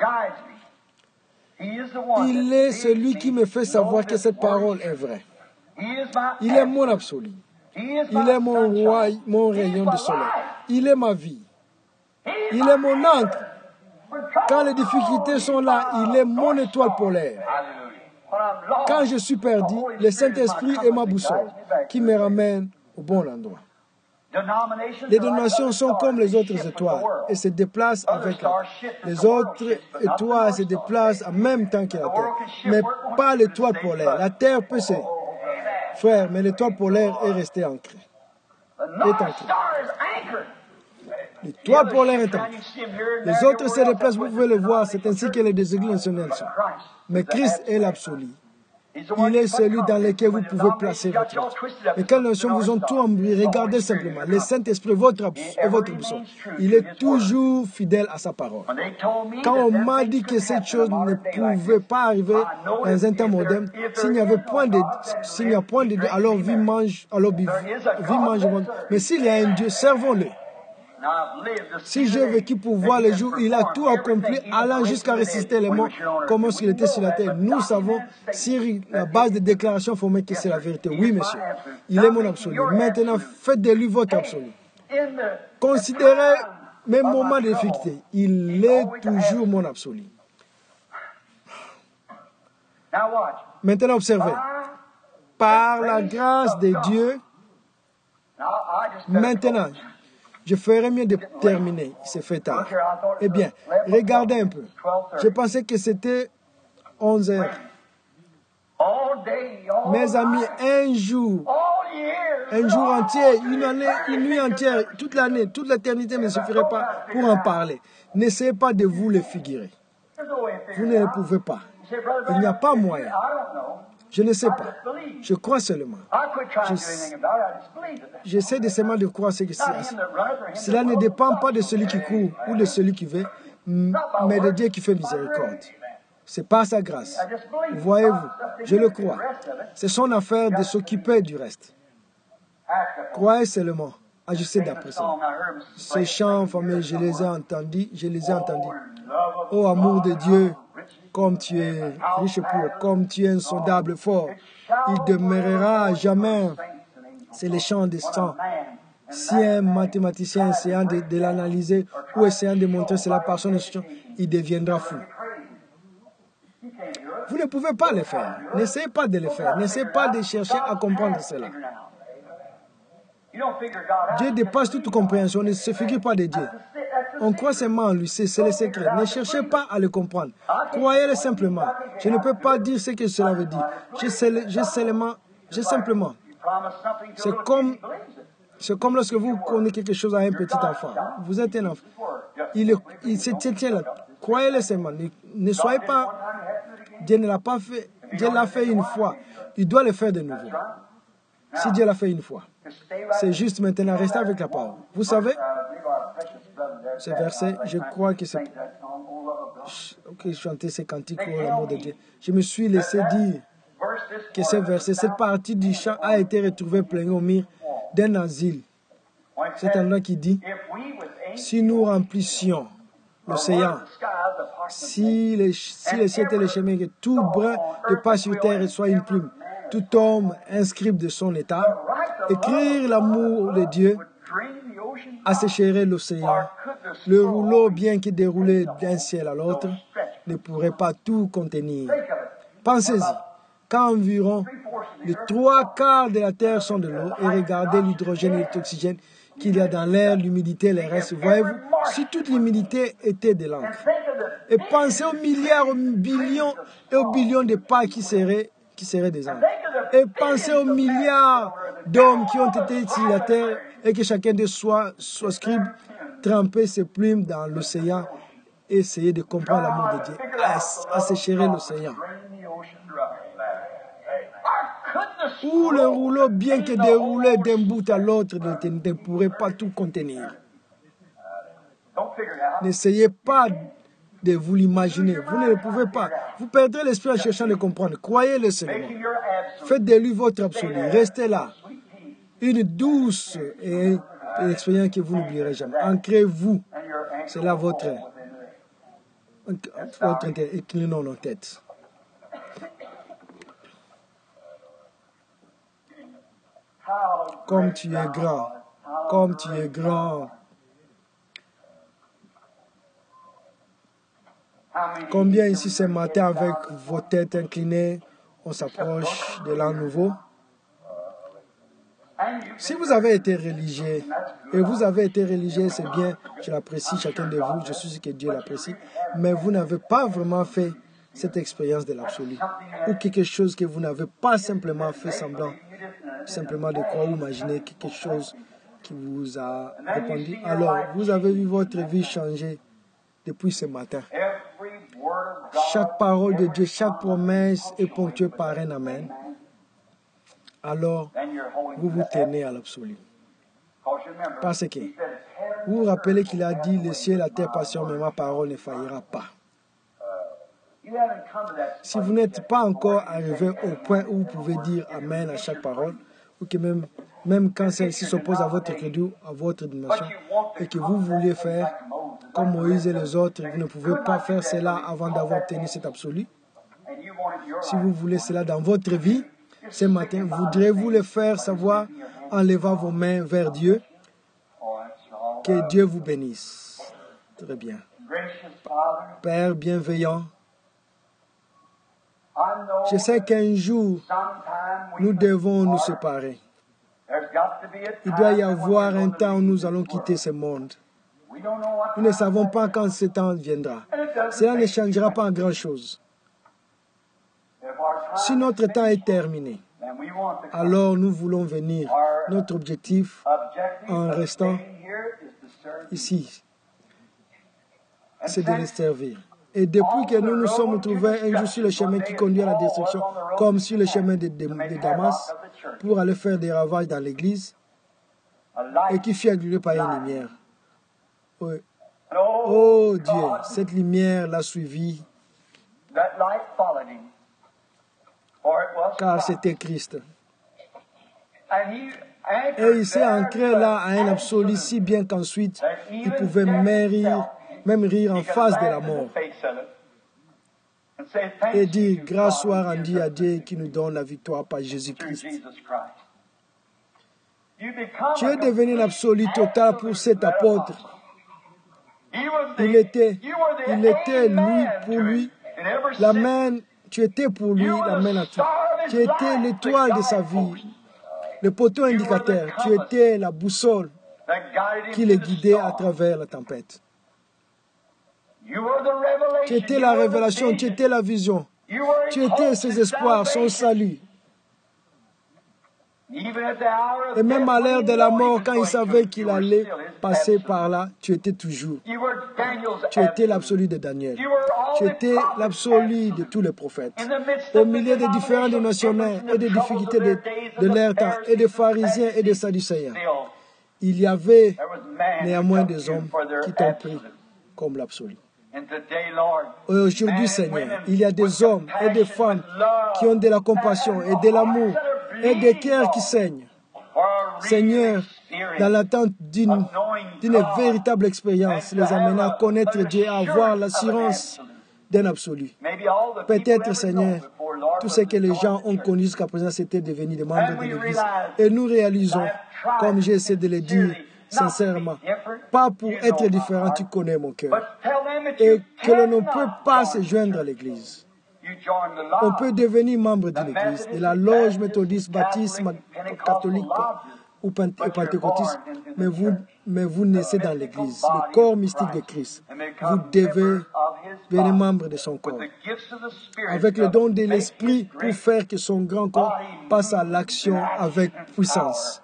Il est celui qui me fait savoir que cette parole est vraie. Il est mon absolu. Il est mon roi, mon rayon de soleil. Il est ma vie. Il est mon ancre. Quand les difficultés sont là, il est mon étoile polaire. Quand je suis perdu, le Saint-Esprit est ma boussole qui me ramène au bon endroit. Les dénominations sont comme les autres étoiles et se déplacent avec la... Les autres étoiles se déplacent en même temps que la Terre, mais pas l'étoile polaire. La Terre peut se... Frère, mais l'étoile polaire est restée ancrée. Est ancrée. L'étoile polaire est ancrée. Les autres se déplacent, vous pouvez le voir, c'est ainsi que les deux églises nationales sont. Mais Christ est l'absolu. Il est celui dans lequel vous pouvez placer votre vie. Et quand les nations vous ont tout embrouillé, regardez simplement. Le Saint-Esprit, votre et votre boussole, il est toujours fidèle à sa parole. Quand on m'a dit que cette chose ne pouvait pas arriver dans un temps moderne, s'il n'y avait point de, s'il n'y a point de Dieu, alors vie mange, alors vie, vie mange. Mais s'il y a un Dieu, servons-le. Si j'ai vécu pour voir les jours, il a tout accompli, allant jusqu'à ressusciter les morts, comme lorsqu'il était sur la terre. Nous savons, sur la base des déclarations formées, que c'est la vérité. Oui, monsieur, il est mon absolu. Maintenant, faites de lui votre absolu. Considérez mes moments de difficulté. Il est toujours mon absolu. Maintenant, observez. Par la grâce de Dieu, maintenant, je ferais mieux de terminer. C'est fait tard. Eh bien, regardez un peu. Je pensais que c'était onze heures. Mes amis, un jour, un jour entier, une année, une nuit entière, toute l'année, toute l'éternité ne suffirait pas pour en parler. N'essayez pas de vous le figurer. Vous ne le pouvez pas. Il n'y a pas moyen. Je ne sais pas. Je crois seulement. J'essaie de seulement de croire ce que c'est. Cela ne dépend pas de celui qui court ou de celui qui veut, mais de Dieu qui fait miséricorde. C'est par sa grâce. Voyez-vous, je le crois. C'est son affaire de s'occuper du reste. Croyez seulement. Agissez d'après ça. Ces chants fameux, je les ai entendus. Je les ai entendus. Oh, amour de Dieu, comme tu es riche et pur, comme tu es insondable fort. Il demeurera à jamais. C'est le chant des chants. Si un mathématicien essayant de, de l'analyser ou essayant de montrer cela par son instruction, il deviendra fou. Vous ne pouvez pas le faire. N'essayez pas de le faire. N'essayez pas de chercher à comprendre cela. Dieu dépasse toute compréhension. Ne se figure pas de Dieu. On croit seulement en lui. C'est le secret. Ne cherchez pas à le comprendre. Croyez-le simplement. Je ne peux pas dire ce que cela veut dire. Je sais, je seulement, je simplement. C'est comme, c'est comme lorsque vous connaissez quelque chose à un petit enfant. Vous êtes un enfant. Il, il se tient là. Croyez-le seulement. Ne, ne soyez pas... Dieu ne l'a pas fait. Dieu l'a fait une fois. Il doit le faire de nouveau. Si Dieu l'a fait une fois. C'est juste maintenant. Restez avec la parole. Vous savez, ce verset, je crois que c'est... Ok, chanter ces cantiques pour l'amour de Dieu. Je me suis laissé dire que ce verset, cette partie du chant a été retrouvée pleine au mur d'un asile. C'est un endroit qui dit, si nous remplissions l'océan, si les, si les cieux étaient les chemins, que tout brin de pas sur terre soit une plume, tout homme inscrit de son état, écrire l'amour de Dieu, assécherait l'océan. Le rouleau, bien qu'il déroulé d'un ciel à l'autre, ne pourrait pas tout contenir. Pensez-y, quand environ les trois quarts de la terre sont de l'eau, et regardez l'hydrogène et l'oxygène qu'il y a dans l'air, l'humidité, les restes. Voyez-vous, si toute l'humidité était de l'encre. Et pensez aux milliards, aux billions et aux billions de pas qui seraient, qui seraient des encres. Et pensez aux milliards d'hommes qui ont été sur la terre et que chacun de soit, soit scribe, tremper ses plumes dans l'océan et essayer de comprendre l'amour de Dieu. Assécherait l'océan. Ou le rouleau, bien que déroulé d'un bout à l'autre, ne, ne pourrait pas tout contenir. N'essayez pas de vous l'imaginer. Vous ne le pouvez pas. Vous perdrez l'esprit en cherchant de comprendre. Croyez-le seulement. Faites de lui votre absolu. Restez là. Une douce et une expérience que vous n'oublierez jamais. Ancrez-vous. C'est là votre... votre inclinons nos têtes. Comme tu es grand, comme tu es grand. Combien ici ce matin avec vos têtes inclinées, on s'approche de l'an nouveau? Si vous avez été religieux, et vous avez été religieux, c'est bien, je l'apprécie, chacun de vous, je suis sûr que Dieu l'apprécie, mais vous n'avez pas vraiment fait cette expérience de l'absolu, ou quelque chose que vous n'avez pas simplement fait semblant, simplement de croire ou imaginer quelque chose qui vous a répandu. Alors, vous avez vu votre vie changer depuis ce matin. Chaque parole de Dieu, chaque promesse est ponctuée par un amen. Alors, vous vous tenez à l'absolu. Parce que, vous vous rappelez qu'il a dit, le ciel et la terre passeront, mais ma parole ne faillira pas. Si vous n'êtes pas encore arrivé au point où vous pouvez dire amen à chaque parole, ou que même, même quand celle-ci s'oppose à votre crédit, à votre dimension, et que vous vouliez faire comme Moïse et les autres, vous ne pouvez pas faire cela avant d'avoir obtenu cet absolu. Si vous voulez cela dans votre vie, ce matin, voudrez-vous le faire savoir en levant vos mains vers Dieu? Que Dieu vous bénisse. Très bien. Père bienveillant, je sais qu'un jour, nous devons nous séparer. Il doit y avoir un temps où nous allons quitter ce monde. Nous ne savons pas quand ce temps viendra. Cela ne changera pas grand-chose. Si notre temps est terminé, alors nous voulons venir. Notre objectif, en restant ici, c'est de les servir. Et depuis que nous nous sommes trouvés un jour sur le chemin qui conduit à la destruction, comme sur le chemin de, de, de Damas, pour aller faire des ravages dans l'église, et qui fut aggloméré par une lumière. Oui. Oh Dieu, cette lumière l'a suivi, car c'était Christ. Et il s'est ancré là à un absolu si bien qu'ensuite, il pouvait même rire, même rire en face de la mort. et dire grâce soit rendue à Dieu qui nous donne la victoire par Jésus-Christ. Tu es devenu l'absolu total pour cet apôtre. Il était, il était lui pour lui, la main, tu étais pour lui la main à tout. Tu étais l'étoile de sa vie, le poteau indicateur. Tu étais la boussole qui le guidait à travers la tempête. Tu étais la révélation, tu étais la vision. Tu étais ses espoirs, son salut. Et même à l'heure de la mort, quand il savait qu'il allait passer par là, tu étais toujours. Tu étais l'absolu de Daniel. Tu étais l'absolu de tous les prophètes. Au milieu des différents dénominations et des difficultés de, de leur temps, et des pharisiens et des sadducéens, il y avait néanmoins des hommes qui t'ont pris comme l'absolu. Et aujourd'hui, Seigneur, il y a des hommes et des femmes qui ont de la compassion et de l'amour et des cœurs qui saignent. Seigneur, dans l'attente d'une d'une véritable expérience, les amenant à connaître Dieu, à avoir l'assurance d'un absolu. Peut-être, Seigneur, tout ce que les gens ont connu jusqu'à présent, c'était devenir des membres de l'Église. Et nous réalisons, comme j'essaie de le dire sincèrement, pas pour être différent, tu connais mon cœur, et que l'on ne peut pas se joindre à l'Église. On peut devenir membre de l'Église, de la loge méthodiste, baptiste, catholique ou pentecôtiste, mais vous, mais vous naissez dans l'Église, le corps mystique de Christ. Vous devez devenir membre de son corps, avec le don de l'Esprit pour faire que son grand corps passe à l'action avec puissance.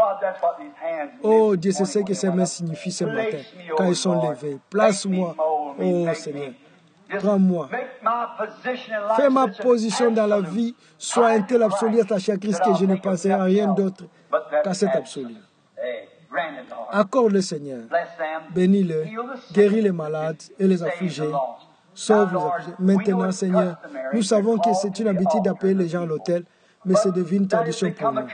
Oh Dieu, c'est ce que ces mains signifient ce matin, quand ils sont levés. Place-moi, oh Seigneur. Prends-moi. Fais ma position dans la vie soit un tel absolu attaché à Christ que je ne penserai à rien d'autre qu'à cet absolu. Accorde-le, Seigneur. Bénis-le. Guéris les malades et les affligés. Sauve les affligés. Maintenant, Seigneur, nous savons que c'est une habitude d'appeler les gens à l'autel, mais c'est devenu une tradition pour nous.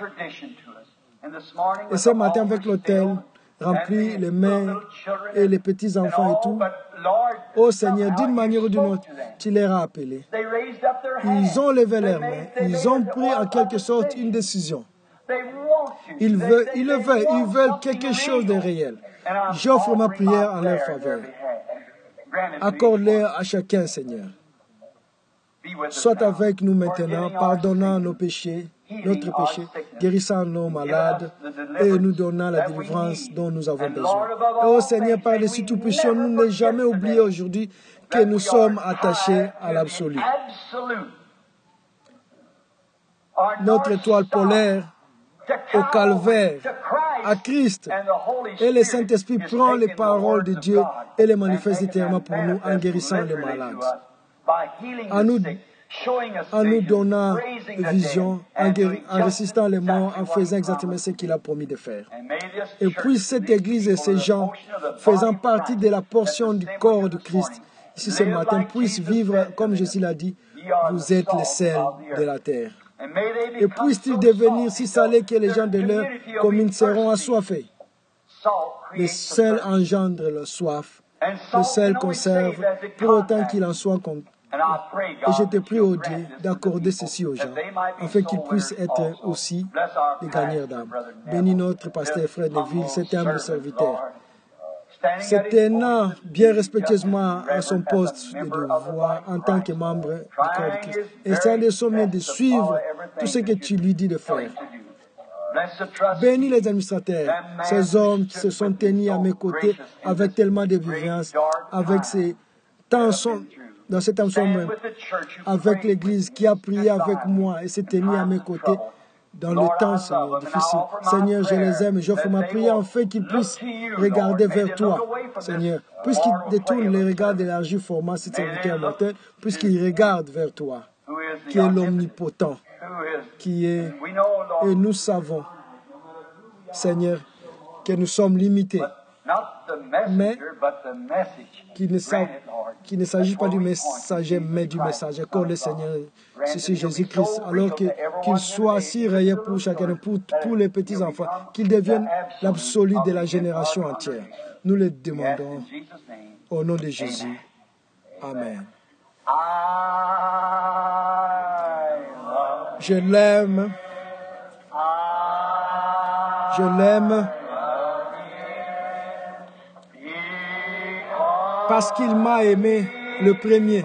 Et ce matin, avec l'autel rempli, les mains et les petits-enfants et tout, oh Seigneur, d'une manière ou d'une autre, tu les as appelés. Ils ont levé leurs mains. Ils ont pris en quelque sorte une décision. Ils veulent, ils le veulent, ils veulent quelque chose de réel. J'offre ma prière en leur faveur. Accorde-leur à chacun, Seigneur. Sois avec nous maintenant, pardonnant nos péchés, notre péché, guérissant nos malades et nous donnant la délivrance dont nous avons besoin. Et oh Seigneur, par-dessus tout péché, nous ne jamais oublier aujourd'hui que nous sommes attachés à l'absolu. Notre étoile polaire au calvaire, à Christ, et le Saint-Esprit prend les paroles de Dieu et les manifeste éternellement pour nous en guérissant les malades, en nous en nous donnant vision, en, en résistant les morts, en faisant exactement ce qu'il a promis de faire. Et puis cette Église et ces gens, faisant partie de la portion du corps de Christ, ici ce matin, puissent vivre, comme Jésus l'a dit, vous êtes le sel de la terre. Et puissent-ils devenir si salés que les gens de leur commune seront assoiffés. Le sel engendre la soif, le sel conserve, pour autant qu'il en soit comme. Et je te prie, ô Dieu, d'accorder ceci aux gens, afin qu'ils puissent être aussi des gagneurs d'âme. Bénis notre pasteur Fred Neville, cet humble serviteur. Se tenant bien respectueusement à son poste de devoir en tant que membre du corps de Christ. Et ça de son mieux de suivre tout ce que tu lui dis de faire. Bénis les administrateurs, ces hommes qui se sont tenus à mes côtés avec tellement de bienveillance, avec ces temps sombres, dans ces temps sombres, avec l'Église qui a prié avec moi et s'est tenu à mes côtés dans le temps, Seigneur, difficile. Seigneur, je les aime et j'offre ma prière en fait qu'ils puissent regarder vers toi, Seigneur. Puisqu'ils détournent les regards d'élargir format cet serviteur mortel, puisqu'ils regardent vers toi, qui est l'omnipotent, qui est, et nous savons, Seigneur, que nous sommes limités, mais qu'il ne, qu'il ne s'agit pas du messager, mais du message. Accorde le Seigneur, c'est Jésus-Christ, alors que, qu'il soit si réel pour chacun, pour, pour les petits-enfants, qu'il devienne l'absolu de la génération entière. Nous le demandons au nom de Jésus. Amen. Je l'aime. Je l'aime. Parce qu'il m'a aimé le premier.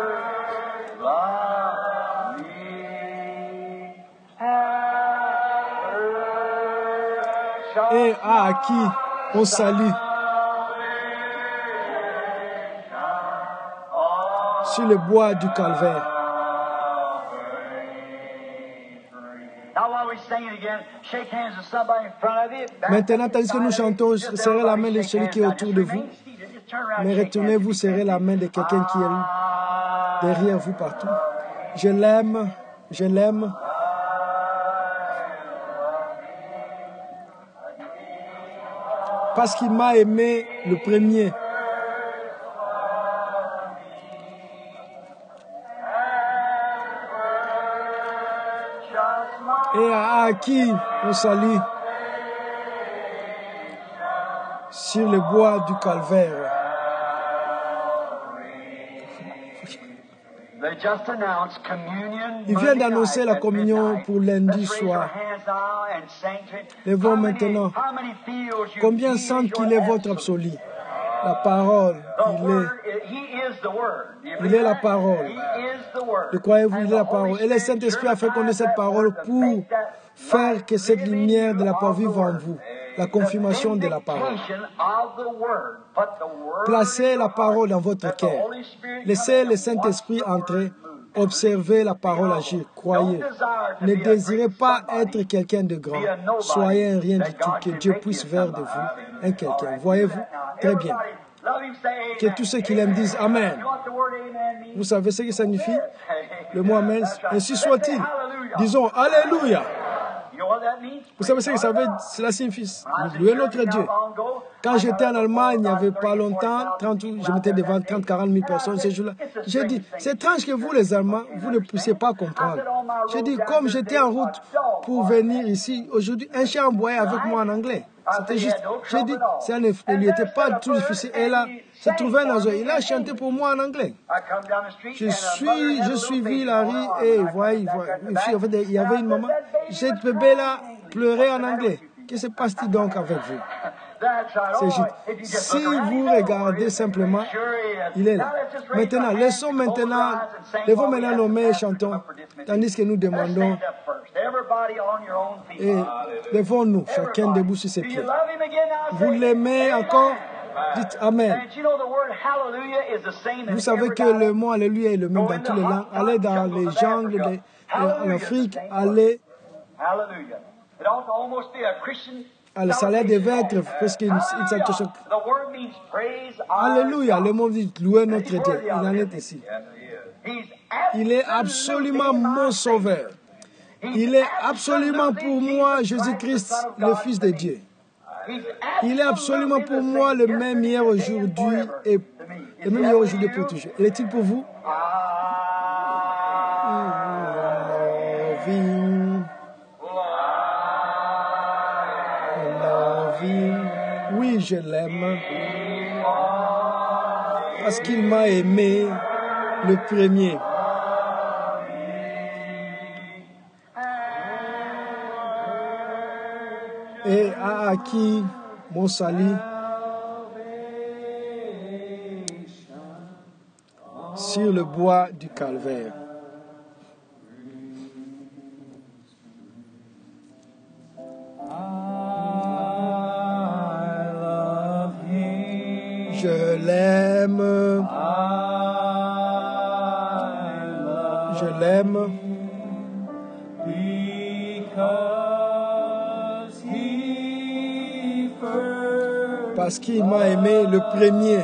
Et a acquis mon salut sur le bois du calvaire. Maintenant, tandis que nous chantons, serrez la main de celui qui est autour de vous. Mais retournez-vous, serrez la main de quelqu'un qui est derrière vous partout. Je l'aime, je l'aime. Parce qu'il m'a aimé le premier. Et a acquis mon salut sur le bois du calvaire. Il vient d'annoncer la communion pour lundi soir. Levons maintenant. Combien sentent qu'il est votre absolu? La parole, il est. Il est la parole. Le croyez-vous, il est la parole. Et le Saint-Esprit a fait connaître cette parole pour faire que cette lumière de la parole vive en vous. La confirmation de la parole. Placez la parole dans votre cœur. Laissez le Saint-Esprit entrer. Observez la parole agir. Croyez. Ne désirez pas être quelqu'un de grand. Soyez un rien du tout. Que Dieu puisse faire de vous un quelqu'un. Voyez-vous? Très bien. Que tous ceux qui l'aiment disent Amen. Vous savez ce que ça signifie? Le mot Amen. Ainsi soit-il. Disons Alléluia. Vous savez ce que ça veut dire? Cela signifie louer notre Dieu. Quand j'étais en Allemagne, il n'y avait pas longtemps, trente, je m'étais devant trente à quarante mille personnes ce jour-là. J'ai dit, c'est étrange que vous, les Allemands, vous ne puissiez pas comprendre. J'ai dit, comme j'étais en route pour venir ici, aujourd'hui, un chien aboyait avec moi en anglais. C'était juste, j'ai dit, c'est un effet, il n'était pas tout difficile. Et là, se trouvait dans un, il a chanté pour moi en anglais. Je suis, je suivi la rue et voyez, voyez, il y avait une maman. Cette bébé-là pleurait en anglais. Que se passe-t-il donc avec vous? C'est juste. Si vous regardez simplement, il est là. Maintenant, laissons maintenant, levons maintenant nos mains et chantons, tandis que nous demandons. Et levons-nous, chacun debout sur ses pieds. Vous l'aimez encore? Dites Amen. Vous savez que le mot Alléluia est le même dans toutes les langues. Allez dans les jungles en Afrique, allez. Alors, ça l'air devait être presque une situation. Alléluia, le mot dit louer notre Dieu. Il en est ici. Il est absolument mon sauveur. Il est absolument pour moi Jésus-Christ, le Fils de Dieu. Il est absolument pour moi le même hier, aujourd'hui et le même hier, aujourd'hui pour toujours. Il est-il pour vous? Oui, je l'aime. Parce qu'il m'a aimé le premier. Et a acquis mon salut sur le bois du calvaire. Je l'aime. Je l'aime. Parce qu'il m'a aimé le premier.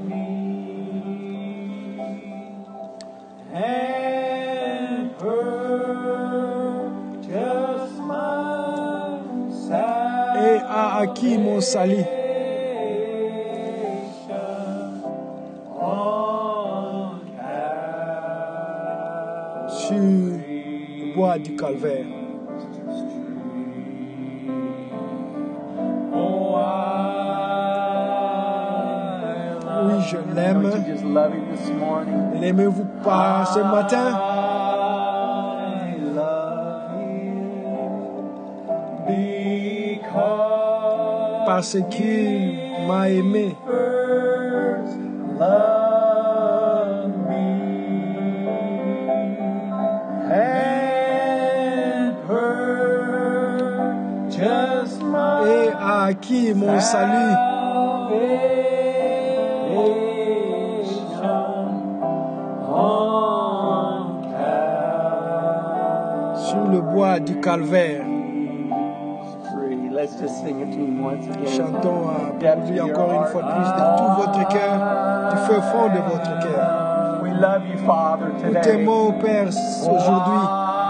Et a acquis mon salut. Sur le bois du calvaire. Oui, Je l'aime. Don't you just love him this morning? L'aimez-vous pas ce matin? I love him because Parce qu'il m'a aimé. first loved me and purchased my Et a acquis mon salut sur le bois du calvaire. Let's just sing it to him once again. Chantons à lui encore une fois de plus de tout votre cœur, du feu fond de votre cœur. We love you, Father, Nous today. t'aimons, Père, aujourd'hui.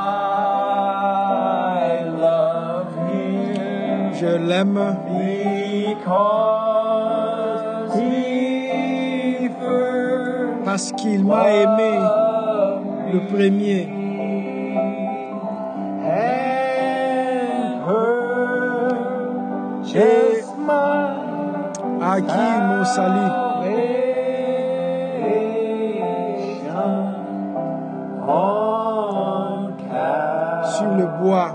I love him Je l'aime because he first parce qu'il m'a aimé le premier and purchased my a acquis mon salut sur le bois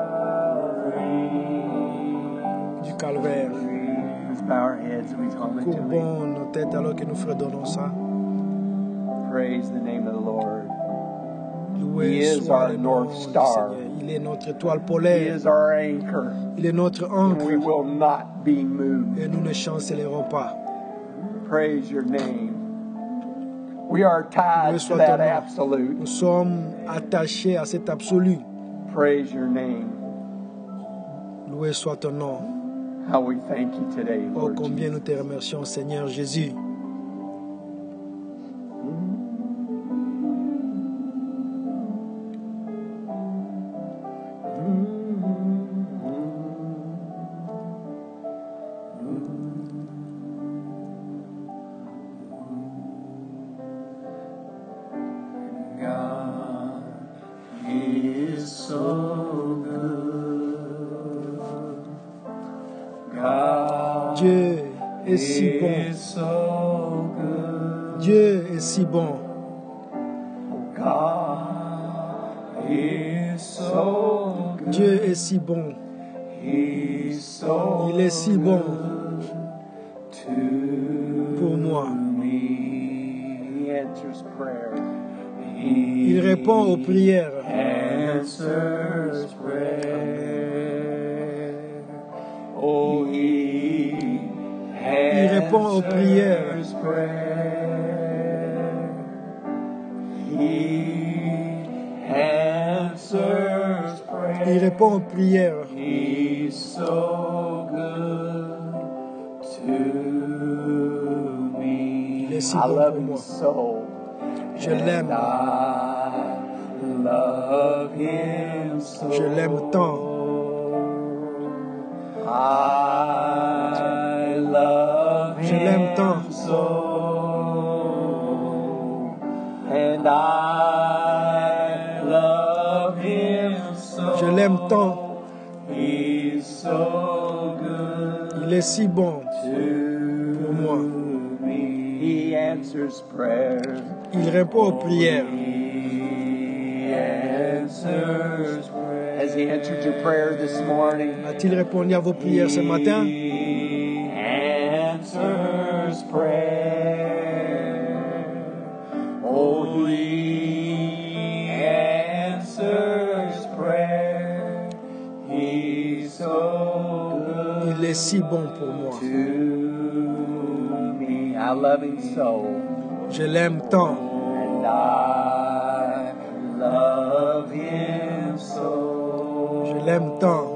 du calvaire. Let's bow our heads and we come into it. Courbons nos têtes alors que nous fredonnons ça. Praise the name of the Lord. He Loué is soit our le nom North du Star. Seigneur. Il est notre étoile He polaire. is our anchor, Il est notre and we ancre will not be moved. et nous ne chancellerons pas. Praise your name. We are tied Loué to soit that ton nom. absolute. Nous sommes attachés à cet absolu. Praise your name. Loué soit ton nom. How we thank you today, Oh, Lord combien nous Jesus. te remercions, Seigneur Jésus. God is so good. God Dieu est si bon. is so good. Dieu est si bon. God is so good. Dieu est si bon. He's so Il est si bon to pour moi. me. He answers prayer. Il répond aux prières. Answers prayer. Oh, he Il répond aux prières. answers prayer. He answers prayer. Il répond aux prières. He's so good to me. Il est si I bon love pour him moi. so. Je l'aime. I love him so. Je l'aime tant. I love Je l'aime him tant. so. And I love him so. Je l'aime tant. He's so good Il est si bon to pour moi. me. He answers prayer. Il répond aux prières. He answers prayer. Has he answered your prayer this morning? A-t-il répondu à vos prières ce matin? He answers prayer. Oh, he answers prayer. He's so good Il est si bon pour moi. to me. I love him so. Je l'aime tant. And I love him so. Je l'aime tant.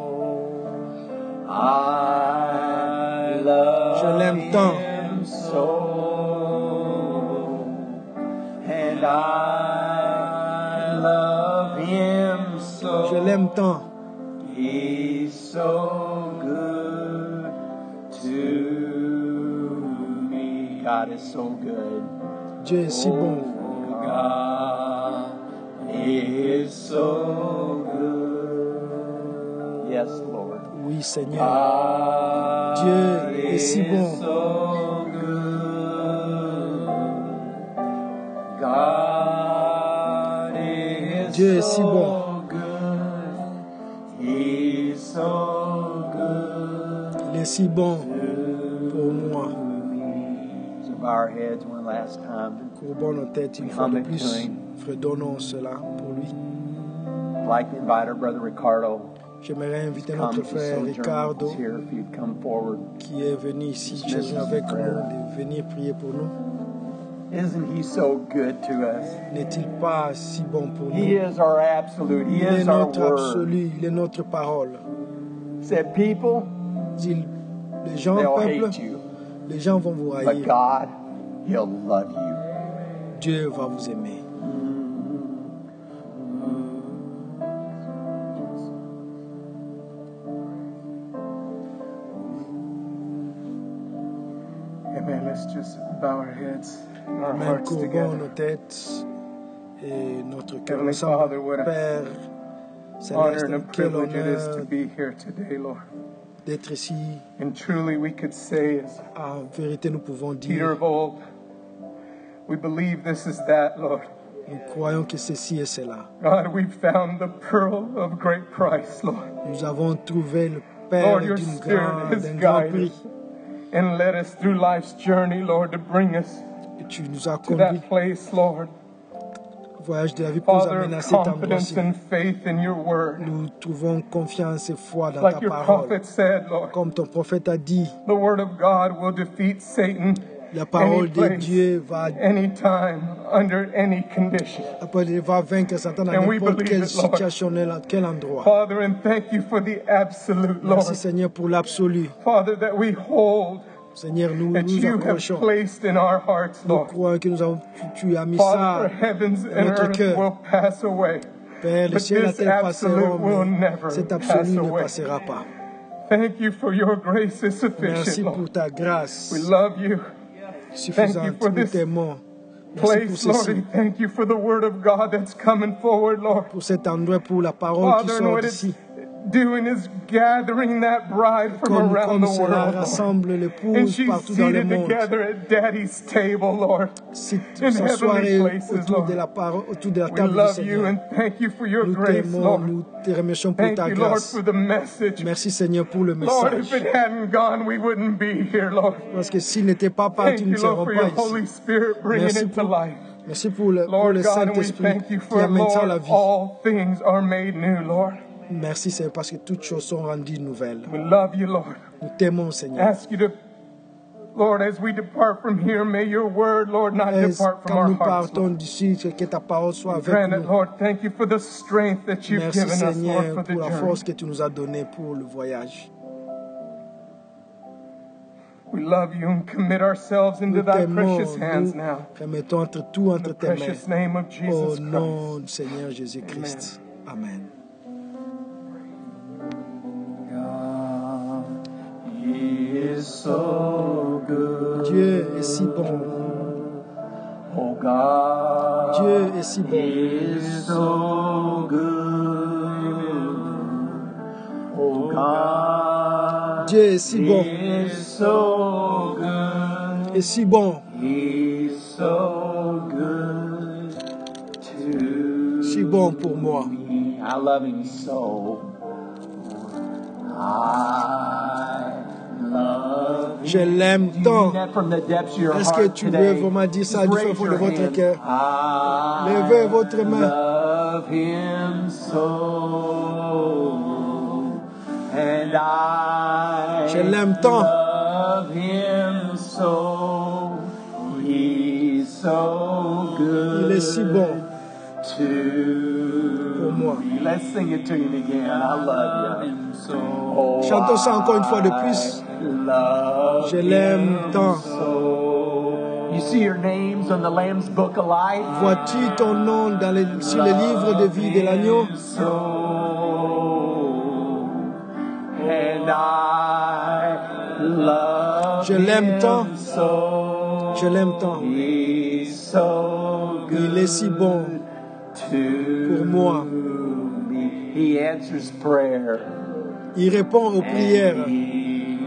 I love Je l'aime tant. him so. And I love him so. Je l'aime tant. He's so good to me. God is so good. Dieu est si bon. God is so good. Yes, Lord. Oui, Seigneur. God Dieu est si is bon. so good. si bon. He's so good. Il est si bon pour moi. So bow our heads one last time. Courbons nos têtes une fois de plus. Fredonnons cela pour lui. I'd like to invite our brother Ricardo. J'aimerais inviter Come notre to frère Sojourn Ricardo who's here if you'd come forward. qui est venu ici chez nous avec nous, de venir prier pour nous. Isn't he so good to us? N'est-il pas si bon pour He nous? is our absolute. He Il est is our notre word. absolu, il est notre parole. Said people, Dit les gens, they'll peuple, hate you, les gens vont vous but haïr. God, He'll love you. Dieu va vous aimer. Amen. Let's just bow our heads and our Amen. hearts Courbons together. nos têtes et notre cœur Heavenly ensemble. Father, what a Père honor Céleste, and a quel privilege it is to honneur be here today, Lord. d'être ici. And truly, we could say, as En vérité, nous pouvons Peter dire, of old, we believe this is that, Lord. nous croyons que ceci est cela. God, we found the pearl of great price, Lord. Nous avons trouvé le Lord, Père your d'une Spirit grande, has d'un grand guided prix. us and led us through life's journey, Lord, to bring us Et tu nous as to conduits, that place, Lord. au voyage de la vie, pour nous Father, amener à of cet endroit-ci. confidence and faith in your word. Nous trouvons confiance et foi dans Like ta your parole. prophet said, Lord, Comme ton prophète a dit, the word of God will defeat Satan la any parole de place, Dieu va, anytime, under any condition. va vaincre Satan dans And we n'importe believe quelle it, Lord. situation, à quel endroit. Father, and thank you for the absolute, Lord. Merci Seigneur pour l'absolu. Father, that we hold, Seigneur, nous that nous you have approchons. placed in our hearts, Nous Lord. croyons que nous avons, tu, tu as mis Father, ça, for heavens and notre earth cœur. will pass away, Père, le but ciel et la this terre absolute passeront, will mais never cet pass absolu ne away. passera pas. Thank you for your grace is Merci sufficient, pour Lord. ta grâce We love you. suffisante. for Nous this t'aimons. Merci pour Place, Lord, ceci, and thank you for the word of God that's coming forward, Lord. pour cet endroit, pour la parole qui Father, and sort what it's d'ici. doing is gathering that bride from Comme, around comme the cela world, Lord. rassemble And l'épouse she's partout dans le seated monde. together at Daddy's table, Lord. Si in s'asseoir heavenly places, autour de Lord. la parole, autour de la We table du love you Seigneur. and thank you for your Nous grace, t'aimons, Lord. nous te remercions pour Thank ta you, Lord, grâce. for the message. Merci Seigneur pour le Lord, message. if it hadn't gone, we wouldn't be here, Lord. Parce que s'il n'était pas Thank parti, nous you, ne Lord, serons for pas your ici. Holy Spirit bringing Merci it to pour, life. merci pour le, pour Lord le God, and we Saint-Esprit thank you qui for, amène ça à la Lord, vie. all things are made new, Lord. Merci Seigneur parce que toutes choses sont rendues nouvelles. We love you, Lord. Nous t'aimons Seigneur. Ask you to, Lord, as we depart from here, may your word, Lord, not Et depart from quand our nous hearts, partons Lord. d'ici, que ta parole soit avec Grant it, nous. Lord. Thank you for the strength that you've Merci given us, Lord, Seigneur for the pour la journey. force que tu nous as donnée pour le voyage. We love you and commit ourselves into Nous thy t'aimons, precious hands nous now. remettons entre tout In entre the tes mains. precious name of Au Jesus nom Christ. du Seigneur Jésus-Christ. Amen. God, He is so good. Dieu est si bon. Oh God, Dieu est si bon. He is so good. Oh God, Dieu est si bon. He is so good. Et si bon. He's so good to Si bon pour moi. me. I love him so. I love him. Je l'aime Do you tant. mean that from the depths of your Est-ce que heart tu veux today? vraiment dire ça Just du raise fond de your votre hand. cœur? I Levez votre main. love him so. And I Je l'aime tant. love him so. He's so good. Il est si bon to pour moi. me. Let's sing it to him again. I love him so. Oh, Chantons ça encore une fois de plus. I love Je l'aime him tant. so. You see your names on the Lamb's Book of Life. Vois-tu ton nom dans les, sur le livre de vie de l'agneau? And I love Je l'aime tant. him so. Je l'aime tant. He's so good Il est si bon to pour moi. me. He answers prayer. Il répond aux prières. He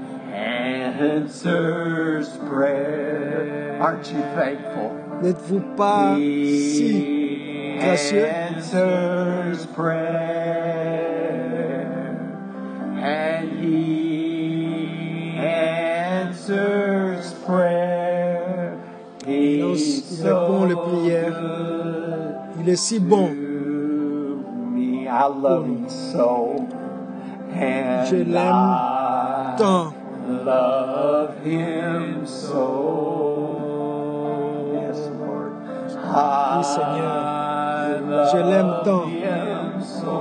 answers prayer. Aren't you thankful? N'êtes-vous pas si He gracieux. answers prayer, and He answers prayer. Il, He's il répond so les prières. good Il est si bon. to me. I love Him so, and Je l'aime I tant. love Him so. Yes, Lord. Oui, Seigneur. I Je l'aime love tant. Him so,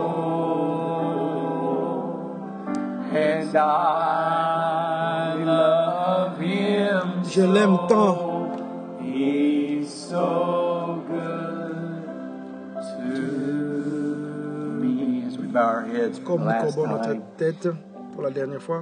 and I love Him Je l'aime tant. so. He's so good to me. As we bow our heads for Comme the nous last courbons notre time. tête pour la dernière fois.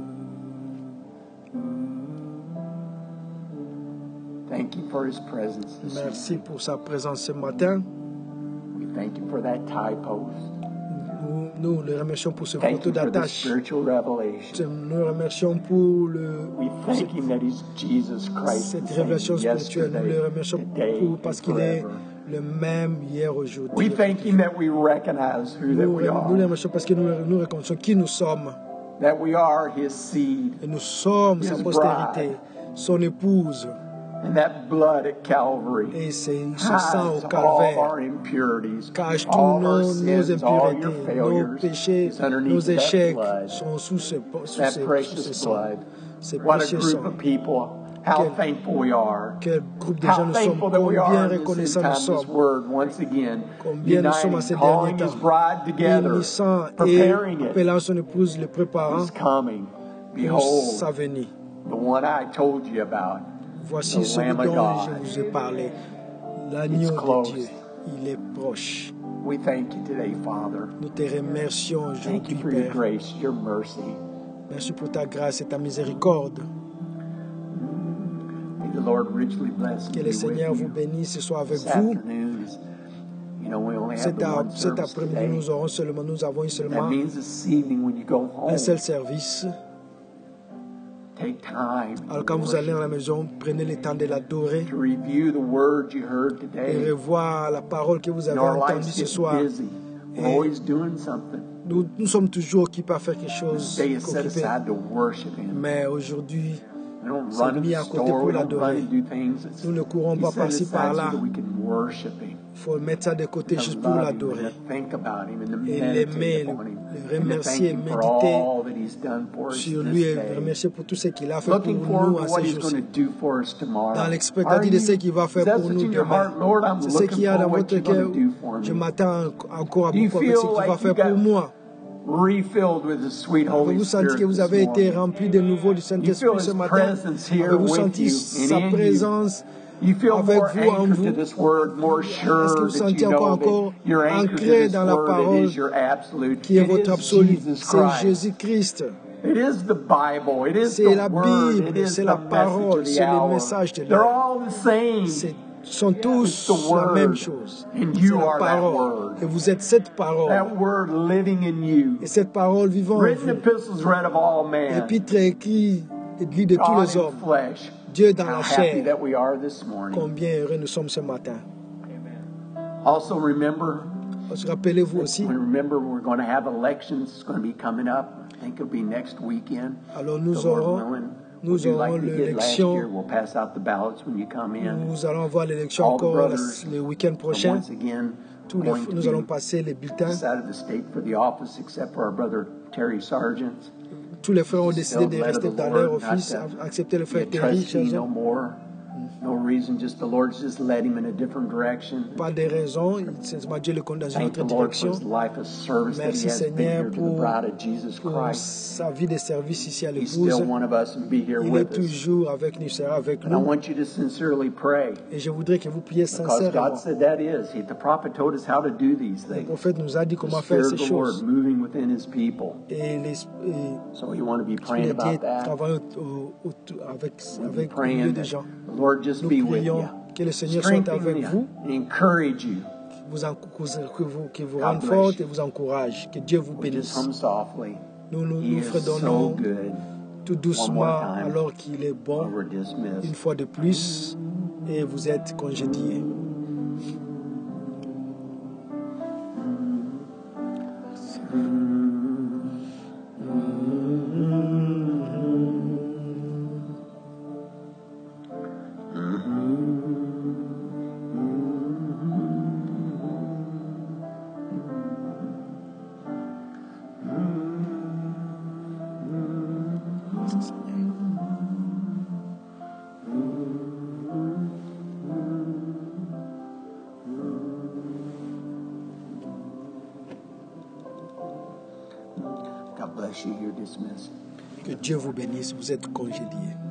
Thank you for His presence this Merci morning. pour sa présence ce matin. We thank you for that tie post. Nous, nous le remercions pour ce Thank photo you for the d'attache. spiritual revelation. Nous le remercions pour le, We thank Him that He's Jesus Christ, cette the révélation same spirituelle. Nous le yesterday, remercions today, pour, parce and qu'il est forever. le même hier, We aujourd'hui. thank Him that we recognize who that Nous, we nous le are, remercions parce que nous, nous reconnaissons qui nous sommes. that we are His seed, Et nous sommes sa His postérité, son épouse. and that blood at Calvary Et c'est ce sang hides au all of calvaire our impurities, cache tous all of our nos, nos sins, all your impuretés, nos failures. péchés, It's underneath nos that échecs blood, sont sous ce, sous that ce, sous ce precious sang. blood. Ces What a précieux group sang. of people! How Quel- thankful we are! Quel groupe de How gens nous sommes, thankful that we combien are in this reconnaissants nous end timeless sommes, word once again, combien nous sommes à ces uniting, calling derniers His temps, bride together, unissant et preparing it. appelant son épouse, le préparant He's coming. pour Behold, sa venue. the one I told you about. Voici The celui Lamb of dont God. je vous ai parlé, It's l'agneau de close. Dieu. Il est proche. We thank you today, Father. Nous te remercions Thank you aujourd'hui, for your Père. grace, your mercy. Merci pour ta grâce et ta miséricorde. May the Lord richly bless and Que be le with Seigneur vous you bénisse ce soir avec this vous. afternoon. as- You know, we only have Cet, the a- one cet service après-midi, today. nous aurons seulement, nous avons eu That seulement means this evening when you go home, un seul service. take time Alors to quand vous allez à la worship, maison, prenez le temps de l'adorer to review the word you heard et today. revoir la parole que vous avez Our entendue lives ce get soir. busy. We're Et- always doing something. Nous, nous sommes toujours occupés à faire quelque This chose, day is set occupés. aside to worship Him. Mais aujourd'hui, We don't c'est run to mis the à côté store. pour We don't run l'adorer. and do things. It's, Nous ne courons He pas set par-ci aside par-là. so that we can worship Him. Il faut mettre ça de côté To juste pour love Him l'adorer. and to think about Him and to Et meditate l'aimer, upon Him le and to remercier, thank Him for méditer all that He's done for us sur this lui et day. remercier pour tout ce qu'il a fait pour Looking nous forward à to what ces He's going jours-ci. to do for us tomorrow. Dans Are l'expectative de you? ce qu'il va faire Is that pour what's nous in your demain. heart? Lord, I'm C'est ce looking qu'il y a for dans what votre you're going cœur. to do for Je me. m'attends encore à Do you beaucoup avec ce feel qu'il va like faire you got pour moi. refilled with the sweet Holy Avez-vous senti que Spirit vous this avez été morning? rempli de nouveau du You feel Saint-Esprit His ce matin? presence here Avez-vous with senti you sa and in you. présence You feel avec more vous, en anchored vous? to this word, more Est-ce que sure vous that sentez you encore, know encore that you're anchored to ancré this dans la word. It parole is your absolute. qui est It votre is absolu? Jesus C'est Christ. Jésus-Christ. It is the Bible. It is C'est the la word. It Bible, is c'est the la message parole, of the c'est le hour. message de They're l'heure. all the same. C'est sont It's tous the la même word. chose. And C'est you la are that parole. word. Et vous êtes cette parole. That word living in you. Et cette parole vivant en Written vous. epistles read of all men. Épître écrit et lu de tous God les in hommes. flesh. Dieu dans How la happy chair. that we are this morning. Combien heureux nous sommes ce matin. Also remember, Rappelez-vous aussi. we remember we're going to have elections. It's going to be coming up. I think it'll be next weekend. Alors nous The Lord aurons, willing. nous We'll do aurons like we did last year. l'élection. We'll pass out the ballots when you come in. Nous allons voir l'élection All the encore brothers le week-end are prochain. once again Tous les, going to nous allons be passer les bulletins. this side of the state for the office, except for our brother Terry Sargent. Tous les frères ont décidé Still de led of rester the dans Lord, leur not office, to accepter le be a frère Terry. trustee chers no hommes. more. No reason, just the Lord's just led him in a different direction. Pas de raison, c'est Dieu le conduit dans une Thank the autre Lord for direction. his life of service that he Merci has been Seigneur here to the pour, bride of Jesus pour Christ. sa vie de service ici à He's l'épouse. still one of us and be here Il est with us. toujours avec nous, il sera avec And I nous. want you to sincerely pray, Et je voudrais que vous priez because sincèrement. God said that is. He, the prophet told us how to do these Le things. prophète nous a dit The comment faire Spirit ces of the Lord choses. moving within his people. Et les, et So you want to be les praying dieux about that. travaillent au- au- avec, We'll be avec le praying milieu that des gens. the Lord just Nous be with you. prions que le Seigneur soit Strengthen avec vous, you, encourage you. vous en- que vous, que vous God rende bless forte you. et vous encourage. Que Dieu vous We just bénisse. hum softly. Nous nous, He nous is so fredonnons good. tout One doucement more time. alors qu'il est bon, Or we're dismissed. une fois de plus, et vous êtes congédiés. bless you. You're dismissed. Que Dieu vous bénisse, vous êtes congédiés.